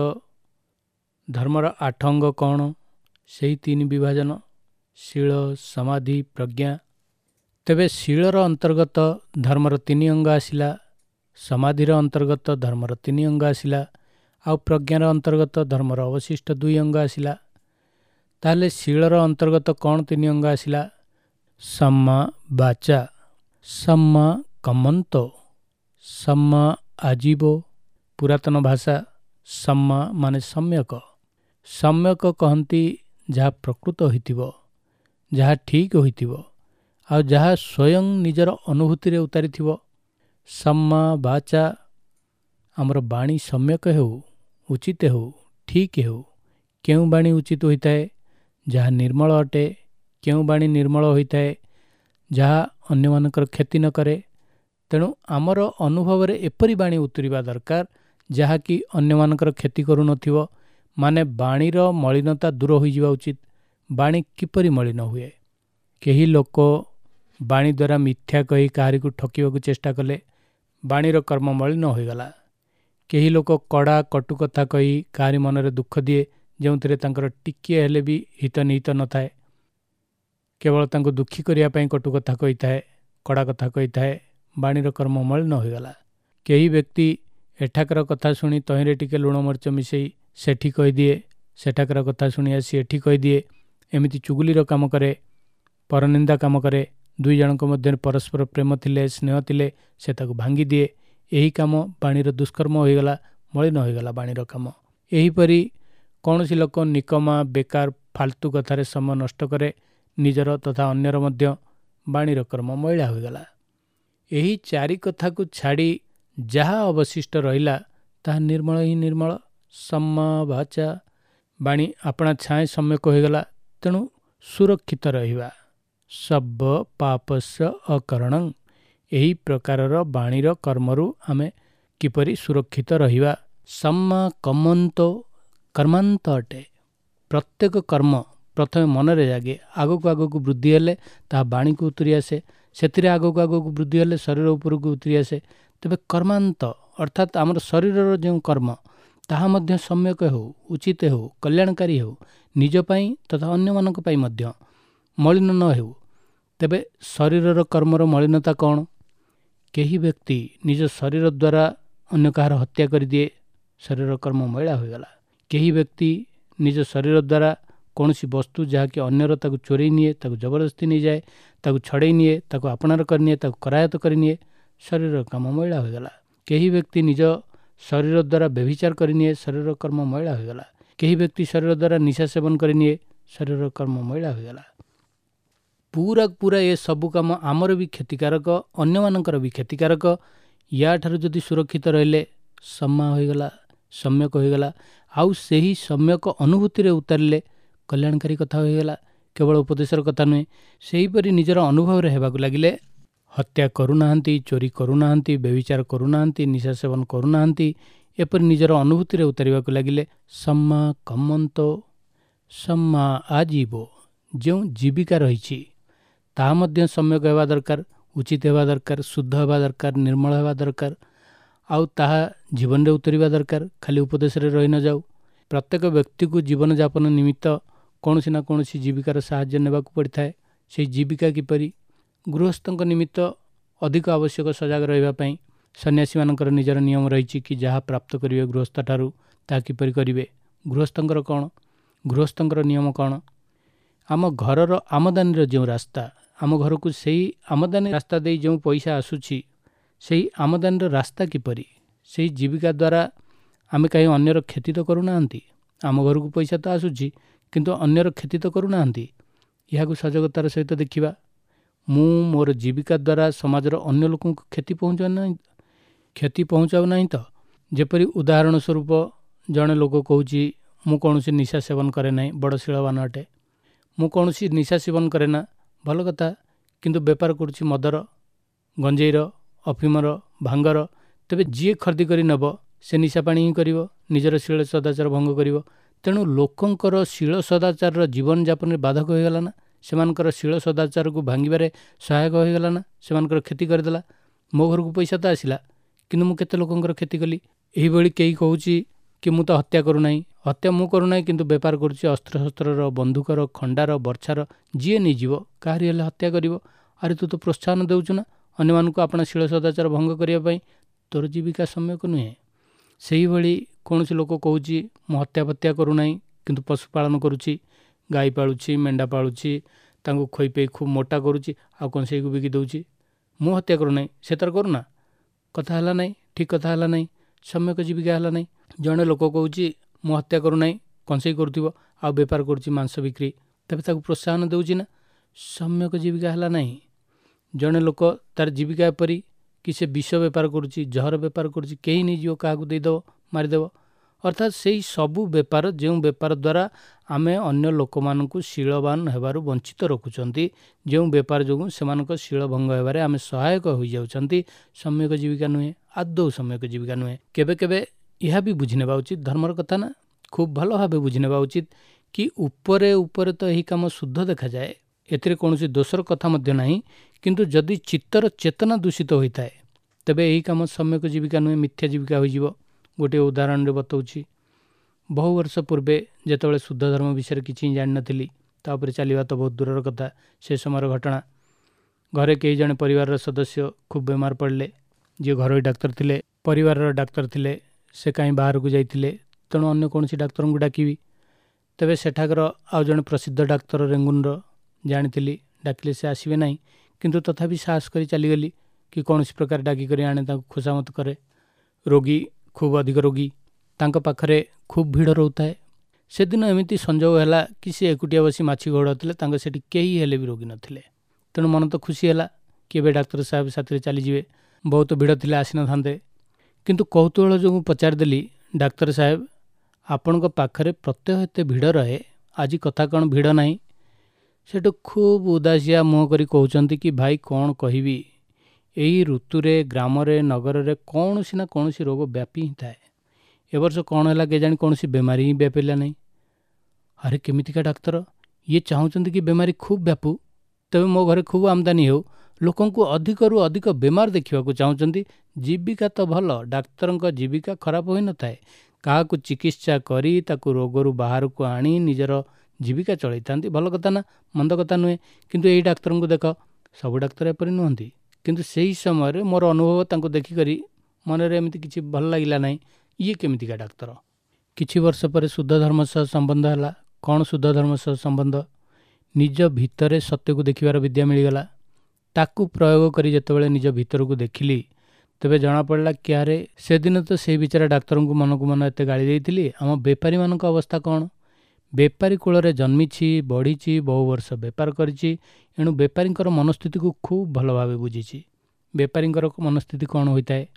ଧର୍ମର 8 ଅଙ୍ଗ କ'ଣ? ସେହି 3 ବିଭାଜନ, ଶୀଳ, ସମାଧି, ପ୍ରଜ୍ଞା। ତେବେ ଶୀଳର ଅନ୍ତର୍ଗତ ଧର୍ମର 3 ଅଙ୍ଗ ଆସିଲା, ସମାଧିର ଅନ୍ତର୍ଗତ ଧର୍ମର 3 ଅଙ୍ଗ ଆସିଲା, ଆଉ ପ୍ରଜ୍ଞାର ଅନ୍ତର୍ଗତ ଧର୍ମର ଅବଶିଷ୍ଟ 2 ଅଙ୍ଗ ଆସିଲା। ତାହେଲେ ଶୀଳର ଅନ୍ତର୍ଗତ କ'ଣ 3 ଅଙ୍ଗ ଆସିଲା? ସମ୍ମା ବାଚା, ସମ୍ମା କମ୍ମନ୍ତ, ସମ୍ମା ଆଜୀବ। ପୁରାତନ ଭାଷା ସମ୍ମା ମାନେ ସମ୍ୟକ। ସମ୍ୟକ କହନ୍ତି ଯାହା ପ୍ରକୃତ ହୋଇଥିବ, ଯାହା ଠିକ୍ ହୋଇଥିବ, ଆଉ ଯାହା ସ୍ୱୟଂ ନିଜର ଅନୁଭୂତିରେ ଉତାରିଥିବ। ସମ୍ମା ବାଚା, ଆମର ବାଣୀ ସମ୍ୟକ ହେଉ, ଉଚିତ ହେଉ, ଠିକ୍ ହେଉ। କେଉଁ ବାଣୀ ଉଚିତ ହୋଇଥାଏ? ଯାହା ନିର୍ମଳ ଅଟେ, କେଉଁ ବାଣୀ ନିର୍ମଳ ହୋଇଥାଏ ଯାହା ଅନ୍ୟମାନଙ୍କର କ୍ଷତି ନ କରେ। ତେଣୁ ଆମର ଅନୁଭବରେ ଏପରି ବାଣୀ ଉତରିବା ଦରକାର ଯାହାକି ଅନ୍ୟମାନଙ୍କର କ୍ଷତି କରୁନଥିବ। ମାନେ ବାଣୀର ମଳିନତା ଦୂର ହୋଇଯିବା ଉଚିତ। ବାଣୀ କିପରି ମଳିନ ହୁଏ? କେହି ଲୋକ ବାଣୀ ଦ୍ୱାରା ମିଥ୍ୟା କହି କାହାରିକୁ ଠକିବାକୁ ଚେଷ୍ଟା କଲେ, ବାଣୀର କର୍ମ ମଳିନ ହୋଇଗଲା। କେହି ଲୋକ କଡ଼ା କଟୁ କଥା କହି କାହାରି ମନରେ ଦୁଃଖ ଦିଏ, ଯେଉଁଥିରେ ତାଙ୍କର ଟିକିଏ ହେଲେ ବି ହିତ ନିହିତ ନଥାଏ। କେବଳ ତାଙ୍କୁ ଦୁଃଖୀ କରିବା ପାଇଁ କଟୁ କଥା କହିଥାଏ, କଡ଼ା କଥା କହିଥାଏ, ବାଣୀର କର୍ମ ମଳିନ ହୋଇଗଲା। କେହି ବ୍ୟକ୍ତି ଏଠାକାର କଥା ଶୁଣି ତହିଁରେ ଟିକେ ଲୁଣ ମରିଚ ମିଶାଇ ସେଠି କହିଦିଏ, ସେଠାକାର କଥା ଶୁଣି ଆସି ଏଠି କହିଦିଏ। ଏମିତି ଚୁଗୁଲିର କାମ କରେ, ପରନିନ୍ଦା କାମ କରେ। ଦୁଇ ଜଣଙ୍କ ମଧ୍ୟରେ ପରସ୍ପର ପ୍ରେମ ଥିଲେ, ସ୍ନେହ ଥିଲେ, ସେ ତାକୁ ଭାଙ୍ଗିଦିଏ। ଏହି କାମ ବାଣୀର ଦୁଷ୍କର୍ମ ହୋଇଗଲା, ମଳିନ ହୋଇଗଲା ବାଣୀର କାମ। ଏହିପରି କୌଣସି ଲୋକ ନିକମା, ବେକାର, ଫାଲତୁ କଥାରେ ସମୟ ନଷ୍ଟ କରେ, ନିଜର ତଥା ଅନ୍ୟର ମଧ୍ୟ ବାଣୀର କର୍ମ ମଇଳା ହୋଇଗଲା। ଏହି ଚାରି କଥାକୁ ଛାଡ଼ି ଯାହା ଅବଶିଷ୍ଟ ରହିଲା ତାହା ନିର୍ମଳ ହିଁ ନିର୍ମଳ। ସମ୍ମା ବାଚା। ବାଣୀ ଆପଣା ଛାଏଁ ସମ୍ୟକ ହୋଇଗଲା। ତେଣୁ ସୁରକ୍ଷିତ ରହିବା। ସବ୍ବ ପାପସ୍ୟ ଅକରଣଂ। ଏହି ପ୍ରକାରର ବାଣୀର କର୍ମରୁ ଆମେ କିପରି ସୁରକ୍ଷିତ ରହିବା? ସମ୍ମା କମ୍ମନ୍ତୋ କର୍ମାନ୍ତ ଅଟେ। ପ୍ରତ୍ୟେକ କର୍ମ ପ୍ରଥମେ ମନରେ ଜାଗେ, ଆଗକୁ ଆଗକୁ ବୃଦ୍ଧି ହେଲେ ତାହା ବାଣୀକୁ ଉତରି ଆସେ, ସେଥିରେ ଆଗକୁ ଆଗକୁ ବୃଦ୍ଧି ହେଲେ ଶରୀର ଉପରକୁ ଉତରି ଆସେ। ତେବେ କର୍ମାନ୍ତ ଅର୍ଥାତ୍ ଆମର ଶରୀରର ଯେଉଁ କର୍ମ ତାହା ମଧ୍ୟ ସମ୍ୟକ ହେଉ, ଉଚିତ ହେଉ, କଲ୍ୟାଣକାରୀ ହେଉ, ନିଜ ପାଇଁ ତଥା ଅନ୍ୟମାନଙ୍କ ପାଇଁ ମଧ୍ୟ ମଳିନ ନ ହେଉ। ତେବେ ଶରୀରର କର୍ମର ମଳିନତା କ'ଣ? କେହି ବ୍ୟକ୍ତି ନିଜ ଶରୀର ଦ୍ୱାରା ଅନ୍ୟ କାହାର ହତ୍ୟା କରିଦିଏ, ଶରୀର କର୍ମ ମଇଳା ହୋଇଗଲା। କେହି ବ୍ୟକ୍ତି ନିଜ ଶରୀର ଦ୍ୱାରା କୌଣସି ବସ୍ତୁ ଯାହାକି ଅନ୍ୟର ତାକୁ ଚୋରେଇ ନିଏ, ତାକୁ ଜବରଦସ୍ତି ନେଇଯାଏ, ତାକୁ ଛଡ଼େଇ ନିଏ, ତାକୁ ଆପଣାର କରିନିଏ, ତାକୁ କରାୟତ୍ତ କରିନିଏ, ଶରୀର କାମ ମଇଳା ହୋଇଗଲା। କେହି ବ୍ୟକ୍ତି ନିଜ ଶରୀର ଦ୍ୱାରା ବ୍ୟଭିଚାର କରିନିଏ, ଶରୀର କର୍ମ ମଇଳା ହୋଇଗଲା। କେହି ବ୍ୟକ୍ତି ଶରୀର ଦ୍ୱାରା ନିଶା ସେବନ କରିନିଏ, ଶରୀର କର୍ମ ମଇଳା ହୋଇଗଲା। ପୁରା ଏ ସବୁ କାମ ଆମର ବି କ୍ଷତିକାରକ, ଅନ୍ୟମାନଙ୍କର ବି କ୍ଷତିକାରକ। ୟାଠାରୁ ଯଦି ସୁରକ୍ଷିତ ରହିଲେ ସମ୍ମା ହୋଇଗଲା, ସମ୍ୟକ ହୋଇଗଲା। ଆଉ ସେହି ସମ୍ୟକ ଅନୁଭୂତିରେ ଉତାରିଲେ କଲ୍ୟାଣକାରୀ କଥା ହୋଇଗଲା। କେବଳ ଉପଦେଶର କଥା ନୁହେଁ, ସେହିପରି ନିଜର ଅନୁଭବରେ ହେବାକୁ ଲାଗିଲେ ହତ୍ୟା କରୁନାହାନ୍ତି, ଚୋରି କରୁନାହାନ୍ତି, ବ୍ୟଭିଚାର କରୁନାହାନ୍ତି, ନିଶା ସେବନ କରୁନାହାନ୍ତି, ଏପରି ନିଜର ଅନୁଭୂତିରେ ଉତାରିବାକୁ ଲାଗିଲେ ସମ୍ମା କମ୍ମନ୍ତୋ। ସମ୍ମା ଆଜୀବ। ଯେଉଁ ଜୀବିକା ରହିଛି ତାହା ମଧ୍ୟ ସମ୍ୟକ ହେବା ଦରକାର, ଉଚିତ ହେବା ଦରକାର, ଶୁଦ୍ଧ ହେବା ଦରକାର, ନିର୍ମଳ ହେବା ଦରକାର। ଆଉ ତାହା ଜୀବନରେ ଉତରିବା ଦରକାର, ଖାଲି ଉପଦେଶରେ ରହି ନଯାଉ। ପ୍ରତ୍ୟେକ ବ୍ୟକ୍ତିକୁ ଜୀବନଯାପନ ନିମିତ୍ତ କୌଣସି ନା କୌଣସି ଜୀବିକାର ସାହାଯ୍ୟ ନେବାକୁ ପଡ଼ିଥାଏ। ସେହି ଜୀବିକା କିପରି? ଗୃହସ୍ଥଙ୍କ ନିମିତ୍ତ ଅଧିକ ଆବଶ୍ୟକ ସଜାଗ ରହିବା ପାଇଁ ସନ୍ନ୍ୟାସୀମାନଙ୍କର ନିଜର ନିୟମ ରହିଛି କି ଯାହା ପ୍ରାପ୍ତ କରିବେ ଗୃହସ୍ଥଠାରୁ ତାହା କିପରି କରିବେ। ଗୃହସ୍ଥଙ୍କର କ'ଣ? ଗୃହସ୍ଥଙ୍କର ନିୟମ କ'ଣ? ଆମ ଘରର ଆମଦାନୀର ଯେଉଁ ରାସ୍ତା, ଆମ ଘରକୁ ସେହି ଆମଦାନୀ ରାସ୍ତା ଦେଇ ଯେଉଁ ପଇସା ଆସୁଛି, ସେହି ଆମଦାନୀର ରାସ୍ତା କିପରି? ସେହି ଜୀବିକା ଦ୍ୱାରା ଆମେ କାହିଁ ଅନ୍ୟର କ୍ଷତି ତ କରୁନାହାନ୍ତି? ଆମ ଘରକୁ ପଇସା ତ ଆସୁଛି, କିନ୍ତୁ ଅନ୍ୟର କ୍ଷତି ତ କରୁନାହାନ୍ତି। ଏହାକୁ ସଜାଗତାର ସହିତ ଦେଖିବା। ମୁଁ ମୋର ଜୀବିକା ଦ୍ୱାରା ସମାଜର ଅନ୍ୟ ଲୋକଙ୍କୁ କ୍ଷତି ପହଞ୍ଚାଉ ନାହିଁ ତ? ଯେପରି ଉଦାହରଣ ସ୍ୱରୂପ ଜଣେ ଲୋକ କହୁଛି, ମୁଁ କୌଣସି ନିଶା ସେବନ କରେ ନାହିଁ, ବଡ଼ ଶିଳବାନ ଅଟେ, ମୁଁ କୌଣସି ନିଶା ସେବନ କରେ ନା, ଭଲ କଥା, କିନ୍ତୁ ବେପାର କରୁଛି ମଦର, ଗଞ୍ଜେଇର, ଅଫିମର, ଭାଙ୍ଗର। ତେବେ ଯିଏ ଖର୍ଦ୍ଦି କରି ନେବ ସେ ନିଶା ପାଣି ହିଁ କରିବ, ନିଜର ଶୀଳ ସଦାଚାର ଭଙ୍ଗ କରିବ। ତେଣୁ ଲୋକଙ୍କର ଶୀଳ ସଦାଚାରର ଜୀବନଯାପନରେ ବାଧକ ହୋଇଗଲା ନା? ସେମାନଙ୍କର ଶୀଳ ସଦାଚାରକୁ ଭାଙ୍ଗିବାରେ ସହାୟକ ହୋଇଗଲା ନା? ସେମାନଙ୍କର କ୍ଷତି କରିଦେଲା। ମୋ ଘରକୁ ପଇସା ତ ଆସିଲା, କିନ୍ତୁ ମୁଁ କେତେ ଲୋକଙ୍କର କ୍ଷତି କଲି। ଏହିଭଳି କେହି କହୁଛି କି ମୁଁ ତ ହତ୍ୟା କରୁନାହିଁ, ହତ୍ୟା ମୁଁ କରୁନାହିଁ, କିନ୍ତୁ ବେପାର କରୁଛି ଅସ୍ତ୍ରଶସ୍ତ୍ରର, ବନ୍ଧୁକର, ଖଣ୍ଡାର, ବର୍ଚ୍ଛାର। ଯିଏ ନେଇଯିବ କାହାରି ହେଲେ ହତ୍ୟା କରିବ। ଆରେ ତୁ ତ ପ୍ରୋତ୍ସାହନ ଦେଉଛୁ ନା ଅନ୍ୟମାନଙ୍କୁ ଆପଣା ଶୀଳ ସଦାଚାର ଭଙ୍ଗ କରିବା ପାଇଁ। ତୋର ଜୀବିକା ସମ୍ୟକ ନୁହେଁ। ସେହିଭଳି କୌଣସି ଲୋକ କହୁଛି ମୁଁ ହତ୍ୟା ଫତ୍ୟା କରୁନାହିଁ, କିନ୍ତୁ ପଶୁପାଳନ କରୁଛି, ଗାଈ ପାଳୁଛି, ମେଣ୍ଢା ପାଳୁଛି, ତାଙ୍କୁ ଖୋଇପେଇ ଖୁବ୍ ମୋଟା କରୁଛି, ଆଉ କଂସେଇକୁ ବିକି ଦେଉଛି। ମୁଁ ହତ୍ୟା କରୁନାହିଁ, ସେ ତାର କରୁନା। କଥା ହେଲା ନାହିଁ, ଠିକ୍ କଥା ହେଲା ନାହିଁ, ସମ୍ୟକ ଜୀବିକା ହେଲା ନାହିଁ। ଜଣେ ଲୋକ କହୁଛି ମୁଁ ହତ୍ୟା କରୁନାହିଁ, କଂସେଇ କରୁଥିବ, ଆଉ ବେପାର କରୁଛି ମାଂସ ବିକ୍ରି, ତେବେ ତାକୁ ପ୍ରୋତ୍ସାହନ ଦେଉଛି ନା? ସମ୍ୟକ ଜୀବିକା ହେଲା ନାହିଁ। ଜଣେ ଲୋକ ତାର ଜୀବିକା ଏପରି କି ସେ ବିଷ ବେପାର କରୁଛି, ଜହର ବେପାର କରୁଛି, କେହି ନେଇଯିବ, କାହାକୁ ଦେଇଦେବ, ମାରିଦେବ। ଅର୍ଥାତ୍ ସେଇ ସବୁ ବେପାର, ଯେଉଁ ବେପାର ଦ୍ୱାରା आमे अन्य लोकमानंकु शीलवान हेबारु वंचित रखुचंती जो बेपार जोगु सेमानक शील भंग हेबारे आमे सहायक होई जाउचंती सम्यक जीविका नुहे आदौ सम्यक जीविका नुहे केबे केबे यह भी बुझिनेबा उचित धर्मर कथा ना खूब भल भावे बुझिनेबा उचित कि उपरे उपरे तो यही काम शुद्ध देखा जाए एथिरे कोनोसी दोषर कथा मध्य नाही किंतु जदि चित्तर चेतना दूषित होता है तेबे यही काम सम्यक जीविका नुहे मिथ्या जीविका होई जीवो। गोटे उदाहरण रे बताउछि बहु वर्ष पूर्वे जेतबेले शुद्ध धर्म विषय किछि जानि नथिली तापरे चलिबा तो बहुत दूरर कथा से समय घटना घरे कई जने परिवार सदस्य खूब बेमार पड़ले जे घरोई डाक्तर थिले परिवार डाक्तर थिले से कहीं बाहर को जाइथिले तेणु अन्य कौन डाक्तर को डाकिबी तेबे सेठाकर आउ जने प्रसिद्ध डाक्तर रेंगुन जानी डाकिले से आसबे ना किंतु तथापि साहस कर चलीगली कि कौन प्रकार डाकिक आने खुशामत करे रोगी खूब अधिक रोगी तांको पाखरे खूब भीड़ रोता है से दिन एमती संजोग है कि सी एकुटिया बसी माछी घोड़ाते से कई हेले भी रोगी नथिले तेणु मन तो खुशी है कि एबे डाक्तर साहब साथी चलीजे बहुत भीड़ थिले आसी न थांते किंतु कौतूहल जो पचारदेली डाक्तर साहेब आपण पाखरे प्रत्यह एते भीड़ रहे आज कथा कौन भीड़ नहीं सेठू खूब उदासिया मुँह करी कहउचंती कि भाई कौन कहबी यही ऋतुरे ग्रामरे नगରରେ कौनसी ना कौनसी रोग व्यापी ही थाए ए वर्ष कौन है केजाणी कौन बेमारी ही व्यापिला नहीं। अरे केमितिका डाक्तर ये चाहूँगी कि बेमारी खूब व्यापू तेज मो घरे खूब आमदानी हो लोक अधिकरू अधिक बेमार देखा चाहूँगी जीविका तो भल डाक्तर जीविका खराब हो न थाए क्या चिकित्सा करी ताकू रोगरू बाहर को आनी निजर जीविका चलई था भल कथा ना मंद कथा नुहे किंतु यही डाक्तर को देख सब डाक्तर एपरी नुहंती किंतु सही समय मोर अनुभव तांको देखिकरी मनरे एमती किछि भल लागिला नहीं ये केमितिका डाक्तर। किछि वर्ष पर शुद्ध धर्म सह संबंध है कौन शुद्ध धर्म सह संबंध निज भितरे सत्य को देखिबार विद्या मिलगला ताकू प्रयोग करी जेतेबेले निज भितर को देखिली तेबे जना पड़ला क्या रे से दिन तो से बिचारा डाक्तर को मन एते गाली देइथिली आम बेपारी मानक अवस्था कौन बेपारी कूल जन्मी बढ़ी बहु वर्ष बेपार करिछि एणु बेपारी मनस्थिति को खूब भल भाव बुझी बेपारी मनस्थिति कौन होता है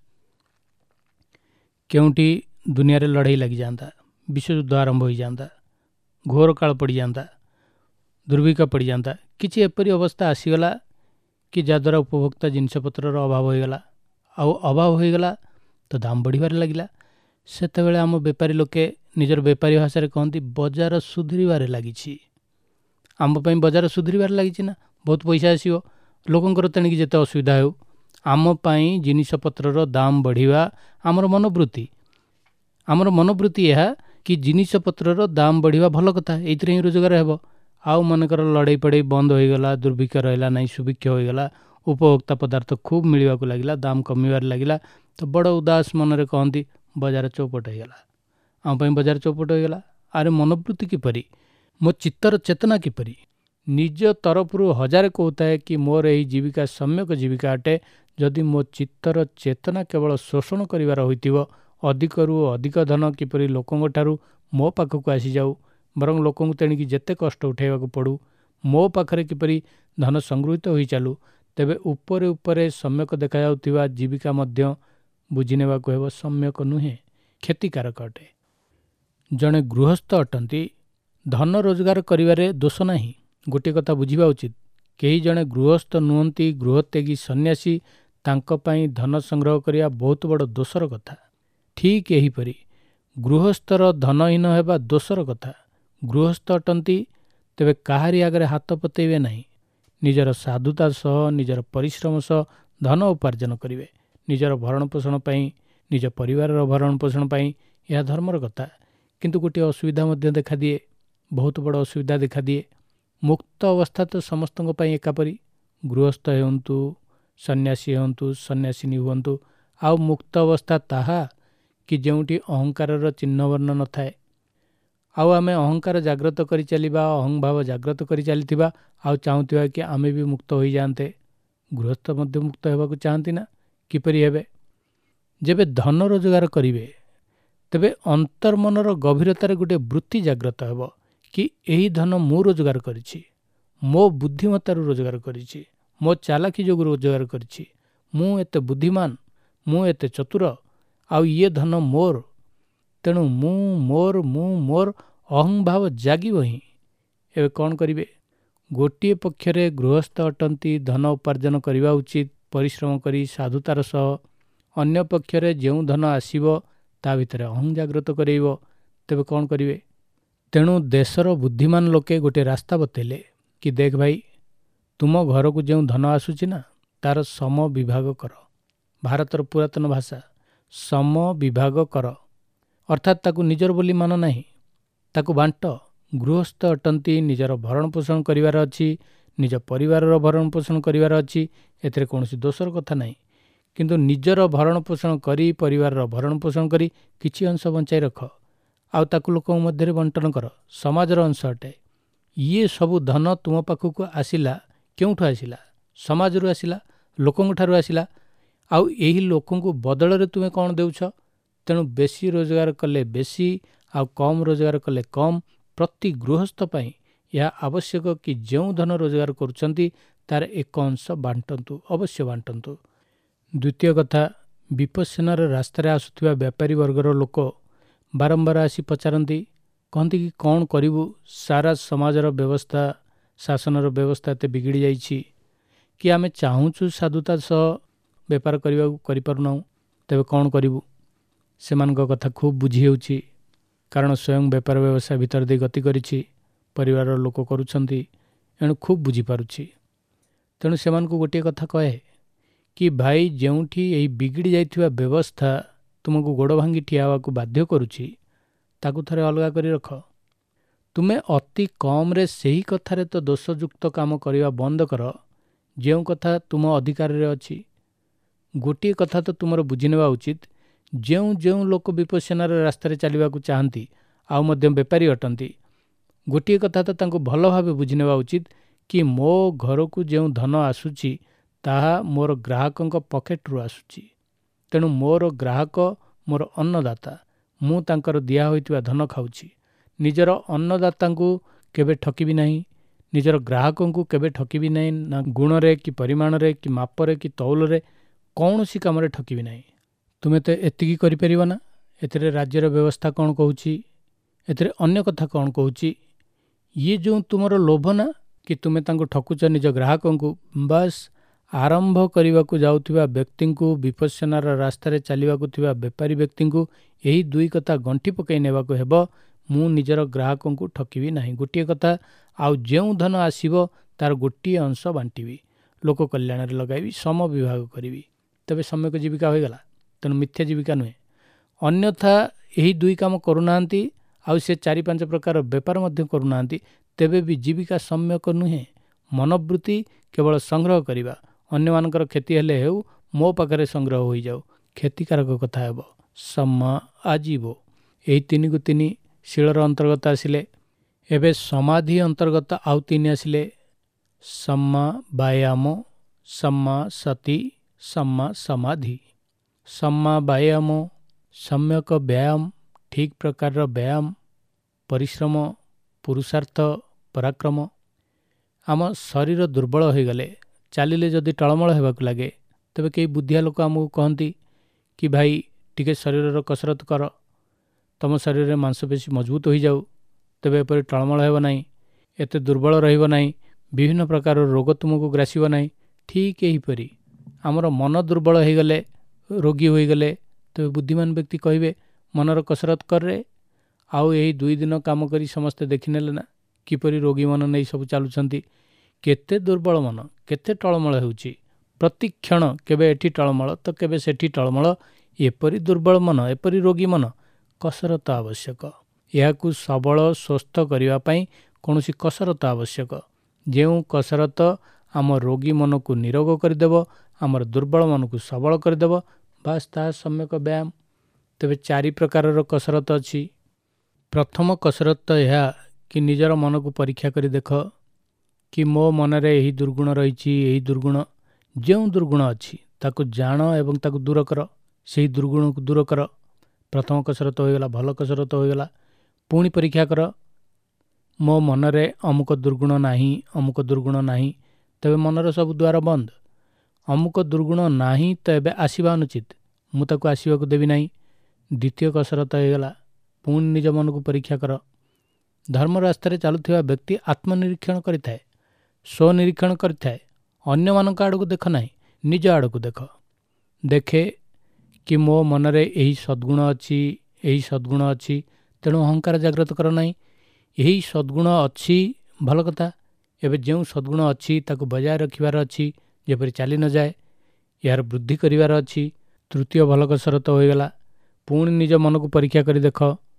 केउटी दुनिया रे लड़ाई लगी जाता विश्वयुद्ध आरंभ हो जाता घोर काल पड़ जाता दुर्भिक्ष पड़ जाता किछि एपरी अवस्था आसीगला कि जद्वारा उपभोक्ता जिनपतर अभाव होगला अभाव होगला तो दाम बढ़िबार लगिला सेतेबेले आम बेपारी लोके निजर बेपारी भाषा कहती बजार सुधरिबार लगी आम बजार सुधरिबार लगी ना बहुत पैसा आसो लोकंर तेणिक जिते असुविधा हो आम जिनपतर दाम बढ़िया आमर मनोवृत्ति यह कि जिनपतर दाम बढ़िया भल कथा ये ही रोजगार हेब आउ मनकर लड़ाई पड़ाई बंद होगला दुर्भिक्ष रहा ना सुभिक्ष होगला उपभोक्ता पदार्थ खूब मिलवा को लगिला दाम कमिबार लगिला तो बड़ उदास मनरे कहती बजार चौपट होगला आम बजार चौपट होगला। आरे मनोवृत्ति किपरि मो चित्तर चेतना किपरि निज तरफरु हजार कहता है कि मोर यही जीविका सम्यक जीविका अटे जदि मो चित्तर चेतना केवल शोषण करिवार होइतिबो अधिकरू अधिक धन किपरि लोकंग ठारू मो पाखक आसी जाऊ बरं लोकंग तेणिक जेते कष्ट उठाइबाकू पड़ू मो पाखरे किपरि धन संगृहित होई चालू तेबे उपरे उपरे सम्यक देखा जाउथिबा जीविका मध्य बुझिनेबाकू हेबो सम्यक नुहे क्षतिकारक अटे। जड़े गृहस्थ अटंती धन रोजगार करिवारे दोष नाही गोटे कथा बुझिबा उचित कई जड़े गृहस्थ नुहंती गृहत्यागी सन्यासी तांको पाई धन संग्रह करिया बहुत बड़ दोषर कथा ठीक एहीपरि गृहस्थर धनहीन हेबा दोषर कथा गृहस्थ अटंती तेबे काहारी आगरे हाथ पतेइबे नाही निजर साधुता सह निजर परिश्रम सह धन उपार्जन करिवे निजर भरण पोषण पाई निज परिवार भरण पोषण पाई यह धर्मर कथा किंतु गोटे असुविधा मध्य देखा दिए बहुत बड़ असुविधा देखा दिए मुक्त अवस्था तो समस्त एकापरी गृहस्थ होंतु सन्यासी होंतु सन्यासिनी हुंतु आउ मुक्त अवस्था ताहा कि जोंटी अहंकार चिन्ह वर्ण न थाए आउ आमे अहंकार जाग्रत करी चलिबा अहंभाव जाग्रत करी चलिथिबा आउ चाहूथिबा कि आमे भी मुक्त होई जाते गृहस्थ मध्य मुक्त हेबाकू चाहती ना किपरि हेबे जेबे धन रोजगार करिवे तेबे अंतर्मनर गभीरतार गोटे वृत्ति जाग्रत हेबो कि यही धन मु रोजगार करिछि मो बुद्धिमत्तार रोजगार करिछि मो चालाकी जोगु रोजगार करिछि मु एते बुद्धिमान मु एते चतुर आउ ये धन मोर तेणु मु मोर ଅହଂଭାବ ଜାଗିବ ହିଁ। ଏବେ କ'ଣ କରିବେ? ଗୋଟିଏ ପକ୍ଷରେ ଗୃହସ୍ଥ ଅଟନ୍ତି, ଧନ ଉପାର୍ଜନ କରିବା ଉଚିତ ପରିଶ୍ରମ କରି ସାଧୁତାର ସହ। ଅନ୍ୟ ପକ୍ଷରେ ଯେଉଁ ଧନ ଆସିବ ତା ଭିତରେ ଅହଂ ଜାଗ୍ରତ କରାଇବ। ତେବେ କ'ଣ କରିବେ? ତେଣୁ ଦେଶର ବୁଦ୍ଧିମାନ ଲୋକେ ଗୋଟିଏ ରାସ୍ତା ବତେଇଲେ କି ଦେଖ ଭାଇ, ତୁମ ଘରକୁ ଯେଉଁ ଧନ ଆସୁଛି ନା, ତାର ସମ ବିଭାଗ କର। ଭାରତର ପୁରାତନ ଭାଷା ସମ ବିଭାଗ କର, ଅର୍ଥାତ୍ ତାକୁ ନିଜର ବୋଲି ମାନ ନାହିଁ, ତାକୁ ବାଣ୍ଟ। ଗୃହସ୍ଥ ଅଟନ୍ତି, ନିଜର ଭରଣ ପୋଷଣ କରିବାର ଅଛି, ନିଜ ପରିବାରର ଭରଣ ପୋଷଣ କରିବାର ଅଛି, ଏଥିରେ କୌଣସି ଦୋଷର କଥା ନାହିଁ। କିନ୍ତୁ ନିଜର ଭରଣ ପୋଷଣ କରି, ପରିବାରର ଭରଣ ପୋଷଣ କରି କିଛି ଅଂଶ ବଞ୍ଚାଇ ରଖ, ଆଉ ତାକୁ ଲୋକଙ୍କ ମଧ୍ୟରେ ବଣ୍ଟନ କର। ସମାଜର ଅଂଶ ଅଟେ। ଇଏ ସବୁ ଧନ ତୁମ ପାଖକୁ ଆସିଲା କେଉଁଠୁ ଆସିଲା? ସମାଜରୁ ଆସିଲା, ଲୋକଙ୍କଠାରୁ ଆସିଲା। ଆଉ ଏହି ଲୋକଙ୍କୁ ବଦଳରେ ତୁମେ କ'ଣ ଦେଉଛ? ତେଣୁ ବେଶୀ ରୋଜଗାର କଲେ ବେଶୀ, ଆଉ କମ୍ ରୋଜଗାର କଲେ କମ୍। ପ୍ରତି ଗୃହସ୍ଥ ପାଇଁ ଏହା ଆବଶ୍ୟକ କି ଯେଉଁ ଧନ ରୋଜଗାର କରୁଛନ୍ତି ତାର ଏକ ଅଂଶ ବାଣ୍ଟନ୍ତୁ, ଅବଶ୍ୟ ବାଣ୍ଟନ୍ତୁ। ଦ୍ୱିତୀୟ କଥା, ବିପଶ୍ୟନାର ରାସ୍ତାରେ ଆସୁଥିବା ବେପାରୀ ବର୍ଗର ଲୋକ ବାରମ୍ବାର ଆସି ପଚାରନ୍ତି, କହନ୍ତି କି କ'ଣ କରିବୁ? ସାରା ସମାଜର ବ୍ୟବସ୍ଥା, ଶାସନର ବ୍ୟବସ୍ଥା ଏତେ ବିଗିଡ଼ି ଯାଇଛି କି ଆମେ ଚାହୁଁଛୁ ସାଧୁତା ସହ ବେପାର କରିବାକୁ, କରିପାରୁନାହୁଁ। ତେବେ କ'ଣ କରିବୁ? ସେମାନଙ୍କ କଥା ଖୁବ୍ ବୁଝି ହେଉଛି, କାରଣ ସ୍ୱୟଂ ବେପାର ବ୍ୟବସାୟ ଭିତରେ ଦେଇ ଗତି କରିଛି, ପରିବାରର ଲୋକ କରୁଛନ୍ତି, ଏଣୁ ଖୁବ୍ ବୁଝିପାରୁଛି। ତେଣୁ ସେମାନଙ୍କୁ ଗୋଟିଏ କଥା କହେ କି ଭାଇ, ଯେଉଁଠି ଏହି ବିଗିଡ଼ି ଯାଇଥିବା ବ୍ୟବସ୍ଥା ତୁମକୁ ଗୋଡ଼ ଭାଙ୍ଗି ଠିଆ ହେବାକୁ ବାଧ୍ୟ କରୁଛି, ତାକୁ ଥରେ ଅଲଗା କରି ରଖ। ତୁମେ ଅତି କମ୍ରେ ସେହି କଥାରେ ତ ଦୋଷଯୁକ୍ତ କାମ କରିବା ବନ୍ଦ କର ଯେଉଁ କଥା ତୁମ ଅଧିକାରରେ ଅଛି। ଗୋଟିଏ କଥା ତ ତୁମର ବୁଝିନେବା ଉଚିତ, ଯେଉଁ ଯେଉଁ ଲୋକ ବିପଶ୍ୟନାର ରାସ୍ତାରେ ଚାଲିବାକୁ ଚାହାନ୍ତି ଆଉ ମଧ୍ୟ ବେପାରୀ ଅଟନ୍ତି, ଗୋଟିଏ କଥା ତ ତାଙ୍କୁ ଭଲ ଭାବେ ବୁଝିନେବା ଉଚିତ କି ମୋ ଘରକୁ ଯେଉଁ ଧନ ଆସୁଛି ତାହା ମୋର ଗ୍ରାହକଙ୍କ ପକେଟରୁ ଆସୁଛି। ତେଣୁ ମୋର ଗ୍ରାହକ ମୋର ଅନ୍ନଦାତା, ମୁଁ ତାଙ୍କର ଦିଆ ହୋଇଥିବା ଧନ ଖାଉଛି। ନିଜର ଅନ୍ନଦାତାଙ୍କୁ କେବେ ଠକିବି ନାହିଁ, ନିଜର ଗ୍ରାହକଙ୍କୁ କେବେ ଠକିବି ନାହିଁ। ନା ଗୁଣରେ କି ପରିମାଣରେ କି ମାପରେ କି ତଉଲରେ କୌଣସି କାମରେ ଠକିବି ନାହିଁ। ତୁମେ ତ ଏତିକି କରିପାରିବ ନା? ଏଥିରେ ରାଜ୍ୟର ବ୍ୟବସ୍ଥା କ'ଣ କହୁଛି? ଏଥିରେ ଅନ୍ୟ କଥା କ'ଣ କହୁଛି? ଇଏ ଯେଉଁ ତୁମର ଲୋଭ ନା, କି ତୁମେ ତାଙ୍କୁ ଠକୁଛ ନିଜ ଗ୍ରାହକଙ୍କୁ, ବାସ୍ ଆରମ୍ଭ କରିବାକୁ ଯାଉଥିବା ବ୍ୟକ୍ତିଙ୍କୁ, ବିପଶ୍ୟନାର ରାସ୍ତାରେ ଚାଲିବାକୁ ଥିବା ବେପାରୀ ବ୍ୟକ୍ତିଙ୍କୁ ଏହି ଦୁଇ କଥା ଗଣ୍ଠି ପକାଇ ନେବାକୁ ହେବ। ମୁଁ ନିଜର ଗ୍ରାହକଙ୍କୁ ଠକିବି ନାହିଁ, ଗୋଟିଏ କଥା। ଆଉ ଯେଉଁ ଧନ ଆସିବ ତାର ଗୋଟିଏ ଅଂଶ ବାଣ୍ଟିବି, ଲୋକ କଲ୍ୟାଣରେ ଲଗାଇବି, ସମ ବିଭାଗ କରିବି। ତେବେ ସମ୍ୟକ ଜୀବିକା ହୋଇଗଲା। ତେଣୁ ମିଥ୍ୟା ଜୀବିକା ନୁହେଁ। ଅନ୍ୟଥା ଏହି ଦୁଇ କାମ କରୁନାହାନ୍ତି, ଆଉ ସେ 4-5 ପ୍ରକାର ବେପାର ମଧ୍ୟ କରୁନାହାନ୍ତି, ତେବେ ବି ଜୀବିକା ସମ୍ୟକ ନୁହେଁ। ମନୋବୃତ୍ତି କେବଳ ସଂଗ୍ରହ କରିବା, ଅନ୍ୟମାନଙ୍କର କ୍ଷତି ହେଲେ ହେଉ, ମୋ ପାଖରେ ସଂଗ୍ରହ ହୋଇଯାଉ, କ୍ଷତିକାରକ କଥା ହେବ। ସମା ଆଜୀବ, ଏହି 3କୁ 3 ଶିଳର ଅନ୍ତର୍ଗତ ଆସିଲେ। ଏବେ ସମାଧି ଅନ୍ତର୍ଗତ ଆଉ 3 ଆସିଲେ। ସମ୍ମା ବାୟାମ, ସମ୍ମା ସତି, ସମ୍ମା ସମାଧି। ସମ୍ମା ବାୟାମ, ସମ୍ୟକ ବ୍ୟାୟାମ, ଠିକ୍ ପ୍ରକାରର ବ୍ୟାୟାମ, ପରିଶ୍ରମ, ପୁରୁଷାର୍ଥ, ପରାକ୍ରମ। ଆମ ଶରୀର ଦୁର୍ବଳ ହୋଇଗଲେ, ଚାଲିଲେ ଯଦି ଟଳମଳ ହେବାକୁ ଲାଗେ, ତେବେ କେହି ବୁଦ୍ଧିଆ ଲୋକ ଆମକୁ କହନ୍ତି କି ଭାଇ ଟିକେ ଶରୀରର କସରତ କର, ତୁମ ଶରୀରରେ ମାଂସପେଶୀ ମଜବୁତ ହୋଇଯାଉ, ତେବେ ଏପରି ଟଳମଳ ହେବ ନାହିଁ, ଏତେ ଦୁର୍ବଳ ରହିବ ନାହିଁ, ବିଭିନ୍ନ ପ୍ରକାର ରୋଗ ତୁମକୁ ଗ୍ରାସିବ ନାହିଁ। ଠିକ୍ ଏହିପରି ଆମର ମନ ଦୁର୍ବଳ ହୋଇଗଲେ, ରୋଗୀ ହୋଇଗଲେ, ତେବେ ବୁଦ୍ଧିମାନ ବ୍ୟକ୍ତି କହିବେ ମନର କସରତ କରରେ। ଆଉ ଏହି 2 ଦିନ କାମ କରି ସମସ୍ତେ ଦେଖିନେଲେ ନା କିପରି ରୋଗୀ ମନ ନେଇ ସବୁ ଚାଲୁଛନ୍ତି। କେତେ ଦୁର୍ବଳ ମନ, କେତେ ଟଳମଳ ହେଉଛି, ପ୍ରତିକ୍ଷଣ କେବେ ଏଠି ଟଳମଳ ତ କେବେ ସେଠି ଟଳମଳ। ଏପରି ଦୁର୍ବଳ ମନ, ଏପରି ରୋଗୀ ମନ, କସରତ ଆବଶ୍ୟକ। ଏହାକୁ ସବଳ ସୁସ୍ଥ କରିବା ପାଇଁ କୌଣସି କସରତ ଆବଶ୍ୟକ, ଯେଉଁ କସରତ ଆମ ରୋଗୀ ମନକୁ ନିରୋଗ କରିଦେବ, ଆମର ଦୁର୍ବଳ ମନକୁ ସବଳ କରିଦେବ, ବାସ୍ ତାହା ସମ୍ୟକ ବ୍ୟାୟାମ। ତେବେ 4 ପ୍ରକାରର କସରତ ଅଛି। ପ୍ରଥମ କସରତ ଏହା କି ନିଜର ମନକୁ ପରୀକ୍ଷା କରି ଦେଖ କି ମୋ ମନରେ ଏହି ଦୁର୍ଗୁଣ ରହିଛି, ଏହି ଦୁର୍ଗୁଣ, ଯେଉଁ ଦୁର୍ଗୁଣ ଅଛି ତାକୁ ଜାଣ ଏବଂ ତାକୁ ଦୂର କର, ସେହି ଦୁର୍ଗୁଣକୁ ଦୂର କର। ପ୍ରଥମ କସରତ ହୋଇଗଲା, ଭଲ କସରତ ହୋଇଗଲା। ପୁଣି ପରୀକ୍ଷା କର, ମୋ ମନରେ ଅମୁକ ଦୁର୍ଗୁଣ ନାହିଁ, ଅମୁକ ଦୁର୍ଗୁଣ ନାହିଁ, ତେବେ ମନର ସବୁ ଦ୍ୱାର ବନ୍ଦ। ଅମୁକ ଦୁର୍ଗୁଣ ନାହିଁ ତ ଏବେ ଆସିବା ଅନୁଚିତ, ମୁଁ ତାକୁ ଆସିବାକୁ ଦେବି ନାହିଁ। ଦ୍ୱିତୀୟ କସରତ ହୋଇଗଲା, ପୁଣି ନିଜ ମନକୁ ପରୀକ୍ଷା କର, ଧର୍ମ ରାସ୍ତାରେ ଚାଲୁଥିବା ବ୍ୟକ୍ତି ଆତ୍ମନିରୀକ୍ଷଣ କରିଥାଏ, ସ୍ୱନିରୀକ୍ଷଣ କରିଥାଏ। ଅନ୍ୟମାନଙ୍କ ଆଡ଼କୁ ଦେଖ ନାହିଁ, ନିଜ ଆଡ଼କୁ ଦେଖ। ଦେଖେ କି ମୋ ମନରେ ଏହି ସଦ୍ଗୁଣ ଅଛି, ଏହି ସଦ୍ଗୁଣ ଅଛି, ତେଣୁ ଅହଙ୍କାର ଜାଗ୍ରତ କର ନାହିଁ। ଏହି ସଦ୍ଗୁଣ ଅଛି, ଭଲ କଥା। ଏବେ ଯେଉଁ ସଦ୍ଗୁଣ ଅଛି ତାକୁ ବଜାୟ ରଖିବାର ଅଛି, ଯେପରି ଚାଲି ନଯାଏ, ଏହାର ବୃଦ୍ଧି କରିବାର ଅଛି। ତୃତୀୟ ଭଲ କସରତ ହୋଇଗଲା। ପୁଣି ନିଜ ମନକୁ ପରୀକ୍ଷା କରି ଦେଖ,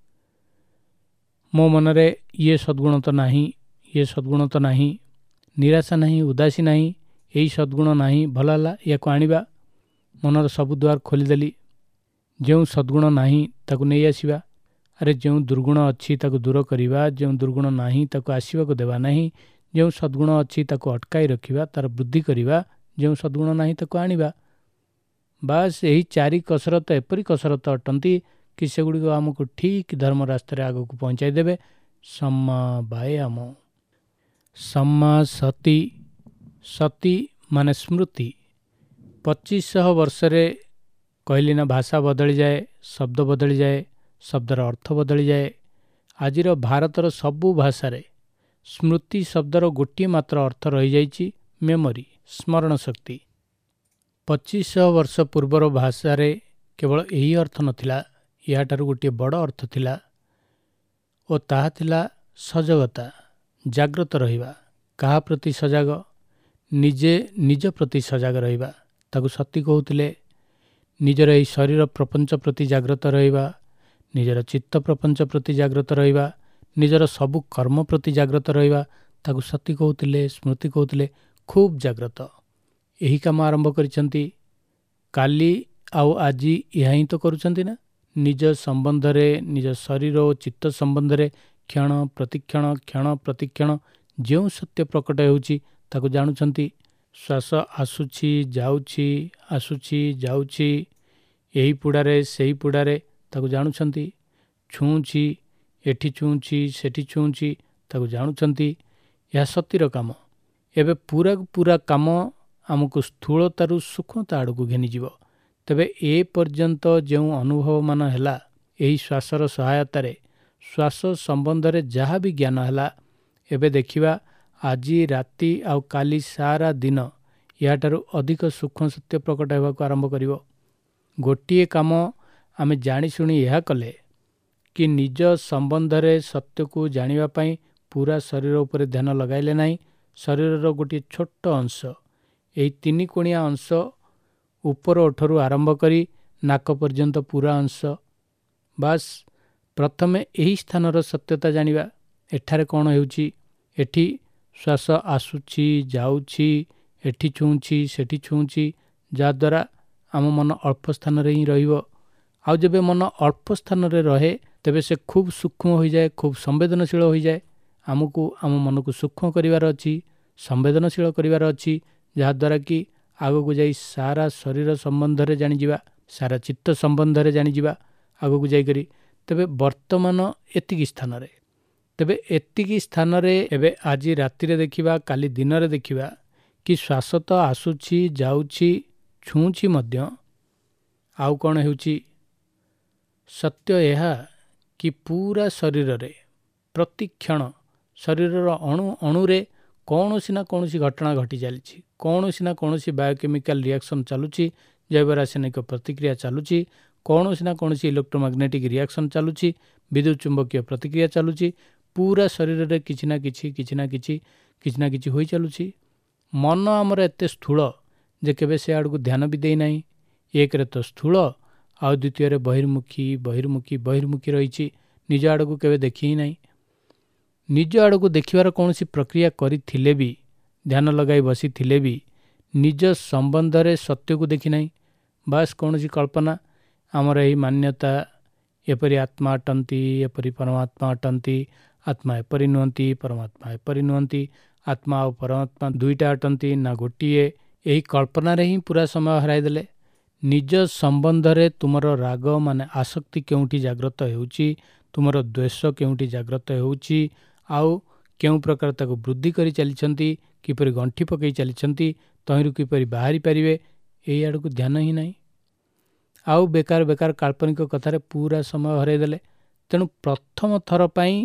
ମୋ ମନରେ ଇଏ ସଦ୍ଗୁଣ ତ ନାହିଁ, ଇଏ ସଦ୍ଗୁଣ ତ ନାହିଁ। ନିରାଶା ନାହିଁ, ଉଦାସୀ ନାହିଁ, ଏହି ସଦ୍ଗୁଣ ନାହିଁ। ଭଲ ହେଲା, ୟାକୁ ଆଣିବା। ମନର ସବୁ ଦ୍ୱାର ଖୋଲିଦେଲି। ଯେଉଁ ସଦ୍ଗୁଣ ନାହିଁ ତାକୁ ନେଇ ଆସିବା। ଆରେ ଯେଉଁ ଦୁର୍ଗୁଣ ଅଛି ତାକୁ ଦୂର କରିବା, ଯେଉଁ ଦୁର୍ଗୁଣ ନାହିଁ ତାକୁ ଆସିବାକୁ ଦେବା ନାହିଁ। ଯେଉଁ ସଦ୍ଗୁଣ ଅଛି ତାକୁ ଅଟକାଇ ରଖିବା, ତାର ବୃଦ୍ଧି କରିବା। ଯେଉଁ ସଦ୍ଗୁଣ ନାହିଁ ତାକୁ ଆଣିବା। ବାସ୍ ଏହି 4 କସରତ ଏପରି କସରତ ଅଟନ୍ତି କି ସେଗୁଡ଼ିକ ଆମକୁ ଠିକ୍ ଧର୍ମ ରାସ୍ତାରେ ଆଗକୁ ପହଞ୍ଚାଇ ଦେବେ। ସମ୍ମା ବାୟାମ। ସମ୍ମା ସତି। ସତି ମାନେ ସ୍ମୃତି। 2500 ବର୍ଷରେ କହିଲି ନା, ଭାଷା ବଦଳିଯାଏ, ଶବ୍ଦ ବଦଳିଯାଏ, ଶବ୍ଦର ଅର୍ଥ ବଦଳିଯାଏ। ଆଜିର ଭାରତର ସବୁ ଭାଷାରେ ସ୍ମୃତି ଶବ୍ଦର ଗୋଟିଏ ମାତ୍ର ଅର୍ଥ ରହିଯାଇଛି, ମେମୋରି, ସ୍ମରଣ ଶକ୍ତି। 2500 ବର୍ଷ ପୂର୍ବର ଭାଷାରେ କେବଳ ଏହି ଅର୍ଥ ନଥିଲା, ଏହାଠାରୁ ଗୋଟିଏ ବଡ଼ ଅର୍ଥ ଥିଲା, ଓ ତାହା ଥିଲା ସଜଗତା, ଜାଗ୍ରତ ରହିବା। କାହା ପ୍ରତି ସଜାଗ? ନିଜେ ନିଜ ପ୍ରତି ସଜାଗ ରହିବା, ତାକୁ ସତି କହୁଥିଲେ। ନିଜର ଏହି ଶରୀର ପ୍ରପଞ୍ଚ ପ୍ରତି ଜାଗ୍ରତ ରହିବା, ନିଜର ଚିତ୍ତ ପ୍ରପଞ୍ଚ ପ୍ରତି ଜାଗ୍ରତ ରହିବା, ନିଜର ସବୁ କର୍ମ ପ୍ରତି ଜାଗ୍ରତ ରହିବା, ତାକୁ ସତି କହୁଥିଲେ, ସ୍ମୃତି କହୁଥିଲେ। ଖୁବ୍ ଜାଗ୍ରତ। ଏହି କାମ ଆରମ୍ଭ କରିଛନ୍ତି। କାଲି ଆଉ ଆଜି ଏହା ହିଁ ତ କରୁଛନ୍ତି ନା? ନିଜ ସମ୍ବନ୍ଧରେ, ନିଜ ଶରୀର ଓ ଚିତ୍ତ ସମ୍ବନ୍ଧରେ କ୍ଷଣ ପ୍ରତିକ୍ଷଣ, କ୍ଷଣ ପ୍ରତିକ୍ଷଣ ଯେଉଁ ସତ୍ୟ ପ୍ରକଟ ହେଉଛି ତାକୁ ଜାଣୁଛନ୍ତି। ଶ୍ୱାସ ଆସୁଛି, ଯାଉଛି, ଆସୁଛି, ଯାଉଛି, ଏହି ପୁଡ଼ାରେ ସେହି ପୁଡ଼ାରେ, ତାକୁ ଜାଣୁଛନ୍ତି। ଛୁଉଁଛି, ଏଠି ଛୁଉଁଛି, ସେଠି ଛୁଉଁଛି, ତାକୁ ଜାଣୁଛନ୍ତି। ଏହା ସତୀର କାମ। ଏବେ ପୁରା କାମ ଆମକୁ ସ୍ଥୂଳତାରୁ ସୂକ୍ଷ୍ମତା ଆଡ଼କୁ ଘେନିଯିବ। ତେବେ ଏ ପର୍ଯ୍ୟନ୍ତ ଯେଉଁ ଅନୁଭବମାନ ହେଲା, ଏହି ଶ୍ୱାସର ସହାୟତାରେ, ଶ୍ୱାସ ସମ୍ବନ୍ଧରେ ଯାହା ବି ଜ୍ଞାନ ହେଲା, ଏବେ ଦେଖିବା ଆଜି ରାତି ଆଉ କାଲି ସାରା ଦିନ ଏହାଠାରୁ ଅଧିକ ସୂକ୍ଷ୍ମ ସତ୍ୟ ପ୍ରକଟ ହେବାକୁ ଆରମ୍ଭ କରିବ। ଗୋଟିଏ କାମ ଆମେ ଜାଣିଶୁଣି ଏହା କଲେ କି ନିଜ ସମ୍ବନ୍ଧରେ ସତ୍ୟକୁ ଜାଣିବା ପାଇଁ ପୁରା ଶରୀର ଉପରେ ଧ୍ୟାନ ଲଗାଇଲେ ନାହିଁ, ଶରୀରର ଗୋଟିଏ ଛୋଟ ଅଂଶ, ଏହି 3 କୋଣିଆ ଅଂଶ, ଉପର ଓଠରୁ ଆରମ୍ଭ କରି ନାକ ପର୍ଯ୍ୟନ୍ତ ପୁରା ଅଂଶ। ବାସ୍ ପ୍ରଥମେ ଏହି ସ୍ଥାନର ସତ୍ୟତା ଜାଣିବା। ଏଠାରେ କ'ଣ ହେଉଛି? ଏଠି ଶ୍ୱାସ ଆସୁଛି, ଯାଉଛି, ଏଠି ଛୁଉଁଛି, ସେଠି ଛୁଉଁଛି, ଯାହାଦ୍ୱାରା ଆମ ମନ ଅଳ୍ପ ସ୍ଥାନରେ ହିଁ ରହିବ। ଆଉ ଯେବେ ମନ ଅଳ୍ପ ସ୍ଥାନରେ ରହେ, ତେବେ ସେ ଖୁବ୍ ସୂକ୍ଷ୍ମ ହୋଇଯାଏ, ଖୁବ୍ ସମ୍ବେଦନଶୀଳ ହୋଇଯାଏ। ଆମକୁ ଆମ ମନକୁ ସୂକ୍ଷ୍ମ କରିବାର ଅଛି, ସମ୍ବେଦନଶୀଳ କରିବାର ଅଛି, ଯାହାଦ୍ୱାରା କି ଆଗକୁ ଯାଇ ସାରା ଶରୀର ସମ୍ବନ୍ଧରେ ଜାଣିଯିବା, ସାରା ଚିତ୍ତ ସମ୍ବନ୍ଧରେ ଜାଣିଯିବା ଆଗକୁ ଯାଇକରି। ତେବେ ବର୍ତ୍ତମାନ ଏତିକି ସ୍ଥାନରେ, ତେବେ ଏତିକି ସ୍ଥାନରେ ଏବେ ଆଜି ରାତିରେ ଦେଖିବା, କାଲି ଦିନରେ ଦେଖିବା କି ଶ୍ୱାସ ତ ଆସୁଛି, ଯାଉଛି, ଛୁଉଁଛି ମଧ୍ୟ। ଆଉ କ'ଣ ହେଉଛି? ସତ୍ୟ ଏହା କି ପୁରା ଶରୀରରେ ପ୍ରତିକ୍ଷଣ ଶରୀରର ଅଣୁ ଅଣୁରେ କୌଣସି ନା କୌଣସି ଘଟଣା ଘଟି ଚାଲିଛି, କୌଣସି ନା କୌଣସି ବାୟୋକେମିକାଲ ରିଆକ୍ସନ୍ ଚାଲୁଛି, ଜୈବ ରାସାୟନିକ ପ୍ରତିକ୍ରିୟା ଚାଲୁଛି, କୌଣସି ନା କୌଣସି ଇଲେକ୍ଟ୍ରୋମାଗ୍ନେଟିକ୍ ରିଆକ୍ସନ୍ ଚାଲୁଛି, ବିଦ୍ୟୁତ୍ ଚୁମ୍ବକୀୟ ପ୍ରତିକ୍ରିୟା ଚାଲୁଛି। ପୁରା ଶରୀରରେ କିଛି ନା କିଛି ହୋଇ ଚାଲୁଛି। ମନ ଆମର ଏତେ ସ୍ଥୂଳ ଯେ କେବେ ସେ ଆଡ଼କୁ ଧ୍ୟାନ ବି ଦେଇନାହିଁ। ଏକରେ ତ ସ୍ଥୂଳ, ଆଉ ଦ୍ୱିତୀୟରେ ବହିର୍ମୁଖୀ ରହିଛି। ନିଜ ଆଡ଼କୁ କେବେ ଦେଖି ହିଁ ନାହିଁ। ନିଜ ଆଡ଼କୁ ଦେଖିବାର କୌଣସି ପ୍ରକ୍ରିୟା କରିଥିଲେ ବି, ଧ୍ୟାନ ଲଗାଇ ବସିଥିଲେ ବି, ନିଜ ସମ୍ବନ୍ଧରେ ସତ୍ୟକୁ ଦେଖି ନାହିଁ। ବାସ୍ କୌଣସି କଳ୍ପନା, ଆମର ଏହି ମାନ୍ୟତା, ଏପରି ଆତ୍ମା ଅଟନ୍ତି, ଏପରି ପରମାତ୍ମା ଅଟନ୍ତି, ଆତ୍ମା ଏପରି ନୁହନ୍ତି, ପରମାତ୍ମା ଏପରି ନୁହନ୍ତି, ଆତ୍ମା ଆଉ ପରମାତ୍ମା ଦୁଇଟା ଅଟନ୍ତି ନା ଗୋଟିଏ। ଏହି କଳ୍ପନାରେ ହିଁ ପୁରା ସମୟ ହରାଇଦେଲେ। ନିଜ ସମ୍ବନ୍ଧରେ ତୁମର ରାଗ ମାନେ ଆସକ୍ତି କେଉଁଠି ଜାଗ୍ରତ ହେଉଛି, ତୁମର ଦ୍ୱେଷ କେଉଁଠି ଜାଗ୍ରତ ହେଉଛି, ଆଉ କେଉଁ ପ୍ରକାର ତାକୁ ବୃଦ୍ଧି କରି ଚାଲିଛନ୍ତି, କିପରି ଗଣ୍ଠି ପକାଇ ଚାଲିଛନ୍ତି, ତହିଁରୁ କିପରି ବାହାରି ପାରିବେ, ଏହି ଆଡ଼କୁ ଧ୍ୟାନ ହିଁ ନାହିଁ। ଆଉ ବେକାର କାଳ୍ପନିକ କଥାରେ ପୁରା ସମୟ ହରାଇଦେଲେ। ତେଣୁ ପ୍ରଥମ ଥର ପାଇଁ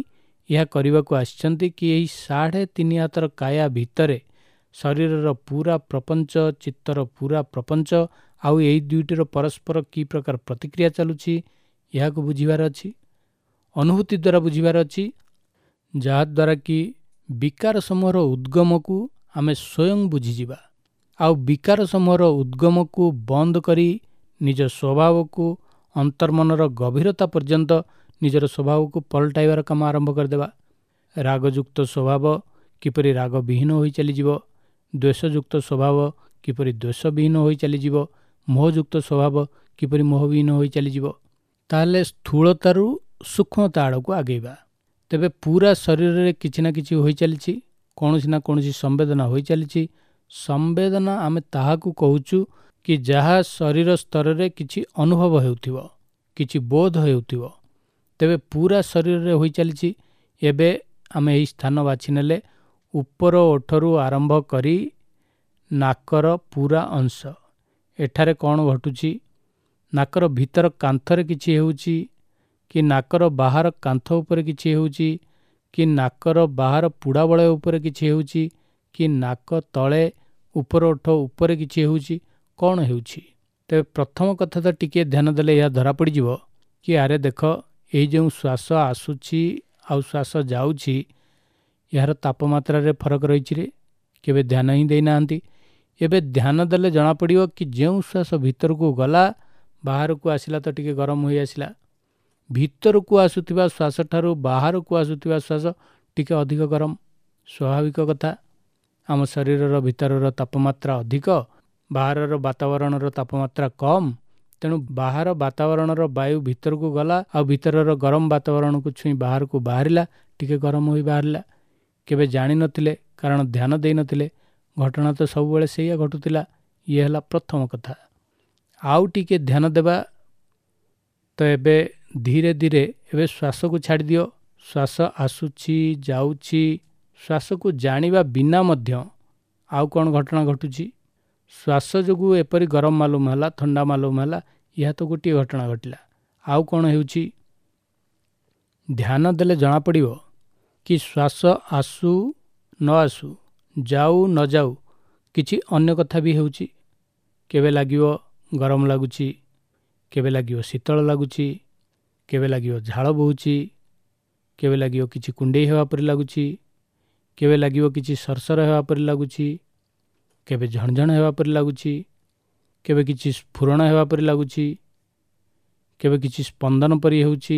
ଏହା କରିବାକୁ ଆସିଛନ୍ତି କି ଏହି 3.5 ହାତର କାୟା ଭିତରେ ଶରୀରର ପୁରା ପ୍ରପଞ୍ଚ, ଚିତ୍ତର ପୁରା ପ୍ରପଞ୍ଚ, ଆଉ ଏହି ଦୁଇଟିର ପରସ୍ପର କି ପ୍ରକାର ପ୍ରତିକ୍ରିୟା ଚାଲୁଛି ଏହାକୁ ବୁଝିବାର ଅଛି, ଅନୁଭୂତି ଦ୍ୱାରା ବୁଝିବାର ଅଛି, ଯାହାଦ୍ୱାରା କି ବିକାର ସମୂହର ଉଦ୍ଗମକୁ ଆମେ ସ୍ୱୟଂ ବୁଝିଯିବା ଆଉ ବିକାର ସମୂହର ଉଦ୍ଗମକୁ ବନ୍ଦ କରି ନିଜ ସ୍ୱଭାବକୁ ଅନ୍ତର୍ମନର ଗଭୀରତା ପର୍ଯ୍ୟନ୍ତ ନିଜର ସ୍ୱଭାବକୁ ପଲଟାଇବାର କାମ ଆରମ୍ଭ କରିଦେବା। ରାଗଯୁକ୍ତ ସ୍ୱଭାବ କିପରି ରାଗବିହୀନ ହୋଇ ଚାଲିଯିବ, ଦ୍ୱେଷଯୁକ୍ତ ସ୍ୱଭାବ କିପରି ଦ୍ୱେଷବିହୀନ ହୋଇ ଚାଲିଯିବ, ମୋହଯୁକ୍ତ ସ୍ୱଭାବ କିପରି ମୋହବିହୀନ ହୋଇ ଚାଲିଯିବ। ତାହେଲେ ସ୍ଥୂଳତାରୁ ସୂକ୍ଷ୍ମତା ଆଡ଼କୁ ଆଗେଇବା। ତେବେ ପୁରା ଶରୀରରେ କିଛି ନା କିଛି ହୋଇ ଚାଲିଛି, କୌଣସି ନା କୌଣସି ସମ୍ବେଦନା ହୋଇ ଚାଲିଛି। ସମ୍ବେଦନା ଆମେ ତାହାକୁ କହୁଛୁ କି ଯାହା ଶରୀର ସ୍ତରରେ କିଛି ଅନୁଭବ ହେଉଥିବ, କିଛି ବୋଧ ହେଉଥିବ। ତେବେ ପୁରା ଶରୀରରେ ହୋଇ ଚାଲିଛି। ଏବେ ଆମେ ଏହି ସ୍ଥାନ ବାଛି ନେଲେ ଉପର ଓଠରୁ ଆରମ୍ଭ କରି ନାକର ପୁରା ଅଂଶ। ଏଠାରେ କ'ଣ ଘଟୁଛି? ନାକର ଭିତର କାନ୍ଥରେ କିଛି ହେଉଛି କି ନାକର ବାହାର କାନ୍ଥ ଉପରେ କିଛି ହେଉଛି କି ନାକର ବାହାର ପୁଡ଼ାବଳୟ ଉପରେ କିଛି ହେଉଛି କି ନାକ ତଳେ ଉପର ଓଠ ଉପରେ କିଛି ହେଉଛି, କ'ଣ ହେଉଛି? ତେବେ ପ୍ରଥମ କଥା ତ ଟିକିଏ ଧ୍ୟାନ ଦେଲେ ଏହା ଧରାପଡ଼ିଯିବ କି ଆରେ ଦେଖ, ଏହି ଯେଉଁ ଶ୍ୱାସ ଆସୁଛି ଆଉ ଶ୍ୱାସ ଯାଉଛି ଏହାର ତାପମାତ୍ରାରେ ଫରକ ରହିଛି ରେ। କେବେ ଧ୍ୟାନ ହିଁ ଦେଇନାହାନ୍ତି। ଏବେ ଧ୍ୟାନ ଦେଲେ ଜଣାପଡ଼ିବ କି ଯେଉଁ ଶ୍ୱାସ ଭିତରକୁ ଗଲା ବାହାରକୁ ଆସିଲା ତ ଟିକେ ଗରମ ହୋଇ ଆସିଲା। ଭିତରକୁ ଆସୁଥିବା ଶ୍ୱାସ ଠାରୁ ବାହାରକୁ ଆସୁଥିବା ଶ୍ୱାସ ଟିକେ ଅଧିକ ଗରମ। ସ୍ୱାଭାବିକ କଥା। ଆମ ଶରୀରର ଭିତରର ତାପମାତ୍ରା ଅଧିକ, ବାହାରର ବାତାବରଣର ତାପମାତ୍ରା କମ୍। ତେଣୁ ବାହାର ବାତାବରଣର ବାୟୁ ଭିତରକୁ ଗଲା ଆଉ ଭିତରର ଗରମ ବାତାବରଣକୁ ଛୁଇଁ ବାହାରକୁ ବାହାରିଲା, ଟିକେ ଗରମ ହୋଇ ବାହାରିଲା। କେବେ ଜାଣିନଥିଲେ, କାରଣ ଧ୍ୟାନ ଦେଇନଥିଲେ। ଘଟଣା ତ ସବୁବେଳେ ସେଇଆ ଘଟୁଥିଲା। ଇଏ ହେଲା ପ୍ରଥମ କଥା। ଆଉ ଟିକେ ଧ୍ୟାନ ଦେବା ତ ଏବେ ଧୀରେ ଧୀରେ ଏବେ ଶ୍ୱାସକୁ ଛାଡ଼ିଦିଅ। ଶ୍ୱାସ ଆସୁଛି ଯାଉଛି, ଶ୍ୱାସକୁ ଜାଣିବା ବିନା ମଧ୍ୟ ଆଉ କ'ଣ ଘଟଣା ଘଟୁଛି? ଶ୍ୱାସ ଯୋଗୁଁ ଏପରି ଗରମ ମାଲୁମ ହେଲା, ଥଣ୍ଡା ମାଲୁମ ହେଲା, ଏହା ତ ଗୋଟିଏ ଘଟଣା ଘଟିଲା। ଆଉ କ'ଣ ହେଉଛି? ଧ୍ୟାନ ଦେଲେ ଜଣାପଡ଼ିବ କି ଶ୍ୱାସ ଆସୁ ନ ଆସୁ, ଯାଉ ନ ଯାଉ କିଛି ଅନ୍ୟ କଥା ବି ହେଉଛି। କେବେ ଲାଗିବ ଗରମ ଲାଗୁଛି, କେବେ ଲାଗିବ ଶୀତଳ ଲାଗୁଛି, କେବେ ଲାଗିବ ଝାଳ ବହୁଛି, କେବେ ଲାଗିବ କିଛି କୁଣ୍ଡେଇ ହେବା ପରି ଲାଗୁଛି, କେବେ ଲାଗିବ କିଛି ସରସର ହେବା ପରି ଲାଗୁଛି, କେବେ ଝଣଝଣ ହେବା ପରି ଲାଗୁଛି, କେବେ କିଛି ସ୍ଫୁରଣ ହେବା ପରି ଲାଗୁଛି, କେବେ କିଛି ସ୍ପନ୍ଦନ ପରି ହେଉଛି,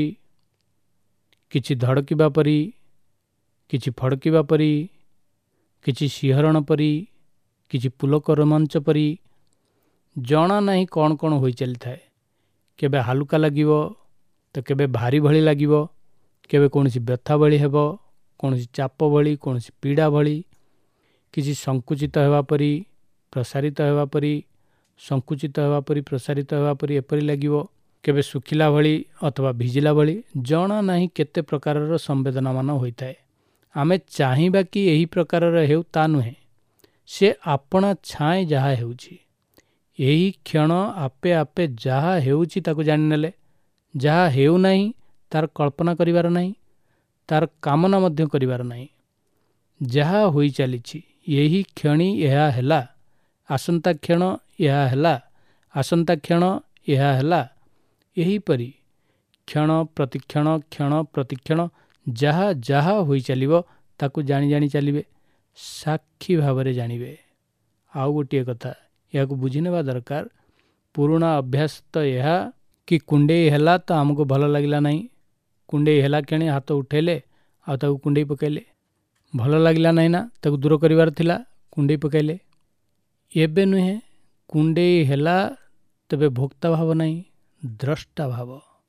କିଛି ଧଡ଼କିବା ପରି, କିଛି ଫଡ଼କିବା ପରି, କିଛି ଶିହରଣ ପରି, କିଛି ପୁଲକ ରୋମାଞ୍ଚ ପରି, ଜଣା ନାହିଁ କ'ଣ କ'ଣ ହୋଇ ଚାଲିଥାଏ। କେବେ ହାଲୁକା ଲାଗିବ ତ କେବେ ଭାରି ଭଳି ଲାଗିବ, କେବେ କୌଣସି ବ୍ୟଥା ଭଳି ହେବ, କୌଣସି ଚାପ ଭଳି, କୌଣସି ପୀଡ଼ା ଭଳି, କିଛି ସଙ୍କୁଚିତ ହେବା ପରି, ପ୍ରସାରିତ ହେବା ପରି, ସଙ୍କୁଚିତ ହେବା ପରି, ପ୍ରସାରିତ ହେବା ପରି ଏପରି ଲାଗିବ। କେବେ ଶୁଖିଲା ଭଳି ଅଥବା ଭିଜିଲା ଭଳି, ଜଣା ନାହିଁ କେତେ ପ୍ରକାରର ସମ୍ବେଦନାମାନ ହୋଇଥାଏ। ଆମେ ଚାହିଁବା କି ଏହି ପ୍ରକାରର ହେଉ ତା ନୁହେଁ। ସେ ଆପଣା ଛାଏଁ ଯାହା ହେଉଛି, ଏହି କ୍ଷଣ ଆପେ ଆପେ ଯାହା ହେଉଛି ତାକୁ ଜାଣିନେଲେ, ଯାହା ହେଉନାହିଁ ତାର କଳ୍ପନା କରିବାର ନାହିଁ, ତାର କାମନା ମଧ୍ୟ କରିବାର ନାହିଁ। ଯାହା ହୋଇ ଚାଲିଛି, ଏହି କ୍ଷଣି ଏହା ହେଲା, ଆସନ୍ତା କ୍ଷଣ ଏହା ହେଲା, ଆସନ୍ତା କ୍ଷଣ ଏହା ହେଲା, ଏହିପରି କ୍ଷଣ ପ୍ରତିକ୍ଷଣ, କ୍ଷଣ ପ୍ରତିକ୍ଷଣ ଯାହା ଯାହା ହୋଇ ଚାଲିବ ତାକୁ ଜାଣି ଜାଣି ଚାଲିବେ, ସାକ୍ଷୀ ଭାବରେ ଜାଣିବେ। ଆଉ ଗୋଟିଏ କଥା ଏହାକୁ ବୁଝିନେବା ଦରକାର। ପୁରୁଣା ଅଭ୍ୟାସ ତ ଏହା କି କୁଣ୍ଡେଇ ହେଲା ତ ଆମକୁ ଭଲ ଲାଗିଲା ନାହିଁ, କୁଣ୍ଡେଇ ହେଲା କ୍ଷଣି ହାତ ଉଠାଇଲେ ଆଉ ତାକୁ କୁଣ୍ଡେଇ ପକାଇଲେ। ଭଲ ଲାଗିଲା ନାହିଁ ନା, ତାକୁ ଦୂର କରିବାର ଥିଲା, କୁଣ୍ଡେଇ ପକାଇଲେ। ଏବେ ନୁହେଁ, କୁଣ୍ଡେଇ ହେଲା ତେବେ ଭୋକ୍ତା ଭାବ ନାହିଁ, ଦ୍ରଷ୍ଟା ଭାବ,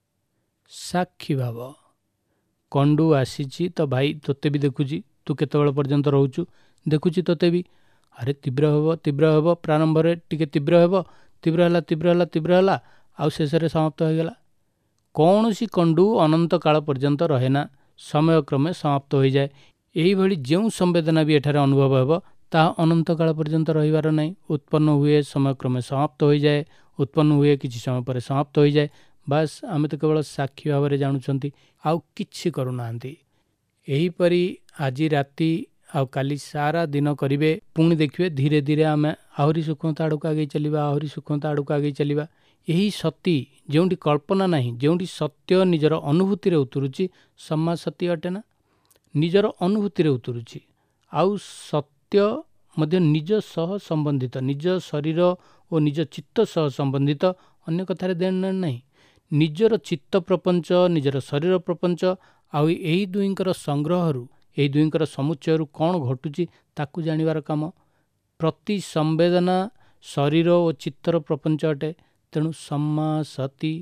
ସାକ୍ଷୀ ଭାବ। କଣ୍ଡୁ ଆସିଛି ତ ଭାଇ ତୋତେ ବି ଦେଖୁଛି, ତୁ କେତେବେଳେ ପର୍ଯ୍ୟନ୍ତ ରହୁଛୁ, ଦେଖୁଛି ତୋତେ ବି। ଆରେ ତୀବ୍ର ହେବ, ପ୍ରାରମ୍ଭରେ ଟିକେ ତୀବ୍ର ହେବ, ତୀବ୍ର ହେଲା ଆଉ ଶେଷରେ ସମାପ୍ତ ହୋଇଗଲା। କୌଣସି କଣ୍ଡୁ ଅନନ୍ତ କାଳ ପର୍ଯ୍ୟନ୍ତ ରହେ ନା, ସମୟକ୍ରମେ ସମାପ୍ତ ହୋଇଯାଏ। ଏହିଭଳି ଯେଉଁ ସମ୍ବେଦନା ବି ଏଠାରେ ଅନୁଭବ ହେବ ତାହା ଅନନ୍ତ କାଳ ପର୍ଯ୍ୟନ୍ତ ରହିବାର ନାହିଁ। ଉତ୍ପନ୍ନ ହୁଏ, ସମୟକ୍ରମେ ସମାପ୍ତ ହୋଇଯାଏ, ଉତ୍ପନ୍ନ ହୁଏ, କିଛି ସମୟ ପରେ ସମାପ୍ତ ହୋଇଯାଏ। ବାସ୍ ଆମେ ତ କେବଳ ସାକ୍ଷୀ ଭାବରେ ଜାଣୁଛନ୍ତି, ଆଉ କିଛି କରୁନାହାନ୍ତି। एहीपरि आजी राति आउ काली सारा दिन करिवे पुणी देखिए धीरे धीरे आम आहरी सूक्ष्मता आड़क आगे चलिए आहरी सूक्ष्मता आड़क आगे चलिए। यही सती जोटी कल्पना नहीं जोटी सत्य निजर अनुभूति रे उतरुची सम्मा सती अटेना निजर अनुभूति रे उतरुची आउ सत्य मध्य निज सह संबंधित निज शरीर और निज चित्त सह संबंधित अन्य कथार देन नहीं निजर चित्त प्रपंच निजर शरीर प्रपंच आउ यही दुईंकर संग्रह यही दुईंकर समुच्चय कौन घटुची ताकू जानिबार काम प्रति संवेदना शरीर और चित्तर प्रपंच अटे। तेणु सम्मा सती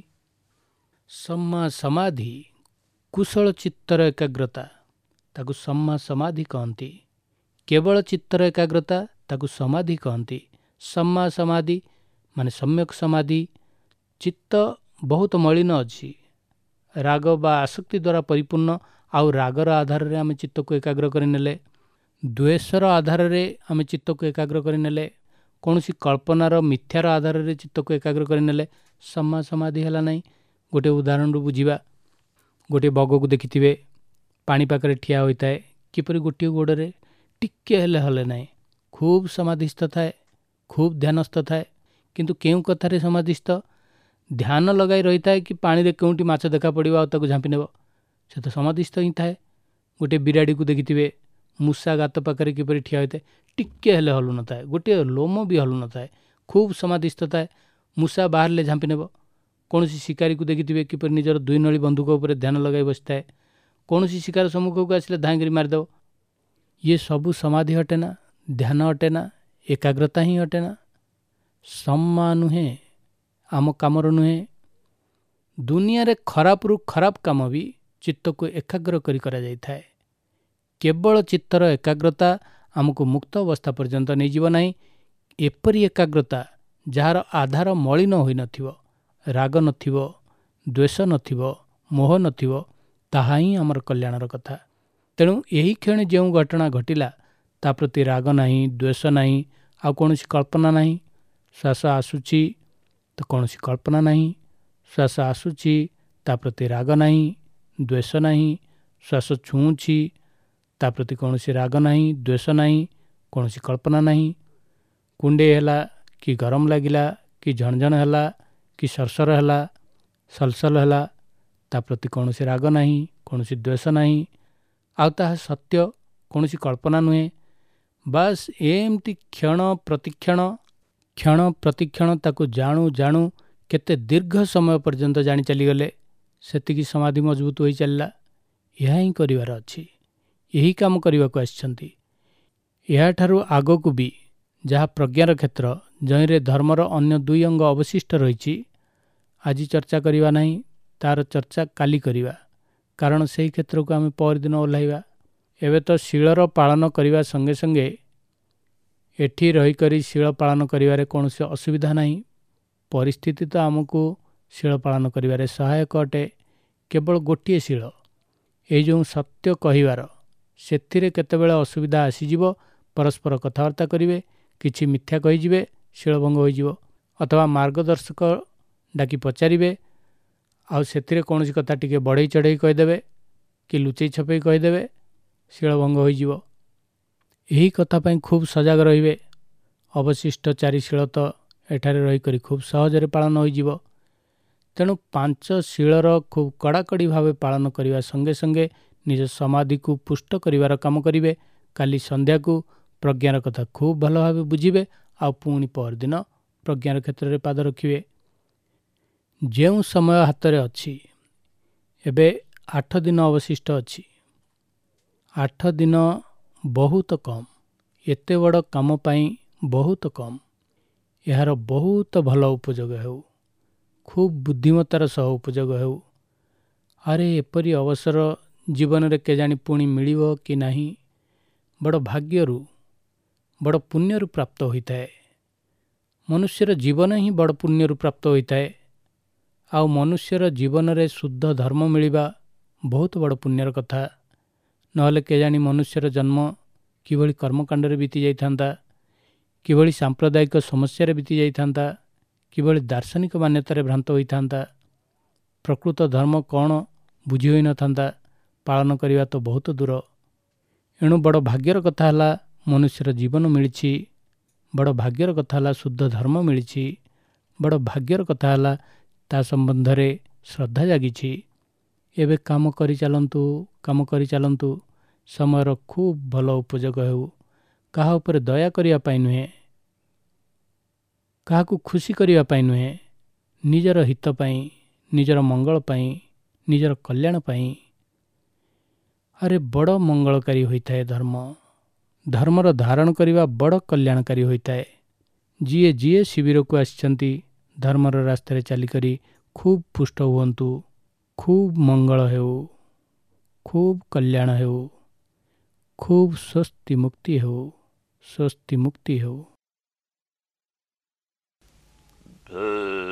सम्मा समाधि कुशल चित्तर एकाग्रता ताकू सम्मा समाधि कहती केवल चित्तर एकाग्रता ताकू समाधि कहती। सम्मा समाधि माने सम्यक समाधि चित्त बहुत मलिन अच्छी राग बा आसक्ति द्वारा परिपूर्ण आउ रागर आधार रे आम चित्त को एकाग्र करें द्वेषर आधार रे आम चित्त को एकाग्र करें कौन सी कल्पनार मिथ्यार आधार रे चित्त को एकाग्र करें सम्मा समाधि है ना। गोटे उदाहरण बुझा गोटे बग को देखिथे पानी पाखे ठिया होता है किपरि गोटे गोड़े टिके हेले हले ना खूब समाधिस्थ थाए खूब ध्यानस्थ थाए किंतु केउ कथार समाधिस्थ ध्यान लगाई रही था कि पानी रे केउटी माछ देखा पड़ो ताको झांपी नेब से तो समाधिस्थ ही थाए। गोटे बिराड़ी को देखिथे मूषा गात पाखे किपरि ठिया होता है टिके हेले हलु न थाए गोटे लोम भी हलु न थाए खूब समाधिस्थ थाए मूषा बाहर ले झांपी नेब। कौन शिकारी को देखिथे किपरि निजर दुई नली बंधुक उपर ध्यान लगाई बसी थाए कौन शिकार सम्मुख को आसिले धाईकरी मारिदेव। ये सबू समाधि हटेना ध्यान हटेना एकाग्रता ही हटेना सम्मा नुहे आम कामर नुहे। दुनिया रे खराब रु खराब काम भी चित्त को एकाग्र करा जाई थाए केवल चित्तर एकाग्रता आमको मुक्त अवस्था पर्यंत नहीं जीव नहीं। एपरी एकाग्रता जार आधार मलिन होई नथिवो राग नथिवो द्वेष नथिवो मोह नथिवो ताहा ही आमर कल्याणर कथा। तेणु यही क्षण जो घटना घटिला ता प्रति राग नहीं द्वेष नहीं आ कौन कल्पना नहीं श्वास आसुची तो कौन कल्पना नहीं श्वास आसुची ता प्रति राग नहीं द्वेष नहीं श्वास छुँची ता प्रति कौन राग नहीं द्वेष नहीं कौन कल्पना नहीं कुंडे हैला कि गरम लगिला कि झणझण हैला कि सरसर हैला सलसल हैला ता प्रति कौन राग नहीं कौन द्वेष नहीं आउ ताहा सत्य कौन कल्पना नुहे। बास एमती क्षण प्रतिक्षण ताको जाणु जाणु केते दीर्घ समय पर्यंत जानी चलीगले सेतिकी समाधि मजबूत होई चलला। यह ही करिवार अछि यही काम करने को आछंती। यह ठारू आगकू भी जहाँ प्रज्ञार क्षेत्र जईरे धर्मर अन्य दुई अंग अवशिष्ट रही आज चर्चा करवा नहीं तार चर्चा काली करवा कारण से क्षेत्र को आम परदिन ओह्लैवा। एवं तो शीलर पालन करने संगे संगे एठी रही शील पालन करिवारे कौन से असुविधा नहीं परिस्थिति तो आमको शील पालन करिवारे सहायक अटे। केवल गोटे शील ये जो सत्य कहिवार सेथिरे केतेबेले असुविधा आसीजिवो परस्पर कथबार्ता करिवे किछि मिथ्या कहिजिवे शीलभंग होइजिवो अथवा मार्गदर्शक डाकी पचारिवे आउ सेथिरे कौन कथा टिके बढ़ई चढ़ई कहीदेवे कि लुचई छपई कहीदेवे शीलभंग होइजिवो। यही कथा पाई खूब सजग रहिबे। अवशिष्ट चारि शील तो एठारे रही करी खूब सहजरे पालन होइजिवो। तेणु पांच शीलर खूब कड़ाकड़ी भावे पालन करने संगे संगे निज समाधि को पुष्ट करिवार काम करिवे। काली संध्या को प्रज्ञार कथा खूब भल भावे बुझिबे आ पुणी परदिन प्रज्ञार क्षेत्र में पाद रखिए। जो समय हाथ में अच्छी एबे 8 दिन अवशिष्ट अच्छी 8 दिन बहुत कम एते बड़ काम पाई बहुत कम यार बहुत भल उपयोग हो खूब बुद्धिमतार सह उपयोग हो। अरे एपरी अवसर जीवन रे केजाणी पुणी मिलिबो कि नहीं बड़ भाग्यरु बड़ पुण्यरु प्राप्त होता है। मनुष्यर जीवन ही बड़ पुण्यरु प्राप्त होता है। आउ मनुष्यर जीवन रे शुद्ध धर्म मिलिबा बहुत बड़ पुण्यर कथा। नहले केजाणी मनुष्यर जन्म किभली कर्मकांड रे बीती जाइथांता किभली सांप्रदायिक समस्या रे बीती जाइथांता किभली दार्शनिक मान्यतार भ्रांत होइथांता प्रकृत धर्म कौन बुझी होई न थांता ପାଳନ କରିବା ତ ବହୁତ ଦୂର। ଏଣୁ ବଡ଼ ଭାଗ୍ୟର କଥା ହେଲା ମନୁଷ୍ୟର ଜୀବନ ମିଳିଛି। ବଡ଼ ଭାଗ୍ୟର କଥା ହେଲା ଶୁଦ୍ଧ ଧର୍ମ ମିଳିଛି। ବଡ଼ ଭାଗ୍ୟର କଥା ହେଲା ତା ସମ୍ବନ୍ଧରେ ଶ୍ରଦ୍ଧା ଜାଗିଛି। ଏବେ କାମ କରିଚାଲନ୍ତୁ। ସମୟର ଖୁବ୍ ଭଲ ଉପଯୋଗ ହେଉ। କାହା ଉପରେ ଦୟା କରିବା ପାଇଁ ନୁହେଁ, କାହାକୁ ଖୁସି କରିବା ପାଇଁ ନୁହେଁ, ନିଜର ହିତ ପାଇଁ, ନିଜର ମଙ୍ଗଳ ପାଇଁ, ନିଜର କଲ୍ୟାଣ ପାଇଁ। ଆରେ ବଡ଼ ମଙ୍ଗଳକାରୀ ହୋଇଥାଏ ଧର୍ମ। ଧର୍ମର ଧାରଣ କରିବା ବଡ଼ କଲ୍ୟାଣକାରୀ ହୋଇଥାଏ। ଯିଏ ଶିବିରକୁ ଆସିଛନ୍ତି ଧର୍ମର ରାସ୍ତାରେ ଚାଲିକରି ଖୁବ୍ ପୁଷ୍ଟ ହୁଅନ୍ତୁ। ଖୁବ୍ ମଙ୍ଗଳ ହେଉ, ଖୁବ୍ କଲ୍ୟାଣ ହେଉ, ଖୁବ୍ ସ୍ୱସ୍ତି ମୁକ୍ତି ହେଉ।